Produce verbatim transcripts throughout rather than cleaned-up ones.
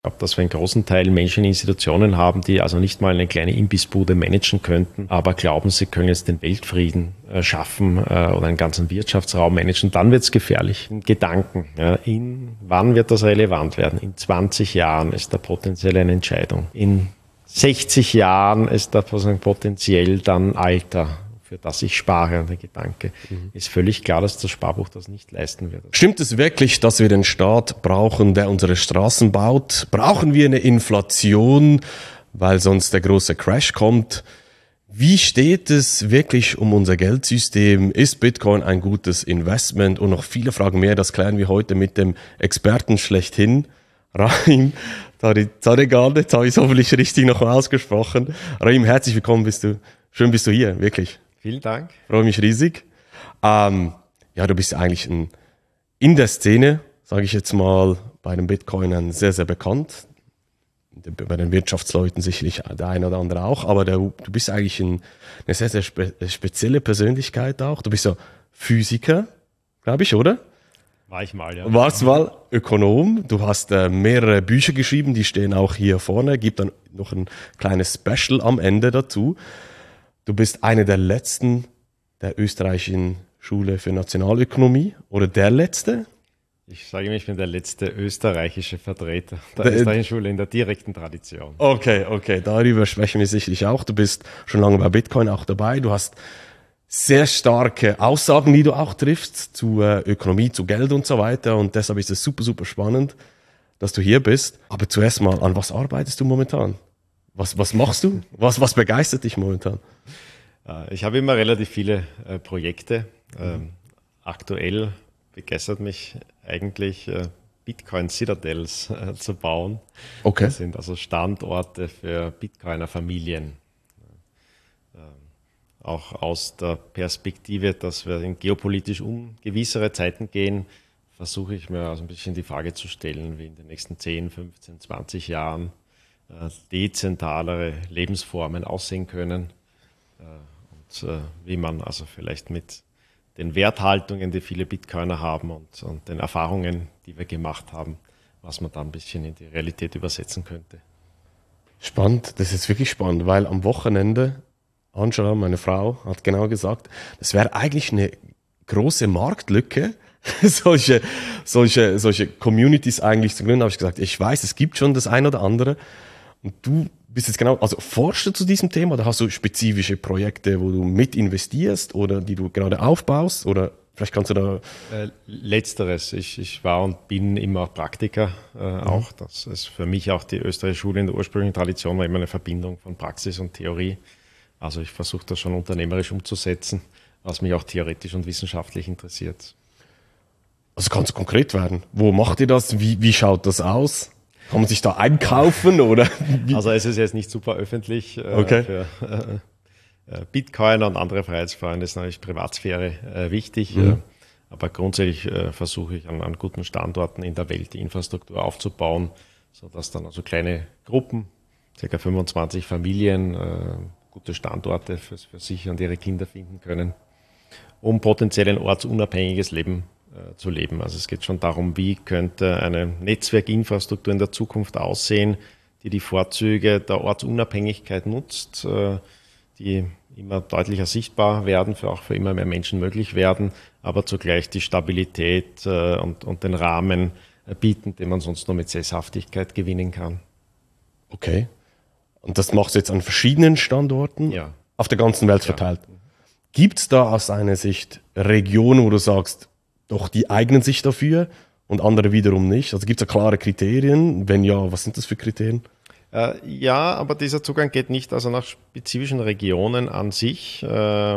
Ich glaube, dass wir einen großen Teil Menschen in Institutionen haben, die also nicht mal eine kleine Imbissbude managen könnten, aber glauben, sie können jetzt den Weltfrieden äh, schaffen äh, oder einen ganzen Wirtschaftsraum managen. Dann wird es gefährlich. Gedanken, ja, in wann wird das relevant werden? In zwanzig Jahren ist da potenziell eine Entscheidung. In sechzig Jahren ist da potenziell dann Alter, für das ich spare. Und der Gedanke mhm. ist völlig klar, dass das Sparbuch das nicht leisten wird. Stimmt es wirklich, dass wir den Staat brauchen, der unsere Straßen baut? Brauchen wir eine Inflation, weil sonst der große Crash kommt? Wie steht es wirklich um unser Geldsystem? Ist Bitcoin ein gutes Investment? Und noch viele Fragen mehr, das klären wir heute mit dem Experten schlechthin, Rahim Zaregade. Jetzt habe ich es hoffentlich richtig noch ausgesprochen. Rahim, herzlich willkommen, bist du. Schön bist du hier, wirklich. Vielen Dank. Freue mich riesig. Ähm, ja, du bist eigentlich ein, in der Szene, sage ich jetzt mal, bei den Bitcoinern sehr, sehr bekannt. Bei den Wirtschaftsleuten sicherlich der eine oder andere auch. Aber der, du bist eigentlich ein, eine sehr, sehr spe- spezielle Persönlichkeit auch. Du bist ja Physiker, glaube ich, oder? War ich mal, ja. Warst mal Ökonom. Du hast äh, mehrere Bücher geschrieben, die stehen auch hier vorne. Gibt dann noch ein kleines Special am Ende dazu. Du bist eine der letzten der österreichischen Schule für Nationalökonomie oder der letzte? Ich sage immer, ich bin der letzte österreichische Vertreter der, der österreichischen Schule in der direkten Tradition. Okay, okay, darüber sprechen wir sicherlich auch. Du bist schon lange bei Bitcoin auch dabei. Du hast sehr starke Aussagen, die du auch triffst zu äh, Ökonomie, zu Geld und so weiter. Und deshalb ist es super, super spannend, dass du hier bist. Aber zuerst mal, an was arbeitest du momentan? Was, was machst du? Was, was begeistert dich momentan? Ich habe immer relativ viele äh, Projekte. Ähm, aktuell begeistert mich eigentlich äh, Bitcoin Citadels äh, zu bauen. Okay. Das sind also Standorte für Bitcoiner Familien. Äh, auch aus der Perspektive, dass wir in geopolitisch ungewissere Zeiten gehen, versuche ich mir also ein bisschen die Frage zu stellen, wie in den nächsten zehn, fünfzehn, zwanzig Jahren dezentralere Lebensformen aussehen können und wie man also vielleicht mit den Werthaltungen, die viele Bitcoiner haben und, und den Erfahrungen, die wir gemacht haben, was man da ein bisschen in die Realität übersetzen könnte. Spannend, das ist wirklich spannend, weil am Wochenende, Angela, meine Frau, hat genau gesagt, das wäre eigentlich eine große Marktlücke, solche, solche, solche Communities eigentlich zu gründen. Da habe ich gesagt, ich weiß, es gibt schon das ein oder andere. Und du bist jetzt genau, also forschst du zu diesem Thema oder hast du spezifische Projekte, wo du mit investierst oder die du gerade aufbaust oder vielleicht kannst du da... Äh, Letzteres, ich, ich war und bin immer Praktiker äh, mhm. auch. Das ist für mich auch die österreichische Schule in der ursprünglichen Tradition war immer eine Verbindung von Praxis und Theorie. Also ich versuche das schon unternehmerisch umzusetzen, was mich auch theoretisch und wissenschaftlich interessiert. Also kannst du konkret werden? Wo macht ihr das? Wie, wie schaut das aus? Kann man sich da einkaufen oder? Wie? Also es ist jetzt nicht super öffentlich äh, okay. für äh, Bitcoin und andere Freiheitsfreunde ist natürlich Privatsphäre äh, wichtig. Mhm. Äh, aber grundsätzlich äh, versuche ich an, an guten Standorten in der Welt die Infrastruktur aufzubauen, sodass dann also kleine Gruppen, ca. fünfundzwanzig Familien, äh, gute Standorte für, für sich und ihre Kinder finden können, um potenziell ein ortsunabhängiges Leben zu leben. Also es geht schon darum, wie könnte eine Netzwerkinfrastruktur in der Zukunft aussehen, die die Vorzüge der Ortsunabhängigkeit nutzt, die immer deutlicher sichtbar werden, für auch für immer mehr Menschen möglich werden, aber zugleich die Stabilität und, und den Rahmen bieten, den man sonst nur mit Sesshaftigkeit gewinnen kann. Okay. Und das machst du jetzt an verschiedenen Standorten? Ja. Auf der ganzen Welt verteilt? Ja. Gibt es da aus deiner Sicht Regionen, wo du sagst, doch die eignen sich dafür und andere wiederum nicht? Also gibt es da klare Kriterien? Wenn ja, was sind das für Kriterien? Äh, ja, aber dieser Zugang geht nicht also nach spezifischen Regionen an sich, äh,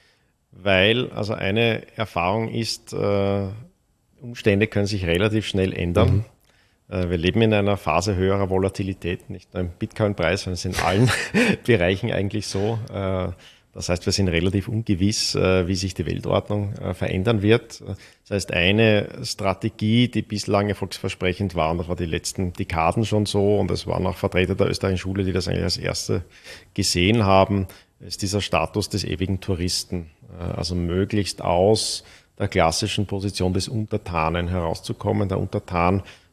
weil also eine Erfahrung ist, äh, Umstände können sich relativ schnell ändern. Mhm. Äh, wir leben in einer Phase höherer Volatilität, nicht nur im Bitcoin-Preis, sondern es ist in allen Bereichen eigentlich so. Äh, Das heißt, wir sind relativ ungewiss, wie sich die Weltordnung verändern wird. Das heißt, eine Strategie, die bislang erfolgsversprechend war, und das war die letzten Dekaden schon so, und es waren auch Vertreter der österreichischen Schule, die das eigentlich als erste gesehen haben, ist dieser Status des ewigen Touristen. Also möglichst aus der klassischen Position des Untertanen herauszukommen. Der Untertan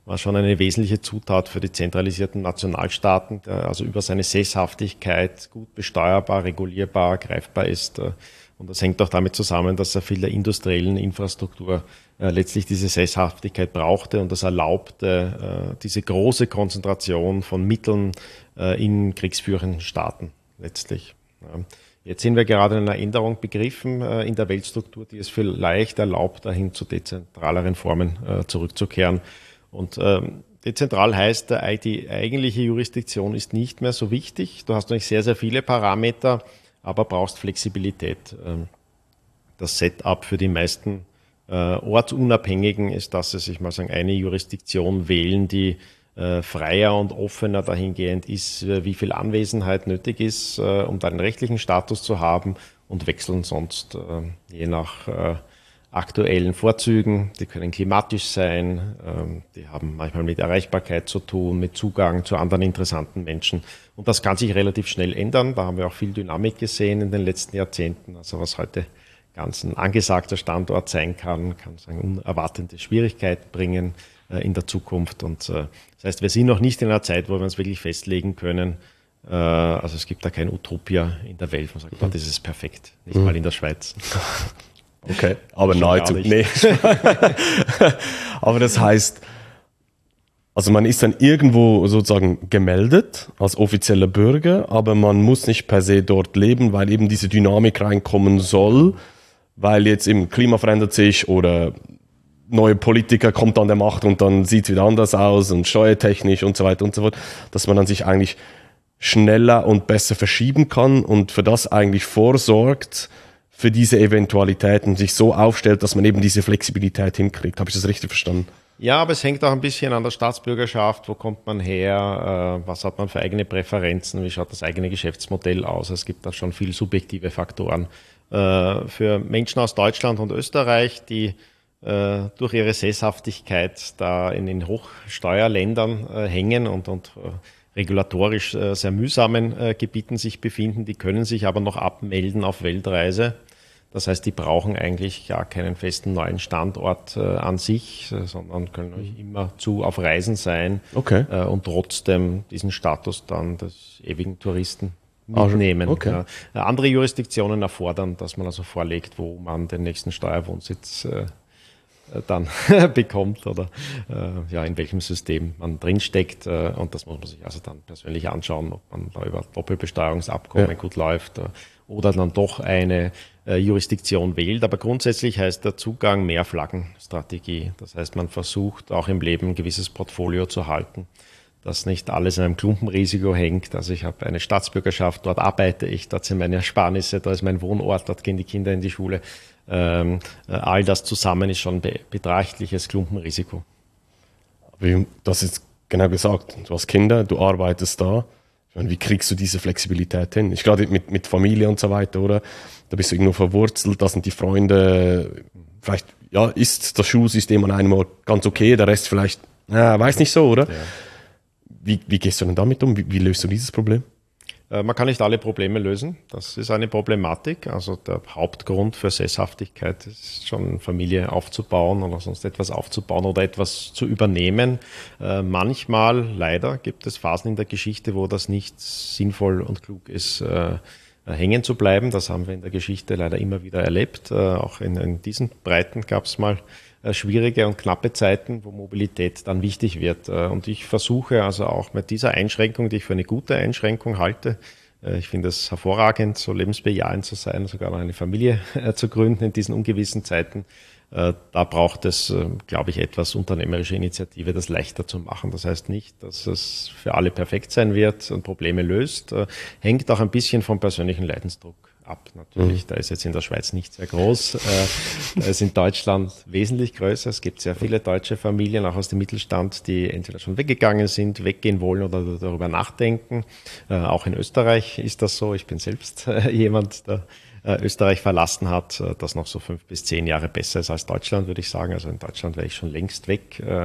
war schon eine wesentliche Zutat für die zentralisierten Nationalstaaten, der also über seine Sesshaftigkeit gut besteuerbar, regulierbar, greifbar ist. Und das hängt auch damit zusammen, dass er viel der industriellen Infrastruktur äh, letztlich diese Sesshaftigkeit brauchte und das erlaubte äh, diese große Konzentration von Mitteln äh, in kriegsführenden Staaten letztlich. Ja. Jetzt sind wir gerade in einer Änderung begriffen äh, in der Weltstruktur, die es vielleicht erlaubt, dahin zu dezentraleren Formen äh, zurückzukehren. Und ähm, dezentral heißt, äh, die eigentliche Jurisdiktion ist nicht mehr so wichtig. Du hast natürlich sehr, sehr viele Parameter, aber brauchst Flexibilität. Das Setup für die meisten äh, Ortsunabhängigen ist, dass sie sich mal sagen, eine Jurisdiktion wählen, die äh, freier und offener dahingehend ist, wie viel Anwesenheit nötig ist, äh, um dann einen rechtlichen Status zu haben und wechseln sonst äh, je nach äh, aktuellen Vorzügen. Die können klimatisch sein, ähm, die haben manchmal mit Erreichbarkeit zu tun, mit Zugang zu anderen interessanten Menschen. Und das kann sich relativ schnell ändern. Da haben wir auch viel Dynamik gesehen in den letzten Jahrzehnten. Also was heute ganz ein angesagter Standort sein kann, kann sagen, unerwartete Schwierigkeiten bringen äh, in der Zukunft. Und äh, das heißt, wir sind noch nicht in einer Zeit, wo wir uns wirklich festlegen können. Äh, also es gibt da kein Utopia in der Welt, wo man sagt, mhm. das ist perfekt, nicht mhm. mal in der Schweiz. Okay, aber nahezu. Nee. Aber das heißt, also man ist dann irgendwo sozusagen gemeldet als offizieller Bürger, aber man muss nicht per se dort leben, weil eben diese Dynamik reinkommen soll, weil jetzt im Klima verändert sich oder neue Politiker kommt an der Macht und dann sieht es wieder anders aus und steuertechnisch und so weiter und so fort, dass man dann sich eigentlich schneller und besser verschieben kann und für das eigentlich vorsorgt, für diese Eventualitäten sich so aufstellt, dass man eben diese Flexibilität hinkriegt. Habe ich das richtig verstanden? Ja, aber es hängt auch ein bisschen an der Staatsbürgerschaft. Wo kommt man her? Äh, was hat man für eigene Präferenzen? Wie schaut das eigene Geschäftsmodell aus? Es gibt da schon viele subjektive Faktoren. Äh, für Menschen aus Deutschland und Österreich, die äh, durch ihre Sesshaftigkeit da in den Hochsteuerländern äh, hängen und, und äh, regulatorisch äh, sehr mühsamen äh, Gebieten sich befinden, die können sich aber noch abmelden auf Weltreise. Das heißt, die brauchen eigentlich gar keinen festen neuen Standort äh, an sich, äh, sondern können euch immer zu auf Reisen sein okay. äh, und trotzdem diesen Status dann des ewigen Touristen mitnehmen. Okay. Ja. Andere Jurisdiktionen erfordern, dass man also vorlegt, wo man den nächsten Steuerwohnsitz äh, dann bekommt oder äh, ja, in welchem System man drinsteckt. Äh, und das muss man sich also dann persönlich anschauen, ob man da über Doppelbesteuerungsabkommen ja. gut läuft äh, oder dann doch eine äh, Jurisdiktion wählt. Aber grundsätzlich heißt der Zugang Mehrflaggenstrategie. Das heißt, man versucht auch im Leben ein gewisses Portfolio zu halten, dass nicht alles in einem Klumpenrisiko hängt. Also ich habe eine Staatsbürgerschaft, dort arbeite ich, dort sind meine Ersparnisse, da ist mein Wohnort, dort gehen die Kinder in die Schule. Ähm, all das zusammen ist schon ein betrachtliches Klumpenrisiko. Du hast jetzt genau gesagt, du hast Kinder, du arbeitest da. Wie kriegst du diese Flexibilität hin? Ich glaube, mit, mit Familie und so weiter, oder? Da bist du irgendwo verwurzelt, da sind die Freunde, vielleicht ja, ist das Schulsystem an einem Ort ganz okay, der Rest vielleicht, ja, weiß nicht so, oder? Ja. Wie, wie gehst du denn damit um? Wie, wie löst du dieses Problem? Man kann nicht alle Probleme lösen. Das ist eine Problematik. Also der Hauptgrund für Sesshaftigkeit ist schon, Familie aufzubauen oder sonst etwas aufzubauen oder etwas zu übernehmen. Äh, manchmal, leider, gibt es Phasen in der Geschichte, wo das nicht sinnvoll und klug ist, äh, hängen zu bleiben. Das haben wir in der Geschichte leider immer wieder erlebt. Äh, auch in, in diesen Breiten gab es mal äh, schwierige und knappe Zeiten, wo Mobilität dann wichtig wird. Äh, und ich versuche also auch mit dieser Einschränkung, die ich für eine gute Einschränkung halte, äh, ich finde es hervorragend, so lebensbejahend zu sein, sogar noch eine Familie äh, zu gründen in diesen ungewissen Zeiten. Äh, da braucht es, äh, glaube ich, etwas unternehmerische Initiative, das leichter zu machen. Das heißt nicht, dass es für alle perfekt sein wird und Probleme löst. Äh, hängt auch ein bisschen vom persönlichen Leidensdruck ab. Natürlich, mhm. Da ist jetzt in der Schweiz nicht sehr groß. Äh, da ist in Deutschland wesentlich größer. Es gibt sehr viele deutsche Familien, auch aus dem Mittelstand, die entweder schon weggegangen sind, weggehen wollen oder darüber nachdenken. Äh, auch in Österreich ist das so. Ich bin selbst äh, jemand, der Österreich verlassen hat, das noch so fünf bis zehn Jahre besser ist als Deutschland, würde ich sagen. Also in Deutschland wäre ich schon längst weg.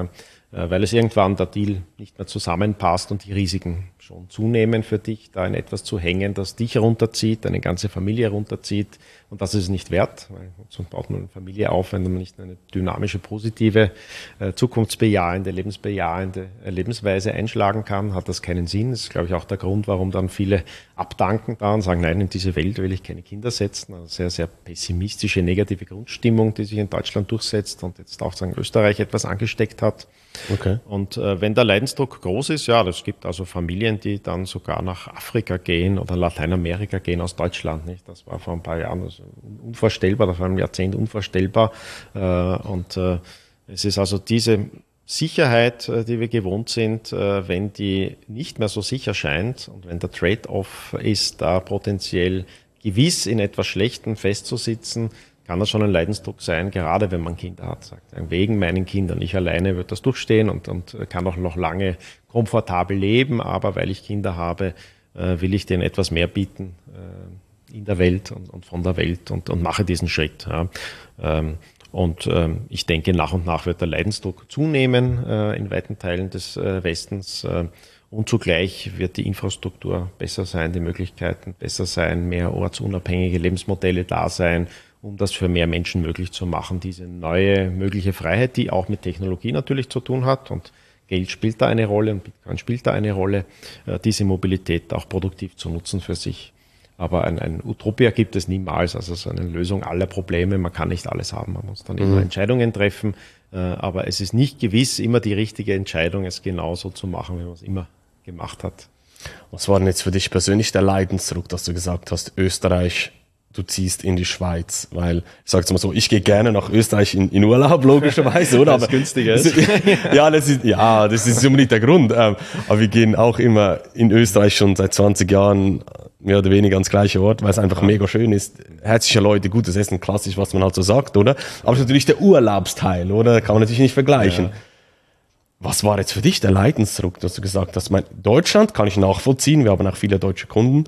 weil es irgendwann der Deal nicht mehr zusammenpasst und die Risiken schon zunehmen für dich, da in etwas zu hängen, das dich runterzieht, deine ganze Familie runterzieht, und das ist es nicht wert, weil sonst baut man eine Familie auf, wenn man nicht eine dynamische, positive, zukunftsbejahende, lebensbejahende Lebensweise einschlagen kann, hat das keinen Sinn. Das ist, glaube ich, auch der Grund, warum dann viele abdanken da und sagen, nein, in diese Welt will ich keine Kinder setzen. Also sehr, sehr pessimistische, negative Grundstimmung, die sich in Deutschland durchsetzt und jetzt auch sagen, Österreich etwas angesteckt hat. Okay. Und äh, wenn der Leidensdruck groß ist, ja, es gibt also Familien, die dann sogar nach Afrika gehen oder Lateinamerika gehen aus Deutschland. Nicht? Das war vor ein paar Jahren also unvorstellbar, das war ein Jahrzehnt unvorstellbar. Äh, und äh, es ist also diese Sicherheit, äh, die wir gewohnt sind, äh, wenn die nicht mehr so sicher scheint und wenn der Trade-off ist, da potenziell gewiss in etwas Schlechtem festzusitzen, kann das schon ein Leidensdruck sein, gerade wenn man Kinder hat. Sagt, wegen meinen Kindern, ich alleine wird das durchstehen und, und kann auch noch lange komfortabel leben, aber weil ich Kinder habe, äh, will ich denen etwas mehr bieten äh, in der Welt und, und von der Welt und, und mache diesen Schritt. Ja. Ähm, und ähm, ich denke, nach und nach wird der Leidensdruck zunehmen äh, in weiten Teilen des äh, Westens. Äh, Und zugleich wird die Infrastruktur besser sein, die Möglichkeiten besser sein, mehr ortsunabhängige Lebensmodelle da sein, um das für mehr Menschen möglich zu machen. Diese neue mögliche Freiheit, die auch mit Technologie natürlich zu tun hat, und Geld spielt da eine Rolle und Bitcoin spielt da eine Rolle, diese Mobilität auch produktiv zu nutzen für sich. Aber ein, ein Utopia gibt es niemals, also so eine Lösung aller Probleme. Man kann nicht alles haben, man muss dann immer mhm. Entscheidungen treffen. Aber es ist nicht gewiss immer die richtige Entscheidung, es genauso zu machen, wie man es immer gemacht hat. Was war denn jetzt für dich persönlich der Leidensdruck, dass du gesagt hast, Österreich, du ziehst in die Schweiz? Weil, ich sag's mal so, ich gehe gerne nach Österreich in, in Urlaub, logischerweise, oder? Weil es günstiger ist. ja, das ist, ja, das ist unbedingt der Grund. Aber wir gehen auch immer in Österreich schon seit zwanzig Jahren mehr oder weniger ans gleiche Ort, weil es einfach ja. mega schön ist. Herzliche Leute, gutes Essen, klassisch, was man halt so sagt, oder? Aber es ist natürlich der Urlaubsteil, oder? Kann man natürlich nicht vergleichen. Ja. Was war jetzt für dich der Leidensdruck, dass du gesagt hast, mein, Deutschland kann ich nachvollziehen, wir haben auch viele deutsche Kunden,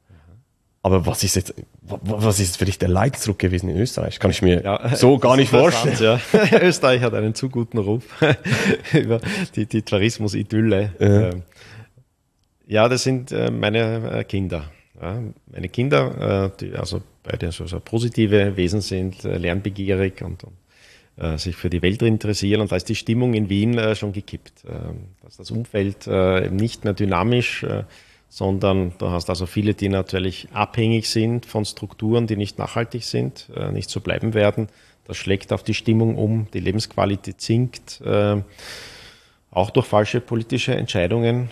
aber was ist jetzt, was ist für dich der Leidensdruck gewesen in Österreich? Kann ich mir ja, so gar nicht vorstellen. Ja. Österreich hat einen zu guten Ruf über die, die Tourismus-Idylle. Ja. ja, das sind meine Kinder. Ja, meine Kinder, die also beide so, so positive Wesen sind, lernbegierig und, und sich für die Welt interessieren. Und da ist die Stimmung in Wien schon gekippt. Da ist das Umfeld eben nicht mehr dynamisch, sondern du hast also viele, die natürlich abhängig sind von Strukturen, die nicht nachhaltig sind, nicht so bleiben werden. Das schlägt auf die Stimmung um, die Lebensqualität sinkt, auch durch falsche politische Entscheidungen.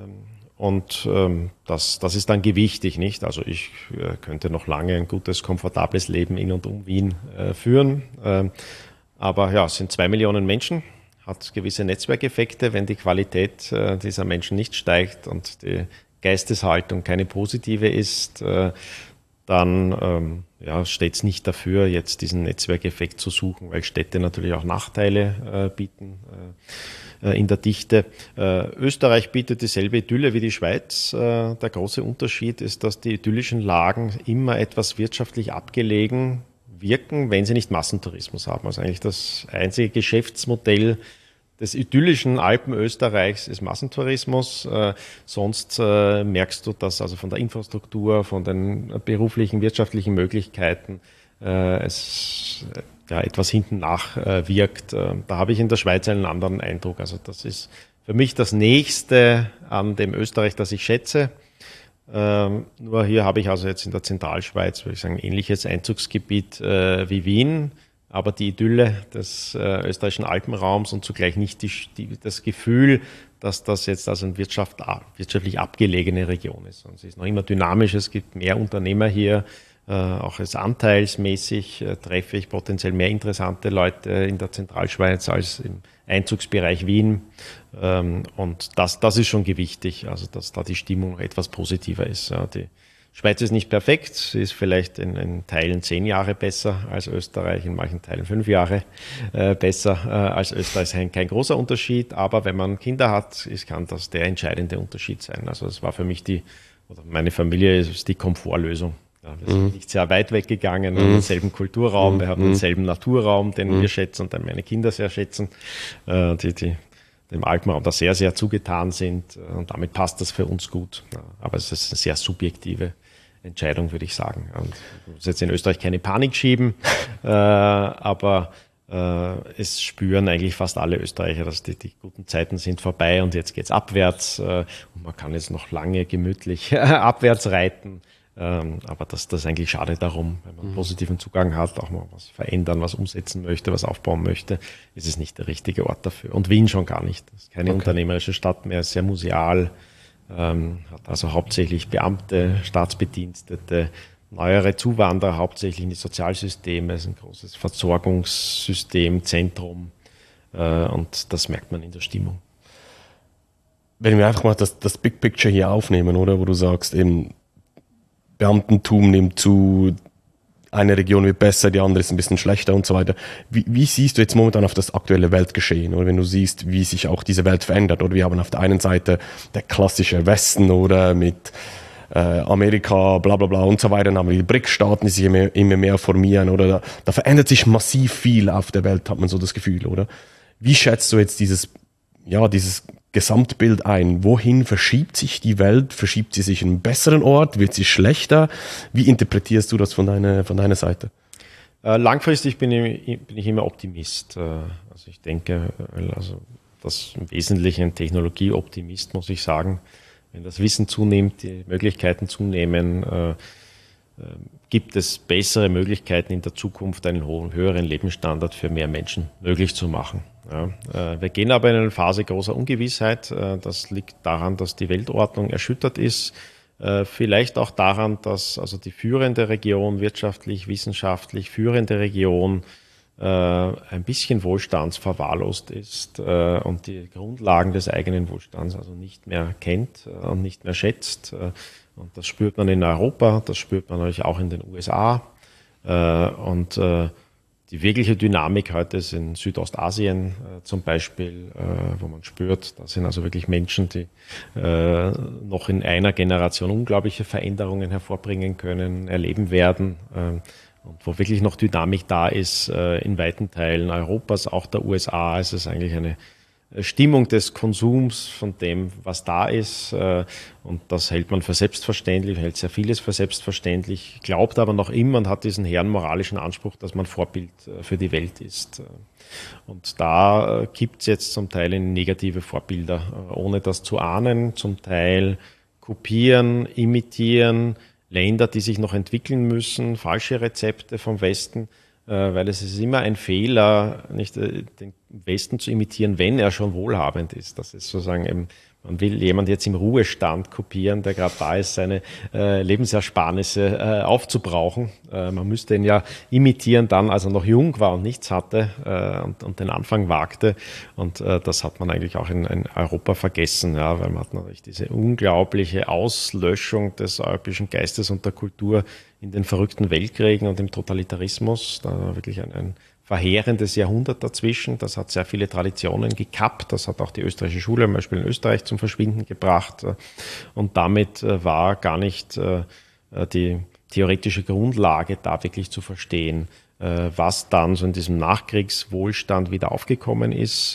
Und das, das ist dann gewichtig, nicht? Also ich könnte noch lange ein gutes, komfortables Leben in und um Wien führen. Aber ja, es sind zwei Millionen Menschen, hat gewisse Netzwerkeffekte, wenn die Qualität dieser Menschen nicht steigt und die Geisteshaltung keine positive ist, dann ähm, ja, steht es nicht dafür, jetzt diesen Netzwerkeffekt zu suchen, weil Städte natürlich auch Nachteile äh, bieten äh, in der Dichte. Äh, Österreich bietet dieselbe Idylle wie die Schweiz. Äh, der große Unterschied ist, dass die idyllischen Lagen immer etwas wirtschaftlich abgelegen wirken, wenn sie nicht Massentourismus haben. Also eigentlich das einzige Geschäftsmodell des idyllischen Alpenösterreichs ist Massentourismus. Äh, sonst äh, merkst du, dass also von der Infrastruktur, von den beruflichen, wirtschaftlichen Möglichkeiten äh, es äh, ja, etwas hinten nach äh, wirkt. Äh, da habe ich in der Schweiz einen anderen Eindruck. Also das ist für mich das Nächste an dem Österreich, das ich schätze. Ähm, nur hier habe ich also jetzt in der Zentralschweiz, würde ich sagen, ähnliches Einzugsgebiet äh, wie Wien. Aber die Idylle des äh, österreichischen Alpenraums und zugleich nicht die, die, das Gefühl, dass das jetzt also eine Wirtschaft, wirtschaftlich abgelegene Region ist. Und sie ist noch immer dynamisch, es gibt mehr Unternehmer hier, äh, auch als anteilsmäßig äh, treffe ich potenziell mehr interessante Leute in der Zentralschweiz als im Einzugsbereich Wien. Ähm, und das, das ist schon gewichtig, also dass da die Stimmung etwas positiver ist. Ja, die Schweiz ist nicht perfekt, sie ist vielleicht in, in Teilen zehn Jahre besser als Österreich, in manchen Teilen fünf Jahre äh, besser äh, als Österreich. Kein, kein großer Unterschied, aber wenn man Kinder hat, ist, kann das der entscheidende Unterschied sein. Also das war für mich die, oder meine Familie ist die Komfortlösung. Ja, wir sind mhm. nicht sehr weit weggegangen, wir mhm. haben denselben Kulturraum, wir haben mhm. denselben Naturraum, den mhm. wir schätzen und den meine Kinder sehr schätzen. Äh, die, die dem Alpenraum da sehr, sehr zugetan sind. Und damit passt das für uns gut. Aber es ist eine sehr subjektive Entscheidung, würde ich sagen. Und ich muss jetzt in Österreich keine Panik schieben, äh, aber äh, es spüren eigentlich fast alle Österreicher, dass die, die guten Zeiten sind vorbei und jetzt geht's abwärts. Äh, und man kann jetzt noch lange gemütlich abwärts reiten. Ähm, aber das, das ist eigentlich schade darum, wenn man einen positiven Zugang hat, auch mal was verändern, was umsetzen möchte, was aufbauen möchte, ist es nicht der richtige Ort dafür. Und Wien schon gar nicht. Das ist keine okay. unternehmerische Stadt mehr, sehr museal, ähm, hat also hauptsächlich Beamte, Staatsbedienstete, neuere Zuwanderer, hauptsächlich in die Sozialsysteme, es ist ein großes Versorgungssystem, Zentrum, äh, und das merkt man in der Stimmung. Wenn wir einfach mal das, das Big Picture hier aufnehmen, oder, wo du sagst, eben Beamtentum nimmt zu, eine Region wird besser, die andere ist ein bisschen schlechter und so weiter. Wie, wie siehst du jetzt momentan auf das aktuelle Weltgeschehen? Oder wenn du siehst, wie sich auch diese Welt verändert? Oder wir haben auf der einen Seite der klassische Westen oder mit äh, Amerika, bla bla bla und so weiter. Dann haben wir die B R I C-Staaten, die sich immer, immer mehr formieren. Oder da, da verändert sich massiv viel auf der Welt, hat man so das Gefühl, oder? Wie schätzt du jetzt dieses, ja, dieses Gesamtbild ein? Wohin verschiebt sich die Welt? Verschiebt sie sich in einen besseren Ort? Wird sie schlechter? Wie interpretierst du das von deiner, von deiner Seite? Äh, langfristig bin ich, bin ich immer Optimist. Äh, also ich denke, also das im Wesentlichen ein Technologieoptimist, muss ich sagen. Wenn das Wissen zunimmt, die Möglichkeiten zunehmen, äh, äh, gibt es bessere Möglichkeiten in der Zukunft, einen hohen, höheren Lebensstandard für mehr Menschen möglich zu machen. Ja, wir gehen aber in eine Phase großer Ungewissheit. Das liegt daran, dass die Weltordnung erschüttert ist. Vielleicht auch daran, dass also die führende Region, wirtschaftlich, wissenschaftlich führende Region, ein bisschen wohlstandsverwahrlost ist und die Grundlagen des eigenen Wohlstands also nicht mehr kennt und nicht mehr schätzt. Und das spürt man in Europa, das spürt man natürlich auch in den U S A. Und die wirkliche Dynamik heute ist in Südostasien äh, zum Beispiel, äh, wo man spürt, da sind also wirklich Menschen, die äh, noch in einer Generation unglaubliche Veränderungen hervorbringen können, erleben werden, äh, und wo wirklich noch Dynamik da ist. Äh, in weiten Teilen Europas, auch der U S A, ist es eigentlich eine Stimmung des Konsums von dem, was da ist, und das hält man für selbstverständlich, hält sehr vieles für selbstverständlich, glaubt aber noch immer und hat diesen hehren moralischen Anspruch, dass man Vorbild für die Welt ist. Und da gibt es jetzt zum Teil negative Vorbilder, ohne das zu ahnen, zum Teil kopieren, imitieren, Länder, die sich noch entwickeln müssen, falsche Rezepte vom Westen, weil es ist immer ein Fehler, nicht den Westen zu imitieren, wenn er schon wohlhabend ist. Das ist sozusagen eben, man will jemand jetzt im Ruhestand kopieren, der gerade da ist, seine äh, Lebensersparnisse äh, aufzubrauchen. Äh, man müsste ihn ja imitieren dann, als er noch jung war und nichts hatte äh, und, und den Anfang wagte. Und äh, das hat man eigentlich auch in, in Europa vergessen, ja, weil man hat natürlich diese unglaubliche Auslöschung des europäischen Geistes und der Kultur in den verrückten Weltkriegen und im Totalitarismus. Da war wirklich ein, ein verheerendes Jahrhundert dazwischen. Das hat sehr viele Traditionen gekappt. Das hat auch die österreichische Schule zum Beispiel in Österreich zum Verschwinden gebracht. Und damit war gar nicht die theoretische Grundlage da wirklich zu verstehen, was dann so in diesem Nachkriegswohlstand wieder aufgekommen ist.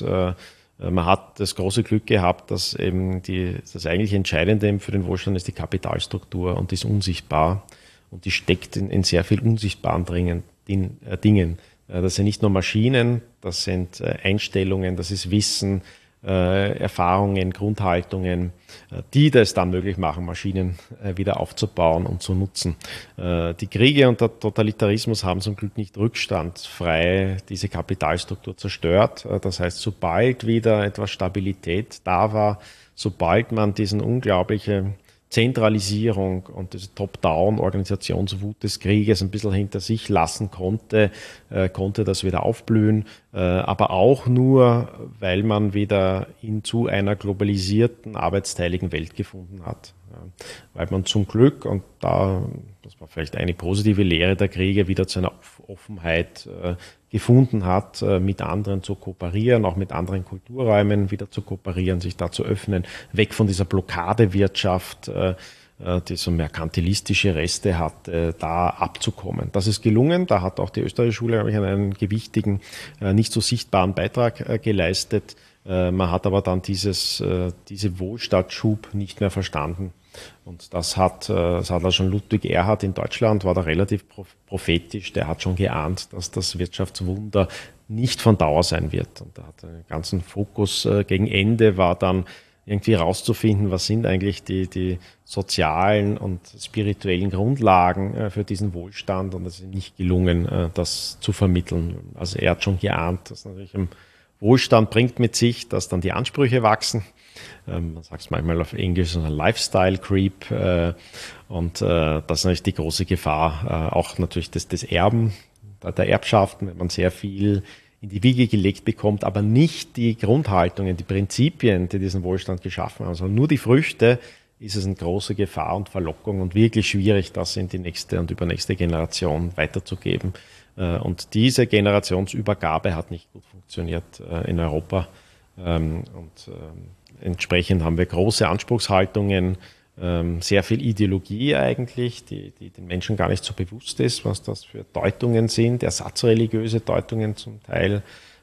Man hat das große Glück gehabt, dass eben die, das eigentlich Entscheidende für den Wohlstand ist die Kapitalstruktur, und die ist unsichtbar und die steckt in, in sehr viel unsichtbaren Dingen. Dingen. Das sind nicht nur Maschinen, das sind Einstellungen, das ist Wissen, äh, Erfahrungen, Grundhaltungen, äh, die das dann möglich machen, Maschinen äh, wieder aufzubauen und zu nutzen. Äh, die Kriege und der Totalitarismus haben zum Glück nicht rückstandsfrei diese Kapitalstruktur zerstört. Äh, das heißt, sobald wieder etwas Stabilität da war, sobald man diesen unglaubliche Zentralisierung und diese Top-Down-Organisationswut des Krieges ein bisschen hinter sich lassen konnte, äh, konnte das wieder aufblühen, äh, aber auch nur, weil man wieder hin zu einer globalisierten, arbeitsteiligen Welt gefunden hat. Ja, weil man zum Glück, und da, das war vielleicht eine positive Lehre der Kriege, wieder zu einer Offenheit äh, gefunden hat, mit anderen zu kooperieren, auch mit anderen Kulturräumen wieder zu kooperieren, sich da zu öffnen, weg von dieser Blockadewirtschaft, die so merkantilistische Reste hat, da abzukommen. Das ist gelungen. Da hat auch die österreichische Schule, glaube ich, einen gewichtigen, nicht so sichtbaren Beitrag geleistet. Man hat aber dann dieses, diese Wohlstandsschub nicht mehr verstanden. Und das hat, das hat auch schon Ludwig Erhard in Deutschland, war da relativ prophetisch, der hat schon geahnt, dass das Wirtschaftswunder nicht von Dauer sein wird. Und da hat den ganzen Fokus gegen Ende war dann irgendwie rauszufinden, was sind eigentlich die, die sozialen und spirituellen Grundlagen für diesen Wohlstand, und es ist nicht gelungen, das zu vermitteln. Also er hat schon geahnt, dass natürlich im Wohlstand bringt mit sich, dass dann die Ansprüche wachsen. Ähm, man sagt es manchmal auf Englisch, so ein Lifestyle Creep. Äh, und äh, das ist natürlich die große Gefahr, äh, auch natürlich des, des Erben, der Erbschaften, wenn man sehr viel in die Wiege gelegt bekommt, aber nicht die Grundhaltungen, die Prinzipien, die diesen Wohlstand geschaffen haben, sondern nur die Früchte, ist es eine große Gefahr und Verlockung und wirklich schwierig, das in die nächste und übernächste Generation weiterzugeben. Und diese Generationsübergabe hat nicht gut funktioniert in Europa. Und entsprechend haben wir große Anspruchshaltungen, sehr viel Ideologie eigentlich, die, die den Menschen gar nicht so bewusst ist, was das für Deutungen sind, ersatzreligiöse Deutungen zum Teil,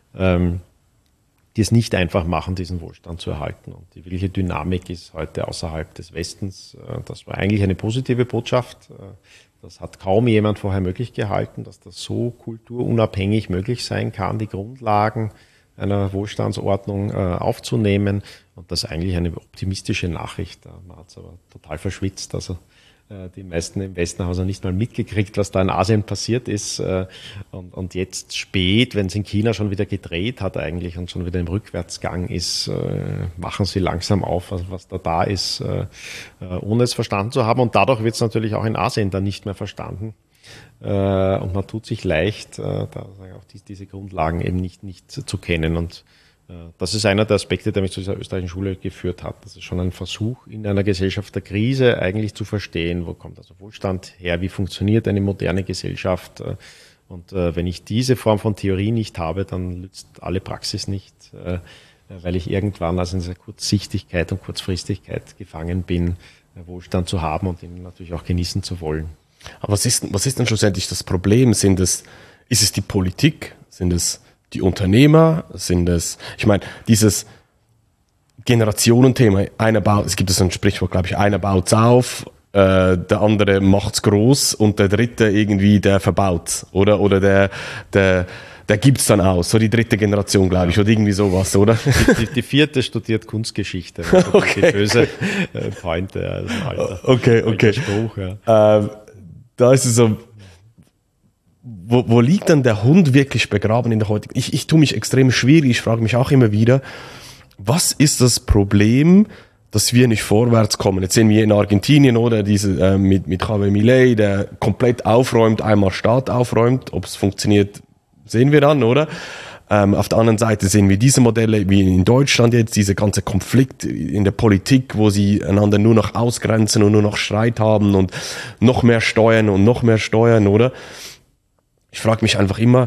die es nicht einfach machen, diesen Wohlstand zu erhalten. Und die wirkliche Dynamik ist heute außerhalb des Westens. Das war eigentlich eine positive Botschaft. Das hat kaum jemand vorher möglich gehalten, dass das so kulturunabhängig möglich sein kann, die Grundlagen einer Wohlstandsordnung äh, aufzunehmen. Und das ist eigentlich eine optimistische Nachricht. Man hat es aber total verschwitzt. Also äh, die meisten im Westen haben also nicht mal mitgekriegt, was da in Asien passiert ist. Äh, und, und jetzt spät, wenn es in China schon wieder gedreht hat eigentlich und schon wieder im Rückwärtsgang ist, äh, machen sie langsam auf, was, was da da ist, äh, ohne es verstanden zu haben. Und dadurch wird es natürlich auch in Asien dann nicht mehr verstanden. Und man tut sich leicht, da auch diese Grundlagen eben nicht, nicht zu kennen. Und das ist einer der Aspekte, der mich zu dieser österreichischen Schule geführt hat. Das ist schon ein Versuch, in einer Gesellschaft der Krise eigentlich zu verstehen, wo kommt also Wohlstand her, wie funktioniert eine moderne Gesellschaft. Und wenn ich diese Form von Theorie nicht habe, dann nützt alle Praxis nicht, weil ich irgendwann also in dieser Kurzsichtigkeit und Kurzfristigkeit gefangen bin, Wohlstand zu haben und ihn natürlich auch genießen zu wollen. Aber was ist, was ist denn schlussendlich das Problem? Sind es, ist es die Politik? Sind es die Unternehmer? Sind es, ich meine, dieses Generationenthema, einer baut, es gibt so ein Sprichwort, glaube ich, einer baut's auf, äh, der andere macht's groß und der dritte irgendwie, der verbaut's, oder? Oder der, der, der gibt's dann aus, so die dritte Generation, glaube ich, oder irgendwie sowas, oder? Die, die, die vierte studiert Kunstgeschichte. Also okay. Die böse äh, Pointe, also alter, okay, okay. alter Spruch, ja. Ähm, da ist es so, wo, wo liegt dann der Hund wirklich begraben in der heutigen? Ich, ich tue mich extrem schwierig, ich frage mich auch immer wieder, was ist das Problem, dass wir nicht vorwärts kommen? Jetzt sehen wir in Argentinien, oder, diese, äh, mit, mit Javier Milei, der komplett aufräumt, einmal Staat aufräumt, ob es funktioniert, sehen wir dann, oder? Ähm, auf der anderen Seite sehen wir diese Modelle, wie in Deutschland jetzt, diese ganze Konflikt in der Politik, wo sie einander nur noch ausgrenzen und nur noch Streit haben und noch mehr Steuern und noch mehr Steuern, oder? Ich frage mich einfach immer,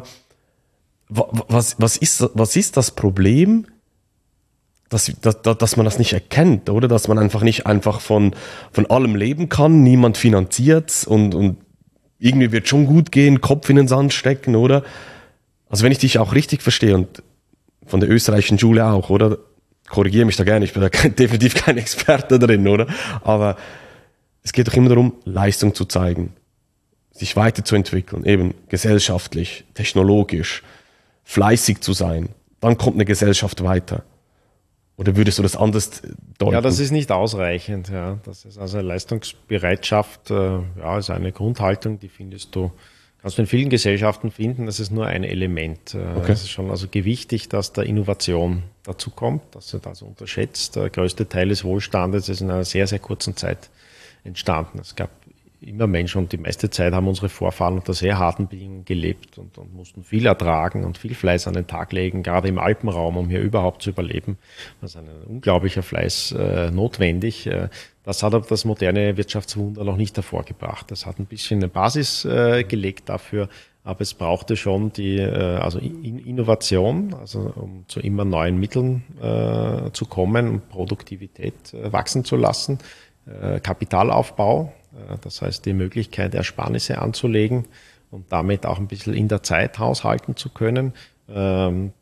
was, was, ist, was ist das Problem, dass, dass, dass man das nicht erkennt, oder? Dass man einfach nicht einfach von, von allem leben kann, niemand finanziert und, und irgendwie wird schon gut gehen, Kopf in den Sand stecken, oder? Also wenn ich dich auch richtig verstehe und von der österreichischen Schule auch, oder? Korrigiere mich da gerne, ich bin da definitiv kein Experte drin, oder? Aber es geht doch immer darum, Leistung zu zeigen, sich weiterzuentwickeln, eben gesellschaftlich, technologisch, fleißig zu sein. Dann kommt eine Gesellschaft weiter. Oder würdest du das anders deuten? Ja, das ist nicht ausreichend. Ja. Das ist also Leistungsbereitschaft, äh, ja, ist eine Grundhaltung, die findest du, kannst du in vielen Gesellschaften finden. Das ist nur ein Element. Äh, okay. Es ist schon also gewichtig, dass da Innovation dazu kommt, dass du das unterschätzt. Der größte Teil des Wohlstandes ist in einer sehr, sehr kurzen Zeit entstanden. Es gab immer Menschen und die meiste Zeit haben unsere Vorfahren unter sehr harten Bedingungen gelebt und, und mussten viel ertragen und viel Fleiß an den Tag legen, gerade im Alpenraum, um hier überhaupt zu überleben. Das ist ein unglaublicher Fleiß äh, notwendig. Äh, das hat aber das moderne Wirtschaftswunder noch nicht hervorgebracht. Das hat ein bisschen eine Basis äh, gelegt dafür, aber es brauchte schon die äh, also in Innovation, also um zu immer neuen Mitteln äh, zu kommen, um Produktivität äh, wachsen zu lassen, äh, Kapitalaufbau. Das heißt, die Möglichkeit, Ersparnisse anzulegen und damit auch ein bisschen in der Zeit haushalten zu können.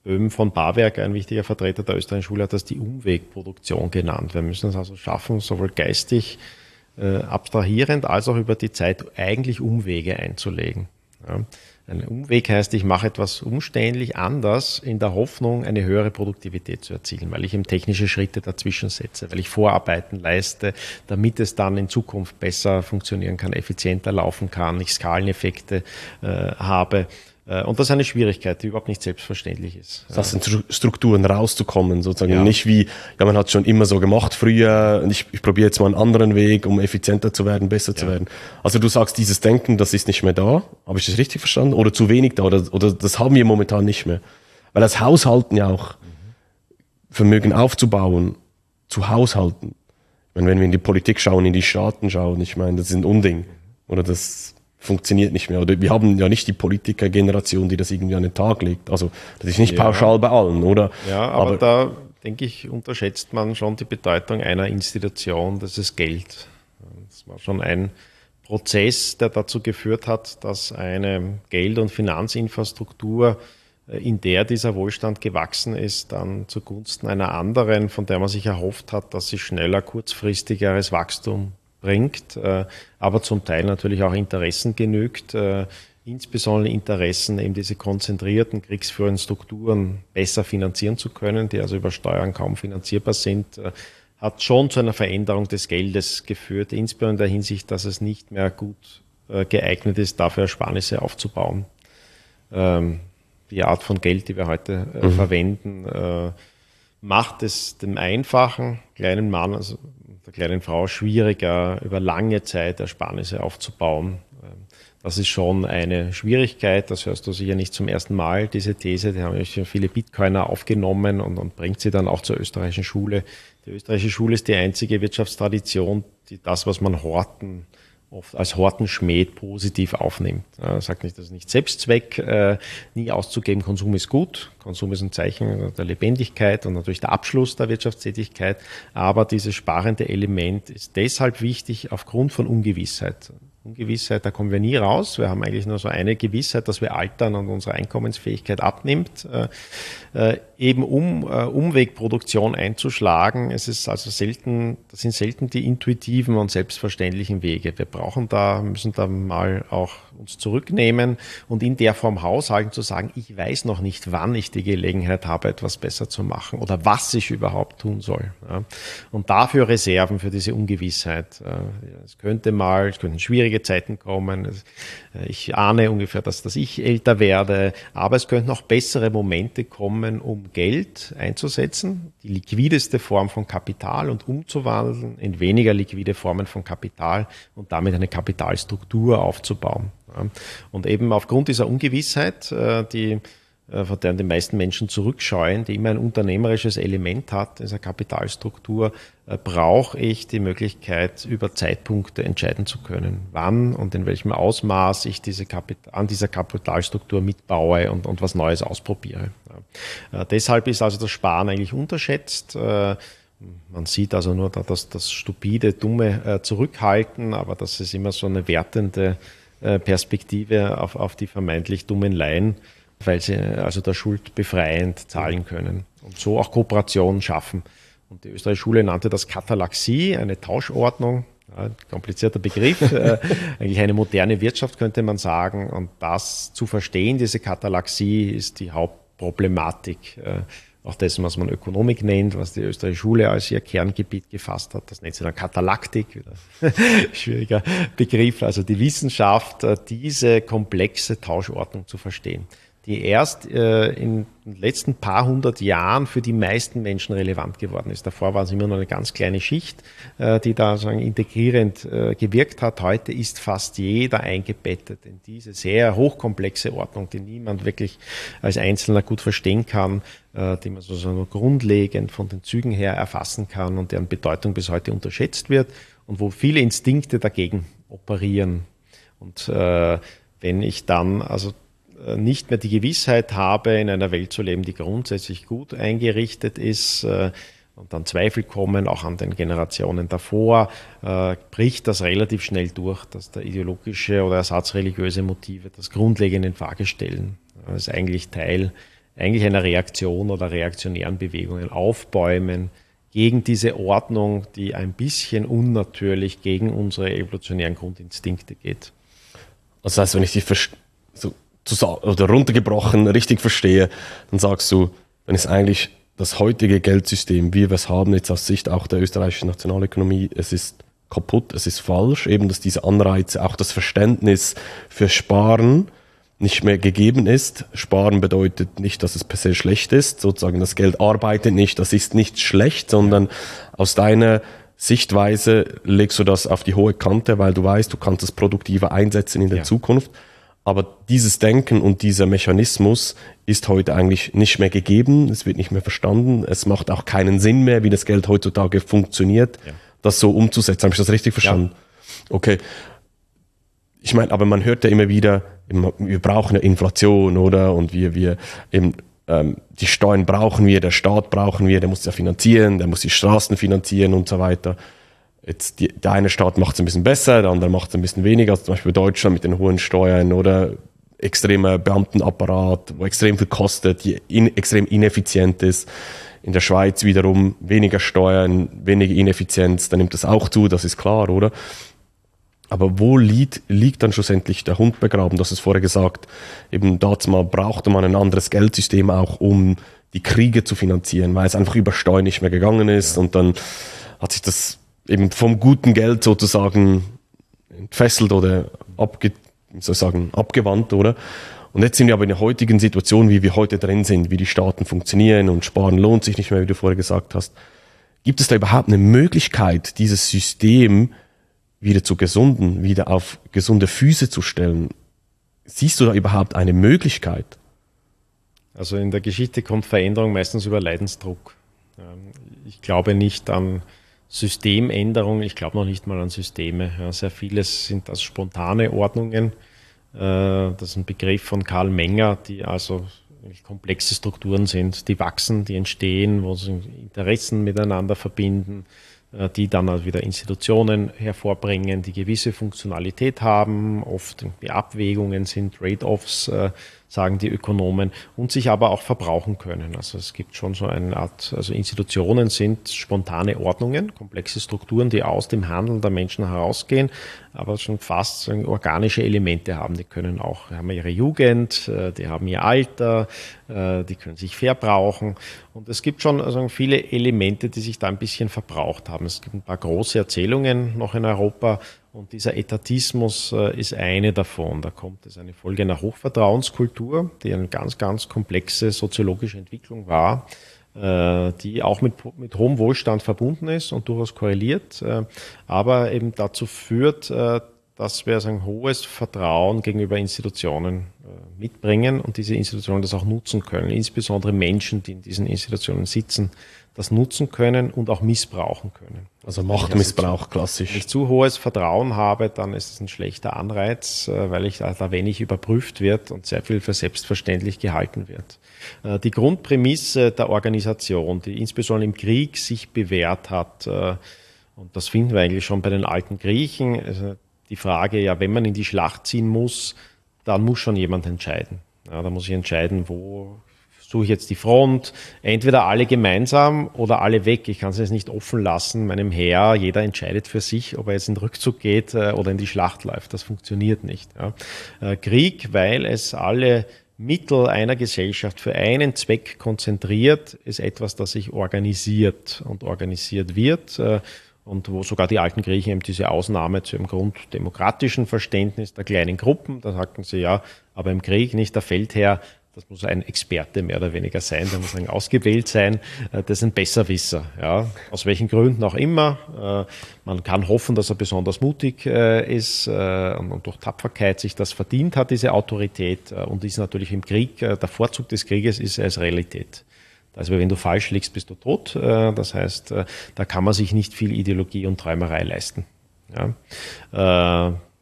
Böhm von Barwerk, ein wichtiger Vertreter der österreichischen Schule, hat das die Umwegproduktion genannt. Wir müssen es also schaffen, sowohl geistig äh, abstrahierend als auch über die Zeit eigentlich Umwege einzulegen. Ja. Ein Umweg heißt, ich mache etwas umständlich anders in der Hoffnung, eine höhere Produktivität zu erzielen, weil ich eben technische Schritte dazwischen setze, weil ich Vorarbeiten leiste, damit es dann in Zukunft besser funktionieren kann, effizienter laufen kann, ich Skaleneffekte äh, habe. Und das ist eine Schwierigkeit, die überhaupt nicht selbstverständlich ist. Das heißt, in Strukturen rauszukommen, sozusagen. Ja. Nicht wie, ja, man hat schon immer so gemacht früher, und ich, ich probiere jetzt mal einen anderen Weg, um effizienter zu werden, besser ja. zu werden. Also du sagst, dieses Denken, das ist nicht mehr da. Habe ich das richtig verstanden? Oder zu wenig da? Oder, oder das haben wir momentan nicht mehr? Weil das Haushalten ja auch Vermögen aufzubauen, zu haushalten. Ich meine, wenn wir in die Politik schauen, in die Staaten schauen, ich meine, das ist ein Unding. Oder das funktioniert nicht mehr. Oder wir haben ja nicht die Politikergeneration, die das irgendwie an den Tag legt. Also das ist nicht ja. pauschal bei allen, oder? Ja, aber, aber da, denke ich, unterschätzt man schon die Bedeutung einer Institution, das ist Geld. Das war schon ein Prozess, der dazu geführt hat, dass eine Geld- und Finanzinfrastruktur, in der dieser Wohlstand gewachsen ist, dann zugunsten einer anderen, von der man sich erhofft hat, dass sie schneller kurzfristigeres Wachstum bringt, aber zum Teil natürlich auch Interessen genügt, insbesondere Interessen, eben diese konzentrierten kriegsführenden Strukturen besser finanzieren zu können, die also über Steuern kaum finanzierbar sind, hat schon zu einer Veränderung des Geldes geführt, insbesondere in der Hinsicht, dass es nicht mehr gut geeignet ist, dafür Ersparnisse aufzubauen. Die Art von Geld, die wir heute mhm. verwenden, macht es dem einfachen kleinen Mann, also der kleinen Frau, schwieriger, über lange Zeit Ersparnisse aufzubauen. Das ist schon eine Schwierigkeit, das hörst du sicher nicht zum ersten Mal, diese These, die haben ja schon viele Bitcoiner aufgenommen und, und bringt sie dann auch zur österreichischen Schule. Die österreichische Schule ist die einzige Wirtschaftstradition, die das, was man Horten oft als Hortenschmäh positiv aufnimmt. Er sagt nicht, das ist nicht Selbstzweck, äh, nie auszugeben, Konsum ist gut, Konsum ist ein Zeichen der Lebendigkeit und natürlich der Abschluss der Wirtschaftstätigkeit, aber dieses sparende Element ist deshalb wichtig aufgrund von Ungewissheit. Ungewissheit, da kommen wir nie raus. Wir haben eigentlich nur so eine Gewissheit, dass wir altern und unsere Einkommensfähigkeit abnimmt. Äh, äh, eben um äh, Umwegproduktion einzuschlagen, es ist also selten, das sind selten die intuitiven und selbstverständlichen Wege. Wir brauchen da, müssen da mal auch uns zurücknehmen und in der Form haushalten, zu sagen, ich weiß noch nicht, wann ich die Gelegenheit habe, etwas besser zu machen oder was ich überhaupt tun soll. Ja. Und dafür Reserven für diese Ungewissheit. Äh, es könnte mal, es könnten schwierige Zeiten kommen. Ich ahne ungefähr, dass, dass ich älter werde, aber es könnten auch bessere Momente kommen, um Geld einzusetzen, die liquideste Form von Kapital und umzuwandeln in weniger liquide Formen von Kapital und damit eine Kapitalstruktur aufzubauen. Und eben aufgrund dieser Ungewissheit, die von der die meisten Menschen zurückscheuen, die immer ein unternehmerisches Element hat in dieser Kapitalstruktur, brauche ich die Möglichkeit, über Zeitpunkte entscheiden zu können, wann und in welchem Ausmaß ich diese Kapital, an dieser Kapitalstruktur mitbaue und, und was Neues ausprobiere. Ja. Deshalb ist also das Sparen eigentlich unterschätzt. Man sieht also nur das, das stupide, dumme Zurückhalten, aber das ist immer so eine wertende Perspektive auf, auf die vermeintlich dummen Laien, weil sie also der Schuld befreiend zahlen können und so auch Kooperation schaffen. Und die österreichische Schule nannte das Katalaxie, eine Tauschordnung, ja, komplizierter Begriff, äh, eigentlich eine moderne Wirtschaft könnte man sagen. Und das zu verstehen, diese Katalaxie, ist die Hauptproblematik, äh, auch dessen, was man Ökonomik nennt, was die österreichische Schule als ihr Kerngebiet gefasst hat. Das nennt sie dann Katalaktik, wieder schwieriger Begriff, also die Wissenschaft, äh, diese komplexe Tauschordnung zu verstehen, die erst äh, in den letzten paar hundert Jahren für die meisten Menschen relevant geworden ist. Davor war es immer nur eine ganz kleine Schicht, äh, die da sagen, integrierend äh, gewirkt hat. Heute ist fast jeder eingebettet in diese sehr hochkomplexe Ordnung, die niemand wirklich als Einzelner gut verstehen kann, äh, die man sozusagen nur grundlegend von den Zügen her erfassen kann und deren Bedeutung bis heute unterschätzt wird und wo viele Instinkte dagegen operieren. Und äh, wenn ich dann also nicht mehr die Gewissheit habe, in einer Welt zu leben, die grundsätzlich gut eingerichtet ist und dann Zweifel kommen, auch an den Generationen davor, bricht das relativ schnell durch, dass da ideologische oder ersatzreligiöse Motive das Grundlegende in Frage stellen. Das ist eigentlich Teil eigentlich einer Reaktion oder reaktionären Bewegungen aufbäumen gegen diese Ordnung, die ein bisschen unnatürlich gegen unsere evolutionären Grundinstinkte geht. Das heißt, wenn ich die so oder runtergebrochen richtig verstehe, dann sagst du, dann ist eigentlich das heutige Geldsystem, wie wir es haben, jetzt aus Sicht auch der österreichischen Nationalökonomie, es ist kaputt, es ist falsch, eben, dass diese Anreize, auch das Verständnis für Sparen nicht mehr gegeben ist. Sparen bedeutet nicht, dass es per se schlecht ist, sozusagen das Geld arbeitet nicht, das ist nicht schlecht, sondern aus deiner Sichtweise legst du das auf die hohe Kante, weil du weißt, du kannst es produktiver einsetzen in der ja. Zukunft. Aber dieses Denken und dieser Mechanismus ist heute eigentlich nicht mehr gegeben, es wird nicht mehr verstanden, es macht auch keinen Sinn mehr, wie das Geld heutzutage funktioniert, ja. das so umzusetzen. Habe ich das richtig verstanden? Ja. Okay. Ich meine, aber man hört ja immer wieder, wir brauchen eine Inflation, oder? Und wir, wir eben, ähm, die Steuern brauchen wir, der Staat brauchen wir, der muss ja finanzieren, der muss die Straßen finanzieren und so weiter. Jetzt die, der eine Staat macht es ein bisschen besser, der andere macht es ein bisschen weniger, also zum Beispiel Deutschland mit den hohen Steuern oder extremer Beamtenapparat, wo extrem viel kostet, die in, extrem ineffizient ist. In der Schweiz wiederum weniger Steuern, weniger Ineffizienz, da nimmt das auch zu, das ist klar, oder? Aber wo liegt, liegt dann schlussendlich der Hund begraben? Du hast es vorher gesagt, eben dazu mal brauchte man ein anderes Geldsystem auch, um die Kriege zu finanzieren, weil es einfach über Steuern nicht mehr gegangen ist, ja. Und dann hat sich das eben vom guten Geld sozusagen entfesselt oder abge, wie soll ich sagen, abgewandt, oder? Und jetzt sind wir aber in der heutigen Situation, wie wir heute drin sind, wie die Staaten funktionieren und Sparen lohnt sich nicht mehr, wie du vorher gesagt hast. Gibt es da überhaupt eine Möglichkeit, dieses System wieder zu gesunden, wieder auf gesunde Füße zu stellen? Siehst du da überhaupt eine Möglichkeit? Also in der Geschichte kommt Veränderung meistens über Leidensdruck. Ich glaube nicht an Systemänderung, ich glaube noch nicht mal an Systeme. Ja, sehr vieles sind das spontane Ordnungen. Das ist ein Begriff von Karl Menger, die also komplexe Strukturen sind, die wachsen, die entstehen, wo sie Interessen miteinander verbinden, die dann halt wieder Institutionen hervorbringen, die gewisse Funktionalität haben, oft irgendwie Abwägungen sind, Trade-offs, äh, sagen die Ökonomen, und sich aber auch verbrauchen können. Also es gibt schon so eine Art, also Institutionen sind spontane Ordnungen, komplexe Strukturen, die aus dem Handeln der Menschen herausgehen, aber schon fast so organische Elemente haben. Die können auch, haben ihre Jugend, die haben ihr Alter, die können sich verbrauchen. Und es gibt schon also viele Elemente, die sich da ein bisschen verbraucht haben. Es gibt ein paar große Erzählungen noch in Europa, und dieser Etatismus äh, ist eine davon. Da kommt es eine Folge einer Hochvertrauenskultur, die eine ganz, ganz komplexe soziologische Entwicklung war, äh, die auch mit, mit hohem Wohlstand verbunden ist und durchaus korreliert, äh, aber eben dazu führt, äh, dass wir also ein hohes Vertrauen gegenüber Institutionen äh, mitbringen und diese Institutionen das auch nutzen können. Insbesondere Menschen, die in diesen Institutionen sitzen, das nutzen können und auch missbrauchen können. Also Machtmissbrauch, also klassisch. Wenn ich zu hohes Vertrauen habe, dann ist es ein schlechter Anreiz, weil ich da wenig überprüft wird und sehr viel für selbstverständlich gehalten wird. Die Grundprämisse der Organisation, die insbesondere im Krieg sich bewährt hat, und das finden wir eigentlich schon bei den alten Griechen, also die Frage, ja, wenn man in die Schlacht ziehen muss, dann muss schon jemand entscheiden. Ja, da muss ich entscheiden, wo suche ich jetzt die Front, entweder alle gemeinsam oder alle weg. Ich kann es jetzt nicht offen lassen, meinem Heer, jeder entscheidet für sich, ob er jetzt in den Rückzug geht äh, oder in die Schlacht läuft. Das funktioniert nicht. Ja. Äh, Krieg, weil es alle Mittel einer Gesellschaft für einen Zweck konzentriert, ist etwas, das sich organisiert und organisiert wird. Äh, und wo sogar die alten Griechen eben diese Ausnahme zu einem grunddemokratischen Verständnis der kleinen Gruppen, da sagten sie ja, aber im Krieg nicht der Feldherr, das muss ein Experte mehr oder weniger sein, der muss ein ausgewählt sein, das ist ein Besserwisser, ja, aus welchen Gründen auch immer. Man kann hoffen, dass er besonders mutig ist und durch Tapferkeit sich das verdient hat, diese Autorität, und ist natürlich im Krieg, der Vorzug des Krieges ist als Realität. Also wenn du falsch liegst, bist du tot. Das heißt, da kann man sich nicht viel Ideologie und Träumerei leisten. Ja.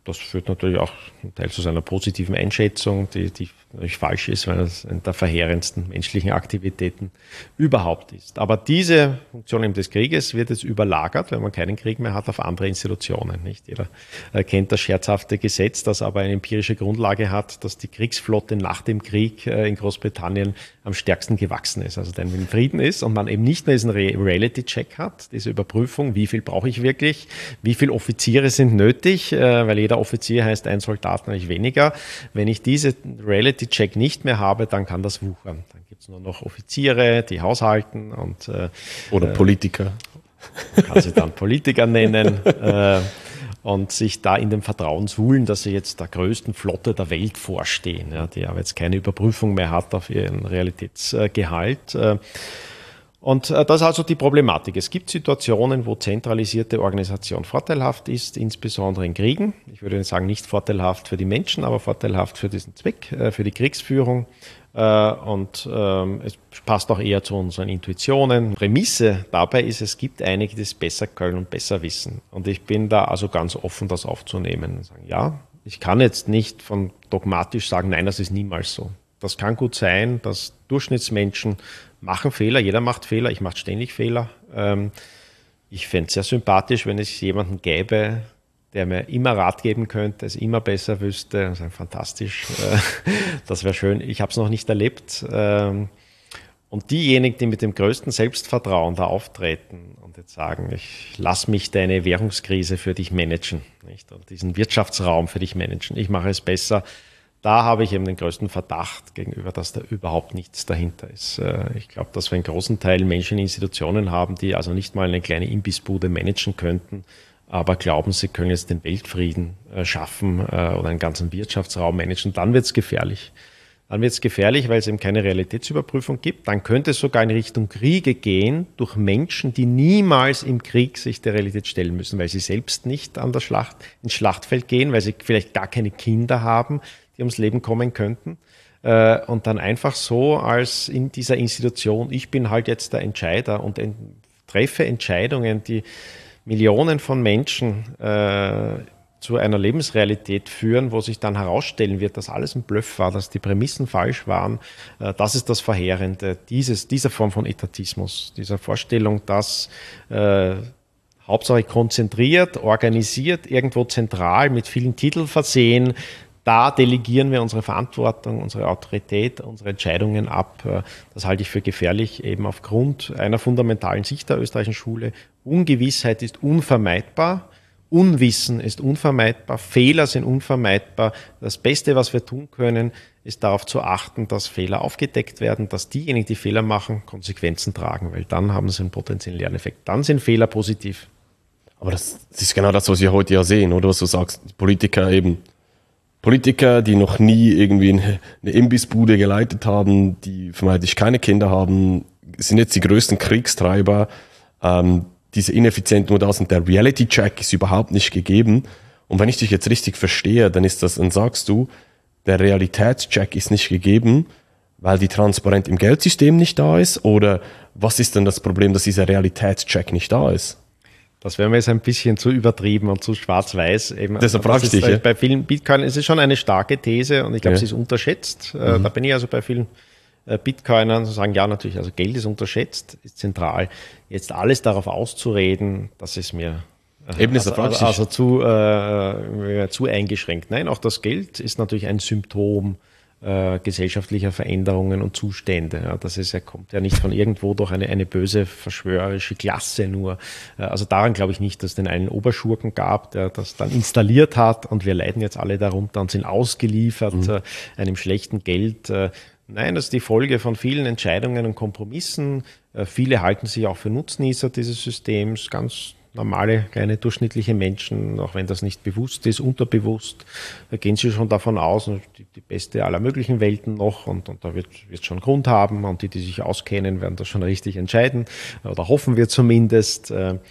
das führt natürlich auch einen Teil zu seiner positiven Einschätzung, die, die natürlich falsch ist, weil es eine der verheerendsten menschlichen Aktivitäten überhaupt ist. Aber diese Funktion eben des Krieges wird jetzt überlagert, wenn man keinen Krieg mehr hat, auf andere Institutionen. Nicht jeder kennt das scherzhafte Gesetz, das aber eine empirische Grundlage hat, dass die Kriegsflotte nach dem Krieg in Großbritannien am stärksten gewachsen ist. Also denn wenn Frieden ist und man eben nicht mehr diesen Reality-Check hat, diese Überprüfung, wie viel brauche ich wirklich, wie viele Offiziere sind nötig, weil jeder Offizier heißt ein Soldat natürlich weniger. Wenn ich diese Reality-Check nicht mehr habe, dann kann das wuchern. Dann gibt es nur noch Offiziere, die haushalten und äh, oder Politiker. Man kann sie dann Politiker nennen. äh, und sich da in dem Vertrauen suhlen, dass sie jetzt der größten Flotte der Welt vorstehen, ja, die aber jetzt keine Überprüfung mehr hat auf ihren Realitätsgehalt. Und das ist also die Problematik. Es gibt Situationen, wo zentralisierte Organisation vorteilhaft ist, insbesondere in Kriegen. Ich würde sagen, nicht vorteilhaft für die Menschen, aber vorteilhaft für diesen Zweck, für die Kriegsführung. Und ähm, es passt auch eher zu unseren Intuitionen. Prämisse dabei ist, es gibt einige, die es besser können und besser wissen. Und ich bin da also ganz offen, das aufzunehmen und sagen, ja, ich kann jetzt nicht von dogmatisch sagen, nein, das ist niemals so. Das kann gut sein, dass Durchschnittsmenschen machen Fehler, jeder macht Fehler, ich mache ständig Fehler. Ähm, ich fände es sehr sympathisch, wenn es jemanden gäbe, der mir immer Rat geben könnte, es immer besser wüsste. Das ist fantastisch. Das wäre schön. Ich habe es noch nicht erlebt. Und diejenigen, die mit dem größten Selbstvertrauen da auftreten und jetzt sagen, ich lass mich deine Währungskrise für dich managen, nicht? Und diesen Wirtschaftsraum für dich managen, ich mache es besser, da habe ich eben den größten Verdacht gegenüber, dass da überhaupt nichts dahinter ist. Ich glaube, dass wir einen großen Teil Menschen in Institutionen haben, die also nicht mal eine kleine Imbissbude managen könnten, aber glauben, sie können jetzt den Weltfrieden äh, schaffen äh, oder einen ganzen Wirtschaftsraum managen, dann wird es gefährlich. Dann wird es gefährlich, weil es eben keine Realitätsüberprüfung gibt. Dann könnte es sogar in Richtung Kriege gehen durch Menschen, die niemals im Krieg sich der Realität stellen müssen, weil sie selbst nicht an der Schlacht, ins Schlachtfeld gehen, weil sie vielleicht gar keine Kinder haben, die ums Leben kommen könnten. Äh, und dann einfach so als in dieser Institution, ich bin halt jetzt der Entscheider und en- treffe Entscheidungen, die Millionen von Menschen äh, zu einer Lebensrealität führen, wo sich dann herausstellen wird, dass alles ein Bluff war, dass die Prämissen falsch waren. Äh, das ist das Verheerende, dieses, dieser Form von Etatismus, dieser Vorstellung, dass äh, Hauptsache konzentriert, organisiert, irgendwo zentral mit vielen Titeln versehen, da delegieren wir unsere Verantwortung, unsere Autorität, unsere Entscheidungen ab. Das halte ich für gefährlich, eben aufgrund einer fundamentalen Sicht der österreichischen Schule. Ungewissheit ist unvermeidbar, Unwissen ist unvermeidbar, Fehler sind unvermeidbar. Das Beste, was wir tun können, ist darauf zu achten, dass Fehler aufgedeckt werden, dass diejenigen, die Fehler machen, Konsequenzen tragen, weil dann haben sie einen potenziellen Lerneffekt. Dann sind Fehler positiv. Aber das, das ist genau das, was wir heute ja sehen, oder? Was du sagst, Politiker eben. Politiker, die noch nie irgendwie eine Imbissbude geleitet haben, die vermeintlich keine Kinder haben, sind jetzt die größten Kriegstreiber. Ähm, diese ineffizienten Modelle sind, der Reality-Check ist überhaupt nicht gegeben. Und wenn ich dich jetzt richtig verstehe, dann ist das, dann sagst du, der Realitätscheck ist nicht gegeben, weil die Transparenz im Geldsystem nicht da ist? Oder was ist denn das Problem, dass dieser Realitätscheck nicht da ist? Das wäre mir jetzt ein bisschen zu übertrieben und zu schwarz-weiß. Eben, Deshalb frage ich dich. Ja? Bei vielen Bitcoin ist es schon eine starke These und ich glaube, ja. sie ist unterschätzt. Mhm. Da bin ich also bei vielen Bitcoinern, die sagen, ja natürlich, also Geld ist unterschätzt, ist zentral. Jetzt alles darauf auszureden, das ist mir Eben also, ist also, also zu, äh, zu eingeschränkt. Nein, auch das Geld ist natürlich ein Symptom Äh, gesellschaftlicher Veränderungen und Zustände. Ja, das ist, er kommt ja nicht von irgendwo durch eine, eine böse verschwörerische Klasse nur. Äh, also daran glaube ich nicht, dass es den einen Oberschurken gab, der das dann installiert hat und wir leiden jetzt alle darunter und sind ausgeliefert mhm. äh, einem schlechten Geld. Äh, nein, das ist die Folge von vielen Entscheidungen und Kompromissen. Äh, viele halten sich auch für Nutznießer dieses Systems, ganz normale, kleine, durchschnittliche Menschen, auch wenn das nicht bewusst ist, unterbewusst, da gehen sie schon davon aus, die, die beste aller möglichen Welten noch und, und da wird es schon Grund haben und die, die sich auskennen, werden das schon richtig entscheiden oder hoffen wir zumindest.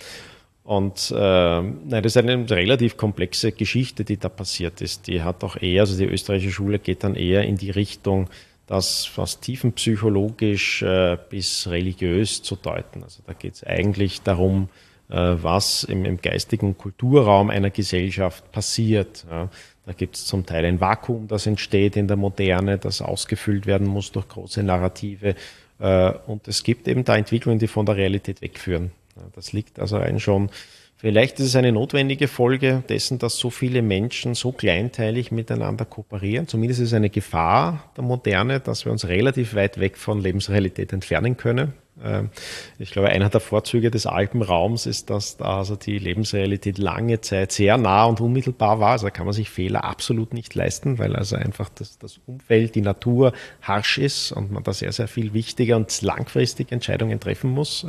Und äh, nein, das ist eine relativ komplexe Geschichte, die da passiert ist. Die hat auch eher, also die österreichische Schule geht dann eher in die Richtung, das was tiefenpsychologisch äh, bis religiös zu deuten. Also da geht es eigentlich darum, was im, im geistigen Kulturraum einer Gesellschaft passiert. Ja. Da gibt es zum Teil ein Vakuum, das entsteht in der Moderne, das ausgefüllt werden muss durch große Narrative. Und es gibt eben da Entwicklungen, die von der Realität wegführen. Das liegt also rein schon. Vielleicht ist es eine notwendige Folge dessen, dass so viele Menschen so kleinteilig miteinander kooperieren. Zumindest ist es eine Gefahr der Moderne, dass wir uns relativ weit weg von Lebensrealität entfernen können. Ich glaube, einer der Vorzüge des Alpenraums ist, dass da also die Lebensrealität lange Zeit sehr nah und unmittelbar war. Also da kann man sich Fehler absolut nicht leisten, weil also einfach das, das Umfeld, die Natur harsch ist und man da sehr, sehr viel wichtiger und langfristig Entscheidungen treffen muss.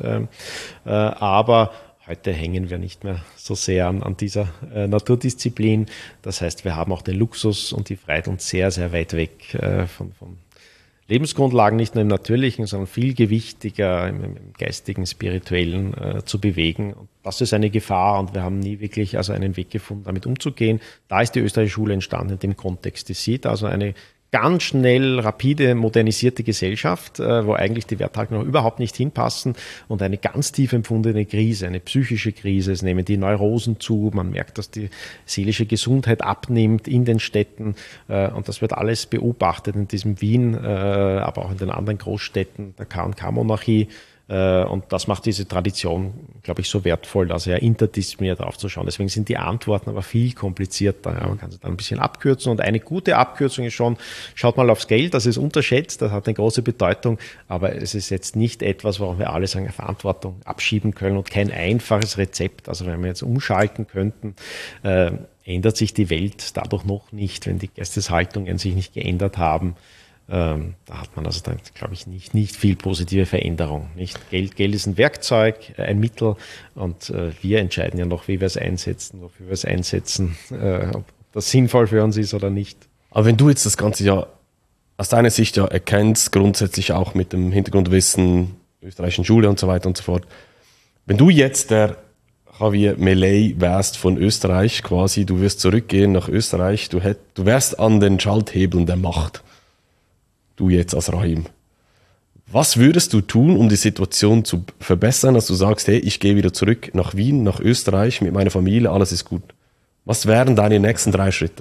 Aber heute hängen wir nicht mehr so sehr an, an dieser äh, Naturdisziplin. Das heißt, wir haben auch den Luxus und die Freiheit, uns sehr, sehr weit weg äh, von, von Lebensgrundlagen, nicht nur im Natürlichen, sondern viel gewichtiger im, im geistigen, spirituellen äh, zu bewegen. Und das ist eine Gefahr und wir haben nie wirklich also einen Weg gefunden, damit umzugehen. Da ist die österreichische Schule entstanden in dem Kontext. Die sieht also eine ganz schnell, rapide, modernisierte Gesellschaft, wo eigentlich die Werthaltungen noch überhaupt nicht hinpassen und eine ganz tief empfundene Krise, eine psychische Krise. Es nehmen die Neurosen zu, man merkt, dass die seelische Gesundheit abnimmt in den Städten und das wird alles beobachtet in diesem Wien, aber auch in den anderen Großstädten der K und K-Monarchie. Und das macht diese Tradition, glaube ich, so wertvoll, also ja interdisziplinär drauf zu schauen. Deswegen sind die Antworten aber viel komplizierter. Ja, man kann sie dann ein bisschen abkürzen. Und eine gute Abkürzung ist schon, schaut mal aufs Geld, das ist unterschätzt, das hat eine große Bedeutung. Aber es ist jetzt nicht etwas, worauf wir alle sagen, Verantwortung abschieben können und kein einfaches Rezept. Also wenn wir jetzt umschalten könnten, äh, ändert sich die Welt dadurch noch nicht, wenn die Geisteshaltungen sich nicht geändert haben. Ähm, da hat man also, da, glaube ich, nicht, nicht viel positive Veränderung. Nicht? Geld, Geld ist ein Werkzeug, ein Mittel und äh, wir entscheiden ja noch, wie wir es einsetzen, wofür wir es einsetzen, äh, ob das sinnvoll für uns ist oder nicht. Aber wenn du jetzt das Ganze ja aus deiner Sicht ja erkennst, grundsätzlich auch mit dem Hintergrundwissen österreichischen Schule und so weiter und so fort, wenn du jetzt der Javier Milei wärst von Österreich quasi, du wirst zurückgehen nach Österreich, du, hätt, du wärst an den Schalthebeln der Macht. Du jetzt als Rahim. Was würdest du tun, um die Situation zu verbessern, dass du sagst, hey, ich gehe wieder zurück nach Wien, nach Österreich mit meiner Familie, alles ist gut. Was wären deine nächsten drei Schritte?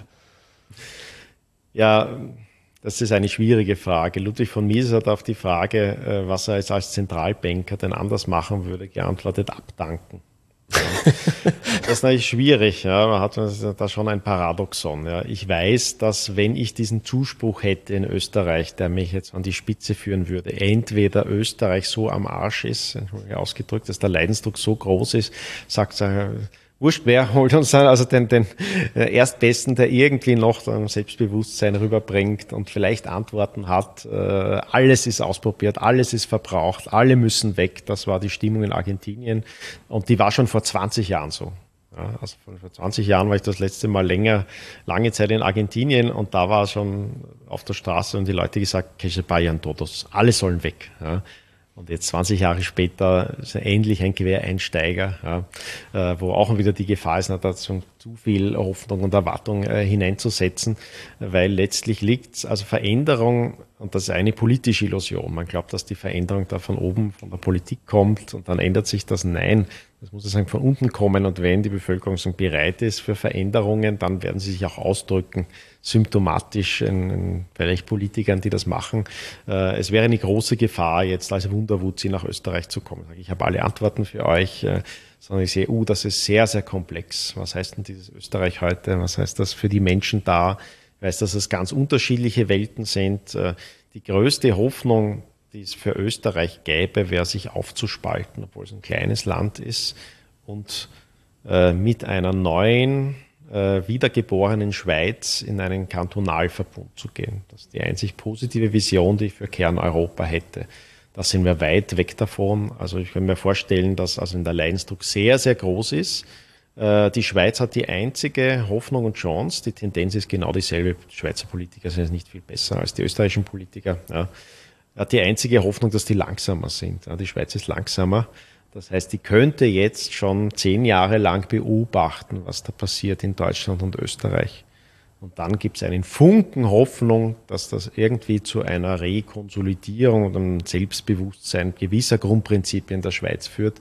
Ja, das ist eine schwierige Frage. Ludwig von Mises hat auf die Frage, was er jetzt als Zentralbanker denn anders machen würde, geantwortet, abdanken. Ja. Das ist natürlich schwierig, ja. Man hat da schon ein Paradoxon. Ja. Ich weiß, dass wenn ich diesen Zuspruch hätte in Österreich, der mich jetzt an die Spitze führen würde, entweder Österreich so am Arsch ist, ausgedrückt, dass der Leidensdruck so groß ist, sagt er, wurscht, wer holt uns dann, also den, den Erstbesten, der irgendwie noch ein Selbstbewusstsein rüberbringt und vielleicht Antworten hat. Äh, alles ist ausprobiert, alles ist verbraucht, alle müssen weg. Das war die Stimmung in Argentinien und die war schon vor zwanzig Jahren so. Ja, also vor zwanzig Jahren war ich das letzte Mal länger, lange Zeit in Argentinien und da war schon auf der Straße und die Leute gesagt, que se vayan todos, alle sollen weg. Ja. Und jetzt zwanzig Jahre später ist er endlich ein Quereinsteiger, ja, äh, wo auch wieder die Gefahr ist, da zu viel Hoffnung und Erwartung äh, hineinzusetzen, weil letztlich liegt also Veränderung, und das ist eine politische Illusion. Man glaubt, dass die Veränderung da von oben, von der Politik kommt und dann ändert sich das. Nein, das muss sozusagen von unten kommen und wenn die Bevölkerung so bereit ist für Veränderungen, dann werden sie sich auch ausdrücken, symptomatisch in, in vielleicht Politikern, die das machen. Äh, es wäre eine große Gefahr, jetzt als Wunderwutzi nach Österreich zu kommen. Ich habe alle Antworten für euch, äh, sondern ich sehe, uh, das ist sehr, sehr komplex. Was heißt denn dieses Österreich heute? Was heißt das für die Menschen da? Ich weiß, dass es ganz unterschiedliche Welten sind. Äh, die größte Hoffnung, die es für Österreich gäbe, wäre, sich aufzuspalten, obwohl es ein kleines Land ist und äh, mit einer neuen, äh, wiedergeborenen Schweiz in einen Kantonalverbund zu gehen. Das ist die einzig positive Vision, die ich für Kerneuropa hätte. Da sind wir weit weg davon. Also ich kann mir vorstellen, dass also der Leidensdruck sehr, sehr groß ist. Äh, die Schweiz hat die einzige Hoffnung und Chance. Die Tendenz ist genau dieselbe. Die Schweizer Politiker sind nicht viel besser als die österreichischen Politiker. Ja. Hat die einzige Hoffnung, dass die langsamer sind. Ja, die Schweiz ist langsamer. Das heißt, die könnte jetzt schon zehn Jahre lang beobachten, was da passiert in Deutschland und Österreich. Und dann gibt es einen Funken Hoffnung, dass das irgendwie zu einer Rekonsolidierung und einem Selbstbewusstsein gewisser Grundprinzipien der Schweiz führt,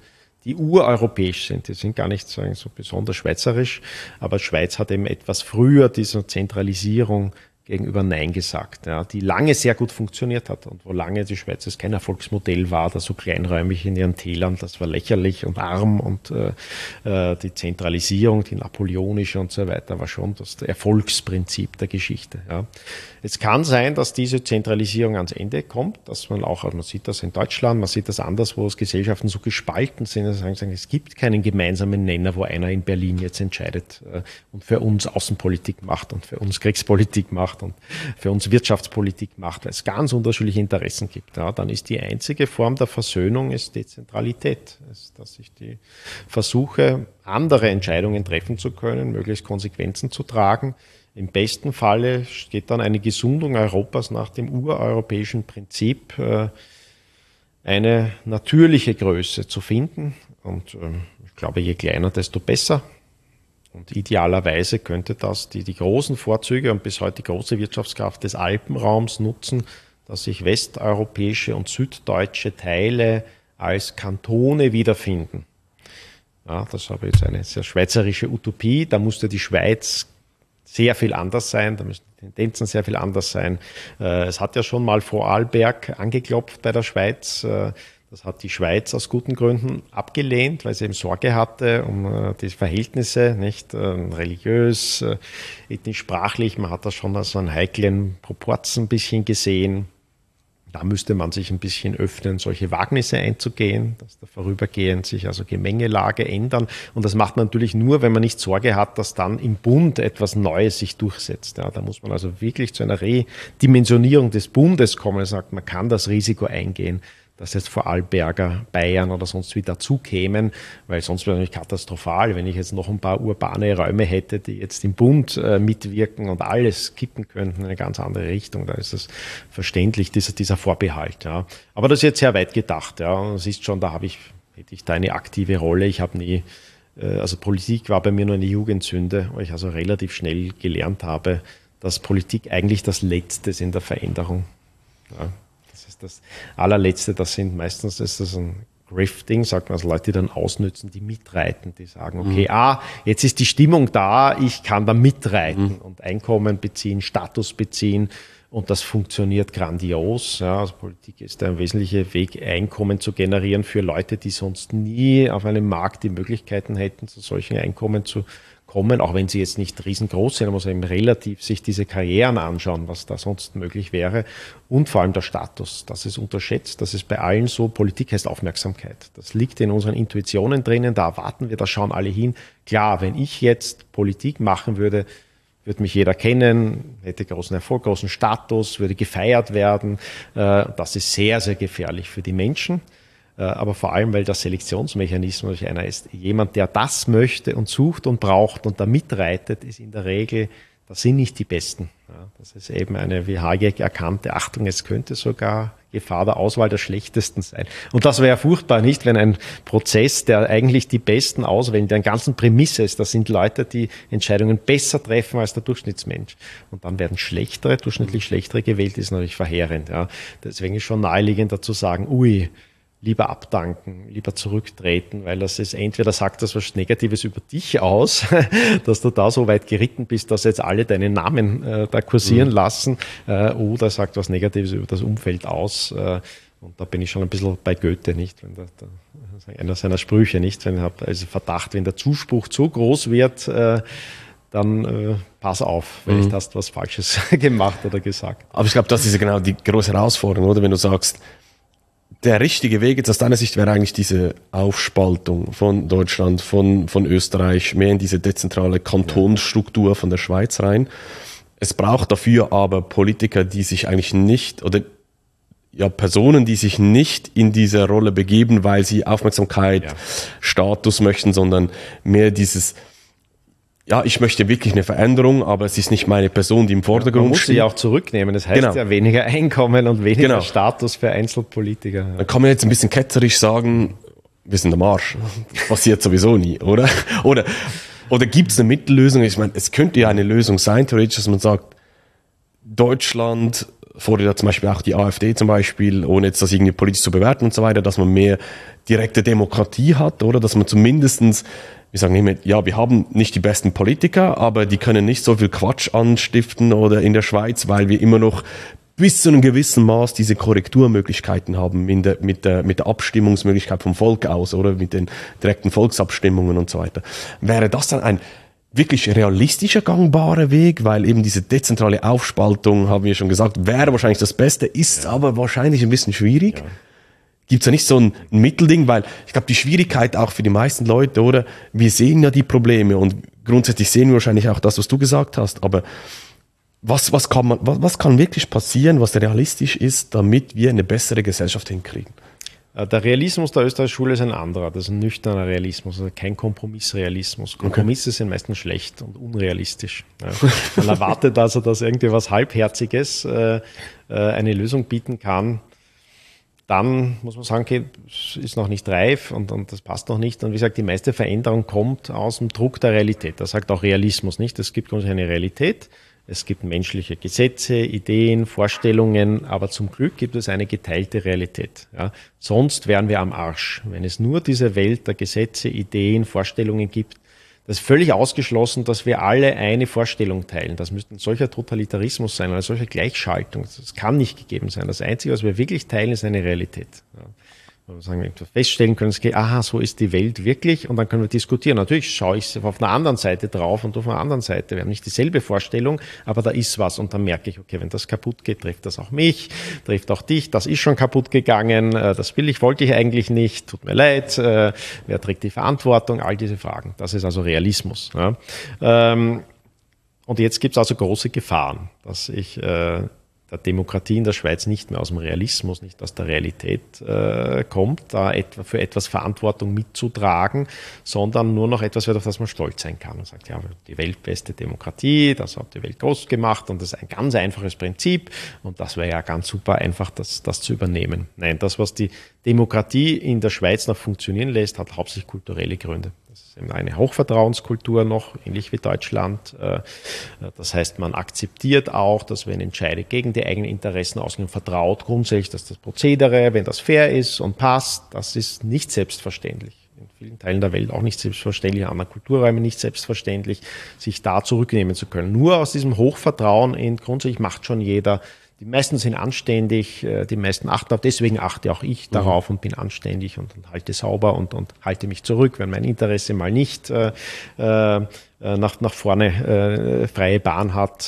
die ureuropäisch sind. Die sind gar nicht so, so besonders schweizerisch, aber Schweiz hat eben etwas früher diese Zentralisierung gegenüber Nein gesagt, ja, die lange sehr gut funktioniert hat und wo lange die Schweiz kein Erfolgsmodell war, da so kleinräumig in ihren Tälern, das war lächerlich und arm und äh, die Zentralisierung, die napoleonische und so weiter, war schon das Erfolgsprinzip der Geschichte. Ja. Es kann sein, dass diese Zentralisierung ans Ende kommt, dass man auch, also man sieht das in Deutschland, man sieht das anders, wo Gesellschaften so gespalten sind, dass sagen, es gibt keinen gemeinsamen Nenner, wo einer in Berlin jetzt entscheidet äh, und für uns Außenpolitik macht und für uns Kriegspolitik macht und für uns Wirtschaftspolitik macht, weil es ganz unterschiedliche Interessen gibt. Ja, dann ist die einzige Form der Versöhnung ist Dezentralität, ist, dass ich die versuche, andere Entscheidungen treffen zu können, möglichst Konsequenzen zu tragen. Im besten Falle steht dann eine Gesundung Europas nach dem ureuropäischen Prinzip, eine natürliche Größe zu finden. Und ich glaube, je kleiner, desto besser. Und idealerweise könnte das die, die großen Vorzüge und bis heute die große Wirtschaftskraft des Alpenraums nutzen, dass sich westeuropäische und süddeutsche Teile als Kantone wiederfinden. Ja, das habe ich jetzt eine sehr schweizerische Utopie. Da musste die Schweiz sehr viel anders sein, da müssen die Tendenzen sehr viel anders sein. Es hat ja schon mal Vorarlberg angeklopft bei der Schweiz. Das hat die Schweiz aus guten Gründen abgelehnt, weil sie eben Sorge hatte um die Verhältnisse, nicht religiös, ethnisch, sprachlich. Man hat das schon als einen heiklen Proporz ein bisschen gesehen. Da müsste man sich ein bisschen öffnen, solche Wagnisse einzugehen, dass da vorübergehend sich also Gemengelage ändern. Und das macht man natürlich nur, wenn man nicht Sorge hat, dass dann im Bund etwas Neues sich durchsetzt. Ja, da muss man also wirklich zu einer Redimensionierung des Bundes kommen und sagt, man kann das Risiko eingehen, dass jetzt Vorarlberger, Bayern oder sonst wie dazu kämen, weil sonst wäre es natürlich katastrophal, wenn ich jetzt noch ein paar urbane Räume hätte, die jetzt im Bund äh, mitwirken und alles kippen könnten in eine ganz andere Richtung. Da ist es verständlich, dieser, dieser Vorbehalt. Ja. Aber das ist jetzt sehr weit gedacht. Ja. Und es ist schon, da habe ich, hätte ich da eine aktive Rolle. Ich habe nie, äh, also Politik war bei mir nur eine Jugendsünde, weil ich also relativ schnell gelernt habe, dass Politik eigentlich das Letzte ist in der Veränderung. Ja. Das allerletzte, das sind meistens ist das ein Grifting, sagt man, also Leute, die dann ausnützen, die mitreiten, die sagen, okay, mhm. ah, jetzt ist die Stimmung da, ich kann da mitreiten mhm. und Einkommen beziehen, Status beziehen und das funktioniert grandios. Ja, also Politik ist ein wesentlicher Weg, Einkommen zu generieren für Leute, die sonst nie auf einem Markt die Möglichkeiten hätten, zu solchen Einkommen zu kommen, auch wenn sie jetzt nicht riesengroß sind, man muss eben relativ sich diese Karrieren anschauen, was da sonst möglich wäre und vor allem der Status, das ist unterschätzt, das ist bei allen so, Politik heißt Aufmerksamkeit, das liegt in unseren Intuitionen drinnen, da erwarten wir, da schauen alle hin, klar, wenn ich jetzt Politik machen würde, würde mich jeder kennen, hätte großen Erfolg, großen Status, würde gefeiert werden, das ist sehr, sehr gefährlich für die Menschen. Aber vor allem, weil der Selektionsmechanismus einer ist. Jemand, der das möchte und sucht und braucht und da mitreitet, ist in der Regel, das sind nicht die Besten. Ja, das ist eben eine, wie Hayek erkannte, Achtung, es könnte sogar Gefahr der Auswahl der Schlechtesten sein. Und das wäre furchtbar, nicht, wenn ein Prozess, der eigentlich die Besten auswählt, der eine ganzen Prämisse ist, das sind Leute, die Entscheidungen besser treffen als der Durchschnittsmensch. Und dann werden schlechtere, durchschnittlich schlechtere gewählt, ist natürlich verheerend. Ja. Deswegen ist schon naheliegender zu sagen, ui, lieber abdanken, lieber zurücktreten, weil das ist, entweder sagt das was Negatives über dich aus, dass du da so weit geritten bist, dass jetzt alle deinen Namen äh, da kursieren mhm. lassen, äh, oder sagt was Negatives über das Umfeld aus. Äh, und da bin ich schon ein bisschen bei Goethe, nicht? Wenn der, der, einer seiner Sprüche, nicht? Wenn ich habe also Verdacht, wenn der Zuspruch zu groß wird, äh, dann äh, pass auf, vielleicht mhm. hast du was Falsches gemacht oder gesagt. Aber ich glaube, das ist ja genau die große Herausforderung, oder? Wenn du sagst, der richtige Weg jetzt aus deiner Sicht wäre eigentlich diese Aufspaltung von Deutschland, von, von Österreich, mehr in diese dezentrale Kantonsstruktur von der Schweiz rein. Es braucht dafür aber Politiker, die sich eigentlich nicht, oder ja, Personen, die sich nicht in diese Rolle begeben, weil sie Aufmerksamkeit, ja. Status möchten, sondern mehr dieses, ja, ich möchte wirklich eine Veränderung, aber es ist nicht meine Person, die im Vordergrund steht. Man muss sie ja auch zurücknehmen. Das heißt genau. ja weniger Einkommen und weniger genau. Status für Einzelpolitiker. Ja. Dann kann man jetzt ein bisschen ketzerisch sagen, wir sind am Arsch. Das passiert sowieso nie, oder? Oder, oder gibt es eine Mittellösung? Ich meine, es könnte ja eine Lösung sein, theoretisch, dass man sagt, Deutschland fordert ja zum Beispiel auch die AfD zum Beispiel, ohne jetzt das irgendwie politisch zu bewerten und so weiter, dass man mehr direkte Demokratie hat, oder? Dass man zumindestens, wir sagen immer, ja, wir haben nicht die besten Politiker, aber die können nicht so viel Quatsch anstiften oder in der Schweiz, weil wir immer noch bis zu einem gewissen Maß diese Korrekturmöglichkeiten haben mit der, mit der, mit der Abstimmungsmöglichkeit vom Volk aus, oder mit den direkten Volksabstimmungen und so weiter. Wäre das dann ein wirklich realistischer gangbarer Weg, weil eben diese dezentrale Aufspaltung, haben wir schon gesagt, wäre wahrscheinlich das Beste, ist ja. aber wahrscheinlich ein bisschen schwierig. Ja. Gibt es ja nicht so ein, ein Mittelding, weil ich glaube, die Schwierigkeit auch für die meisten Leute, oder? Wir sehen ja die Probleme und grundsätzlich sehen wir wahrscheinlich auch das, was du gesagt hast, aber was, was, kann man, was, was kann wirklich passieren, was realistisch ist, damit wir eine bessere Gesellschaft hinkriegen? Der Realismus der österreichischen Schule ist ein anderer, das ist ein nüchterner Realismus, also kein Kompromissrealismus. Kompromisse okay. sind meistens schlecht und unrealistisch. Ja. Man erwartet also, dass irgendwie was Halbherziges äh, eine Lösung bieten kann. Dann muss man sagen, okay, es ist noch nicht reif und, und das passt noch nicht. Und wie gesagt, die meiste Veränderung kommt aus dem Druck der Realität. Das sagt auch Realismus nicht. Es gibt grundsätzlich eine Realität. Es gibt menschliche Gesetze, Ideen, Vorstellungen, aber zum Glück gibt es eine geteilte Realität. Ja. Sonst wären wir am Arsch. Wenn es nur diese Welt der Gesetze, Ideen, Vorstellungen gibt, das ist völlig ausgeschlossen, dass wir alle eine Vorstellung teilen. Das müsste ein solcher Totalitarismus sein, eine solche Gleichschaltung. Das kann nicht gegeben sein. Das Einzige, was wir wirklich teilen, ist eine Realität. Ja. Wenn wir sagen, feststellen können, okay, aha, so ist die Welt wirklich, und dann können wir diskutieren. Natürlich schaue ich auf einer anderen Seite drauf und auf einer anderen Seite. Wir haben nicht dieselbe Vorstellung, aber da ist was, und dann merke ich, okay, wenn das kaputt geht, trifft das auch mich, trifft auch dich, das ist schon kaputt gegangen, das will ich, wollte ich eigentlich nicht, tut mir leid, wer trägt die Verantwortung, all diese Fragen. Das ist also Realismus. Ja. Und jetzt gibt es also große Gefahren, dass ich der Demokratie in der Schweiz nicht mehr aus dem Realismus, nicht aus der Realität äh, kommt, da etwa für etwas Verantwortung mitzutragen, sondern nur noch etwas wird, auf das man stolz sein kann. Man sagt, ja, die weltbeste Demokratie, das hat die Welt groß gemacht und das ist ein ganz einfaches Prinzip und das wäre ja ganz super einfach, das, das zu übernehmen. Nein, das, was die Demokratie in der Schweiz noch funktionieren lässt, hat hauptsächlich kulturelle Gründe. Das ist eben eine Hochvertrauenskultur noch, ähnlich wie Deutschland. Das heißt, man akzeptiert auch, dass wenn Entscheide gegen die eigenen Interessen ausgehen, vertraut grundsätzlich, dass das Prozedere, wenn das fair ist und passt, das ist nicht selbstverständlich. In vielen Teilen der Welt auch nicht selbstverständlich, in anderen Kulturräumen nicht selbstverständlich, sich da zurücknehmen zu können. Nur aus diesem Hochvertrauen in grundsätzlich macht schon jeder. Die meisten sind anständig, die meisten achten auf, deswegen achte auch ich darauf und bin anständig und, und halte sauber und, und halte mich zurück, wenn mein Interesse mal nicht äh, nach, nach vorne äh, freie Bahn hat.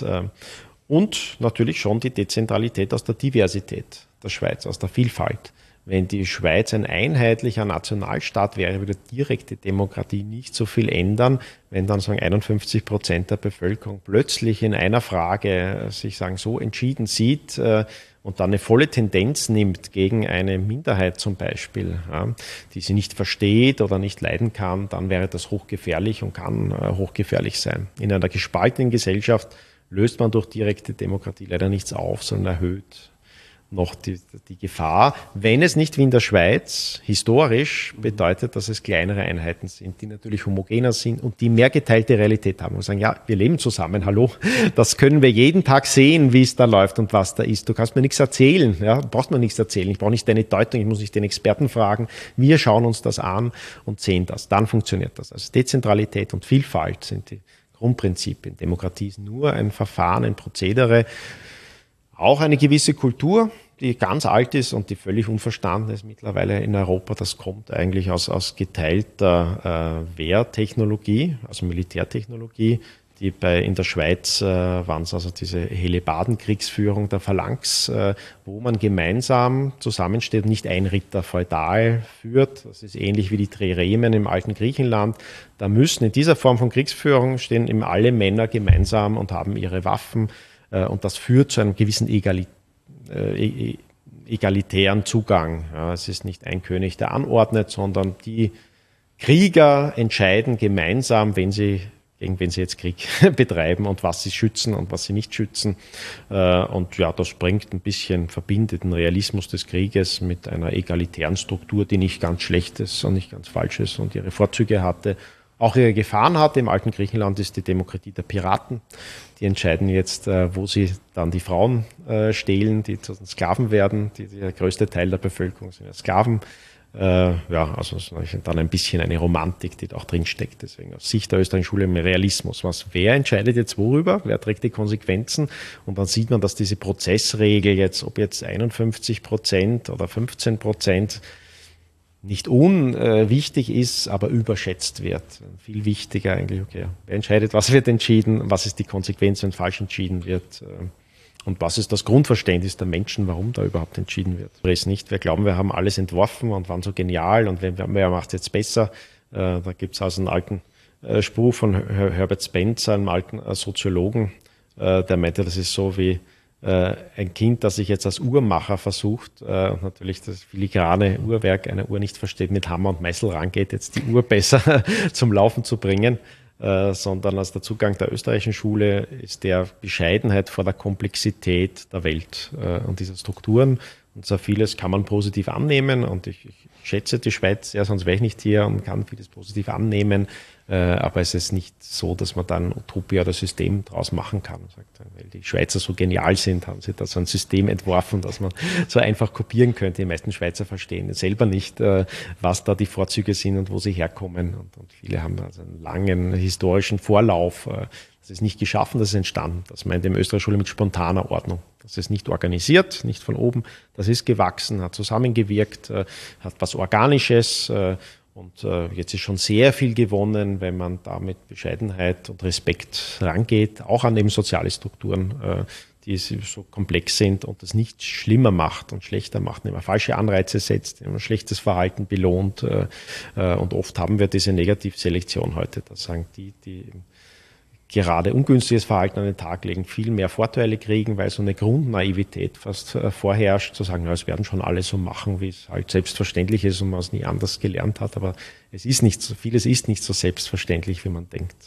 Und natürlich schon die Dezentralität aus der Diversität der Schweiz, aus der Vielfalt. Wenn die Schweiz ein einheitlicher Nationalstaat wäre, würde direkte Demokratie nicht so viel ändern, wenn dann sagen einundfünfzig Prozent der Bevölkerung plötzlich in einer Frage sich sagen so entschieden sieht äh, und dann eine volle Tendenz nimmt gegen eine Minderheit zum Beispiel, ja, die sie nicht versteht oder nicht leiden kann, dann wäre das hochgefährlich und kann äh, hochgefährlich sein. In einer gespaltenen Gesellschaft löst man durch direkte Demokratie leider nichts auf, sondern erhöht noch die, die Gefahr, wenn es nicht wie in der Schweiz historisch bedeutet, dass es kleinere Einheiten sind, die natürlich homogener sind und die mehr geteilte Realität haben und sagen, ja, wir leben zusammen, hallo, das können wir jeden Tag sehen, wie es da läuft und was da ist. Du kannst mir nichts erzählen, ja, brauchst mir nichts erzählen, ich brauche nicht deine Deutung, ich muss nicht den Experten fragen, wir schauen uns das an und sehen das, dann funktioniert das. Also Dezentralität und Vielfalt sind die Grundprinzipien. Demokratie ist nur ein Verfahren, ein Prozedere, auch eine gewisse Kultur, die ganz alt ist und die völlig unverstanden ist mittlerweile in Europa. Das kommt eigentlich aus, aus geteilter äh, Wehrtechnologie, also Militärtechnologie, die bei in der Schweiz äh, waren es also diese Hellebardenkriegsführung der Phalanx, äh, wo man gemeinsam zusammensteht und nicht ein Ritter feudal führt. Das ist ähnlich wie die Triremen im alten Griechenland. Da müssen in dieser Form von Kriegsführung stehen eben alle Männer gemeinsam und haben ihre Waffen. Und das führt zu einem gewissen Egali- äh, egalitären Zugang. Ja, es ist nicht ein König, der anordnet, sondern die Krieger entscheiden gemeinsam, wenn sie, gegen wen sie jetzt Krieg betreiben und was sie schützen und was sie nicht schützen. Und ja, das bringt ein bisschen, verbindet den Realismus des Krieges mit einer egalitären Struktur, die nicht ganz schlecht ist und nicht ganz falsch ist und ihre Vorzüge hatte. auch ihre Gefahren hat. Im alten Griechenland ist die Demokratie der Piraten. Die entscheiden jetzt, wo sie dann die Frauen stehlen, die zu Sklaven werden. Die, der größte Teil der Bevölkerung sind ja Sklaven. Ja, also dann ein bisschen eine Romantik, die da auch drin steckt. Deswegen aus Sicht der österreichischen Schule im Realismus. Was, wer entscheidet jetzt worüber? Wer trägt die Konsequenzen? Und dann sieht man, dass diese Prozessregel jetzt, ob jetzt einundfünfzig Prozent oder fünfzehn Prozent, nicht unwichtig ist, aber überschätzt wird. Viel wichtiger eigentlich, okay, wer entscheidet, was wird entschieden, was ist die Konsequenz, wenn falsch entschieden wird und was ist das Grundverständnis der Menschen, warum da überhaupt entschieden wird. Wir es nicht, wir glauben, wir haben alles entworfen und waren so genial und wer, wer macht es jetzt besser? Da gibt es also einen alten Spruch von Herbert Spencer, einem alten Soziologen, der meinte, das ist so wie ein Kind, das sich jetzt als Uhrmacher versucht äh, und natürlich das filigrane Uhrwerk einer Uhr nicht versteht, mit Hammer und Meißel rangeht, jetzt die Uhr besser zum Laufen zu bringen, äh, sondern als der Zugang der österreichischen Schule ist der Bescheidenheit vor der Komplexität der Welt äh, und dieser Strukturen. Und so vieles kann man positiv annehmen und ich, ich schätze die Schweiz, ja, sonst wäre ich nicht hier und kann vieles positiv annehmen. Äh, aber es ist nicht so, dass man dann Utopia oder System draus machen kann. Sagt, weil die Schweizer so genial sind, haben sie da so ein System entworfen, das man so einfach kopieren könnte. Die meisten Schweizer verstehen selber nicht, äh, was da die Vorzüge sind und wo sie herkommen. Und, und viele haben also einen langen historischen Vorlauf. Äh, das ist nicht geschaffen, das ist entstanden. Das meint die österreichische Schule mit spontaner Ordnung. Das ist nicht organisiert, nicht von oben. Das ist gewachsen, hat zusammengewirkt, äh, hat was Organisches. Äh, Und äh, jetzt ist schon sehr viel gewonnen, wenn man da mit Bescheidenheit und Respekt rangeht, auch an eben soziale Strukturen, äh, die so komplex sind und das nicht schlimmer macht und schlechter macht, indem man falsche Anreize setzt, indem man schlechtes Verhalten belohnt. Äh, äh, und oft haben wir diese Negativselektion heute. Da sagen die, die gerade ungünstiges Verhalten an den Tag legen, viel mehr Vorteile kriegen, weil so eine Grundnaivität fast vorherrscht, zu sagen, ja, es werden schon alle so machen, wie es halt selbstverständlich ist und man es nie anders gelernt hat. Aber es ist nicht so, vieles ist nicht so selbstverständlich, wie man denkt.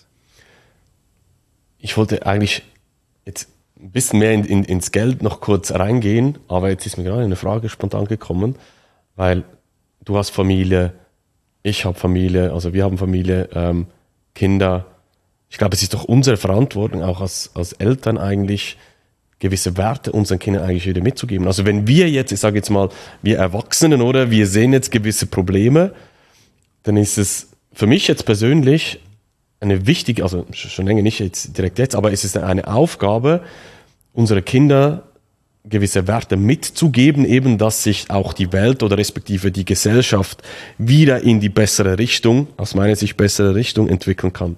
Ich wollte eigentlich jetzt ein bisschen mehr in, in, ins Geld noch kurz reingehen, aber jetzt ist mir gerade eine Frage spontan gekommen, weil du hast Familie, ich habe Familie, also wir haben Familie, ähm, Kinder. Ich glaube, es ist doch unsere Verantwortung, auch als, als Eltern eigentlich, gewisse Werte unseren Kindern eigentlich wieder mitzugeben. Also wenn wir jetzt, ich sage jetzt mal, wir Erwachsenen, oder, wir sehen jetzt gewisse Probleme, dann ist es für mich jetzt persönlich eine wichtige, also schon länger nicht jetzt direkt jetzt, aber es ist eine Aufgabe, unsere Kinder gewisse Werte mitzugeben, eben, dass sich auch die Welt oder respektive die Gesellschaft wieder in die bessere Richtung, aus meiner Sicht bessere Richtung entwickeln kann.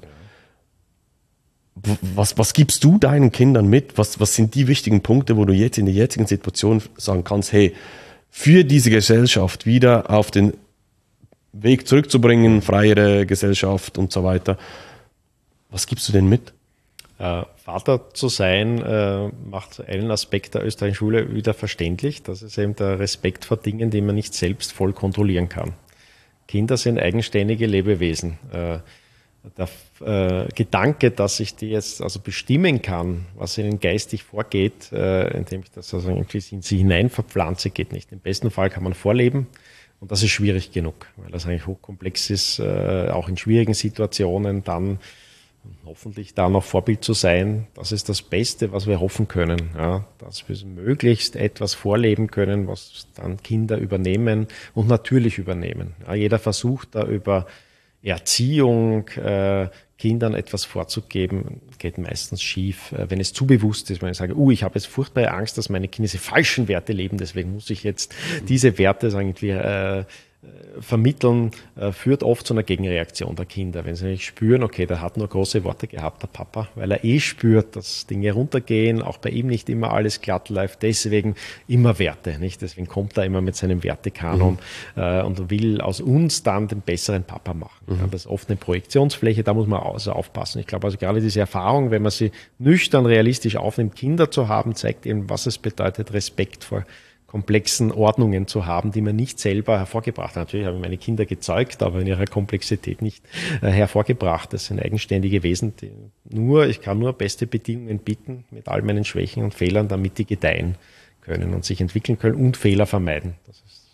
Was, was gibst du deinen Kindern mit? Was, was sind die wichtigen Punkte, wo du jetzt in der jetzigen Situation sagen kannst, hey, für diese Gesellschaft wieder auf den Weg zurückzubringen, freiere Gesellschaft und so weiter. Was gibst du denn mit? Äh, Vater zu sein, äh, macht einen Aspekt der österreichischen Schule wieder verständlich. Das ist eben der Respekt vor Dingen, die man nicht selbst voll kontrollieren kann. Kinder sind eigenständige Lebewesen. Äh, Der äh, Gedanke, dass ich die jetzt also bestimmen kann, was ihnen geistig vorgeht, äh, indem ich das also irgendwie in sie hineinverpflanze, geht nicht. Im besten Fall kann man vorleben und das ist schwierig genug, weil das eigentlich hochkomplex ist, äh, auch in schwierigen Situationen dann hoffentlich da noch Vorbild zu sein. Das ist das Beste, was wir hoffen können, ja, dass wir möglichst etwas vorleben können, was dann Kinder übernehmen und natürlich übernehmen. Ja, jeder versucht da über Erziehung, äh, Kindern etwas vorzugeben, geht meistens schief. Äh, wenn es zu bewusst ist, wenn ich sage, uh, ich habe jetzt furchtbare Angst, dass meine Kinder diese falschen Werte leben, deswegen muss ich jetzt diese Werte sagen, irgendwie, äh, vermitteln, äh, führt oft zu einer Gegenreaktion der Kinder. Wenn sie nämlich spüren, okay, der hat nur große Worte gehabt, der Papa, weil er eh spürt, dass Dinge runtergehen, auch bei ihm nicht immer alles glatt läuft, deswegen immer Werte, nicht? Deswegen kommt er immer mit seinem Wertekanon mhm. äh, und will aus uns dann den besseren Papa machen. Mhm. Ja, das ist oft eine Projektionsfläche, da muss man also aufpassen. Ich glaube also gerade diese Erfahrung, wenn man sie nüchtern, realistisch aufnimmt, Kinder zu haben, zeigt eben, was es bedeutet, Respekt vor komplexen Ordnungen zu haben, die man nicht selber hervorgebracht hat. Natürlich habe ich meine Kinder gezeugt, aber in ihrer Komplexität nicht äh, hervorgebracht. Das sind eigenständige Wesen, die nur, ich kann nur beste Bedingungen bieten mit all meinen Schwächen und Fehlern, damit die gedeihen können und sich entwickeln können und Fehler vermeiden. Das ist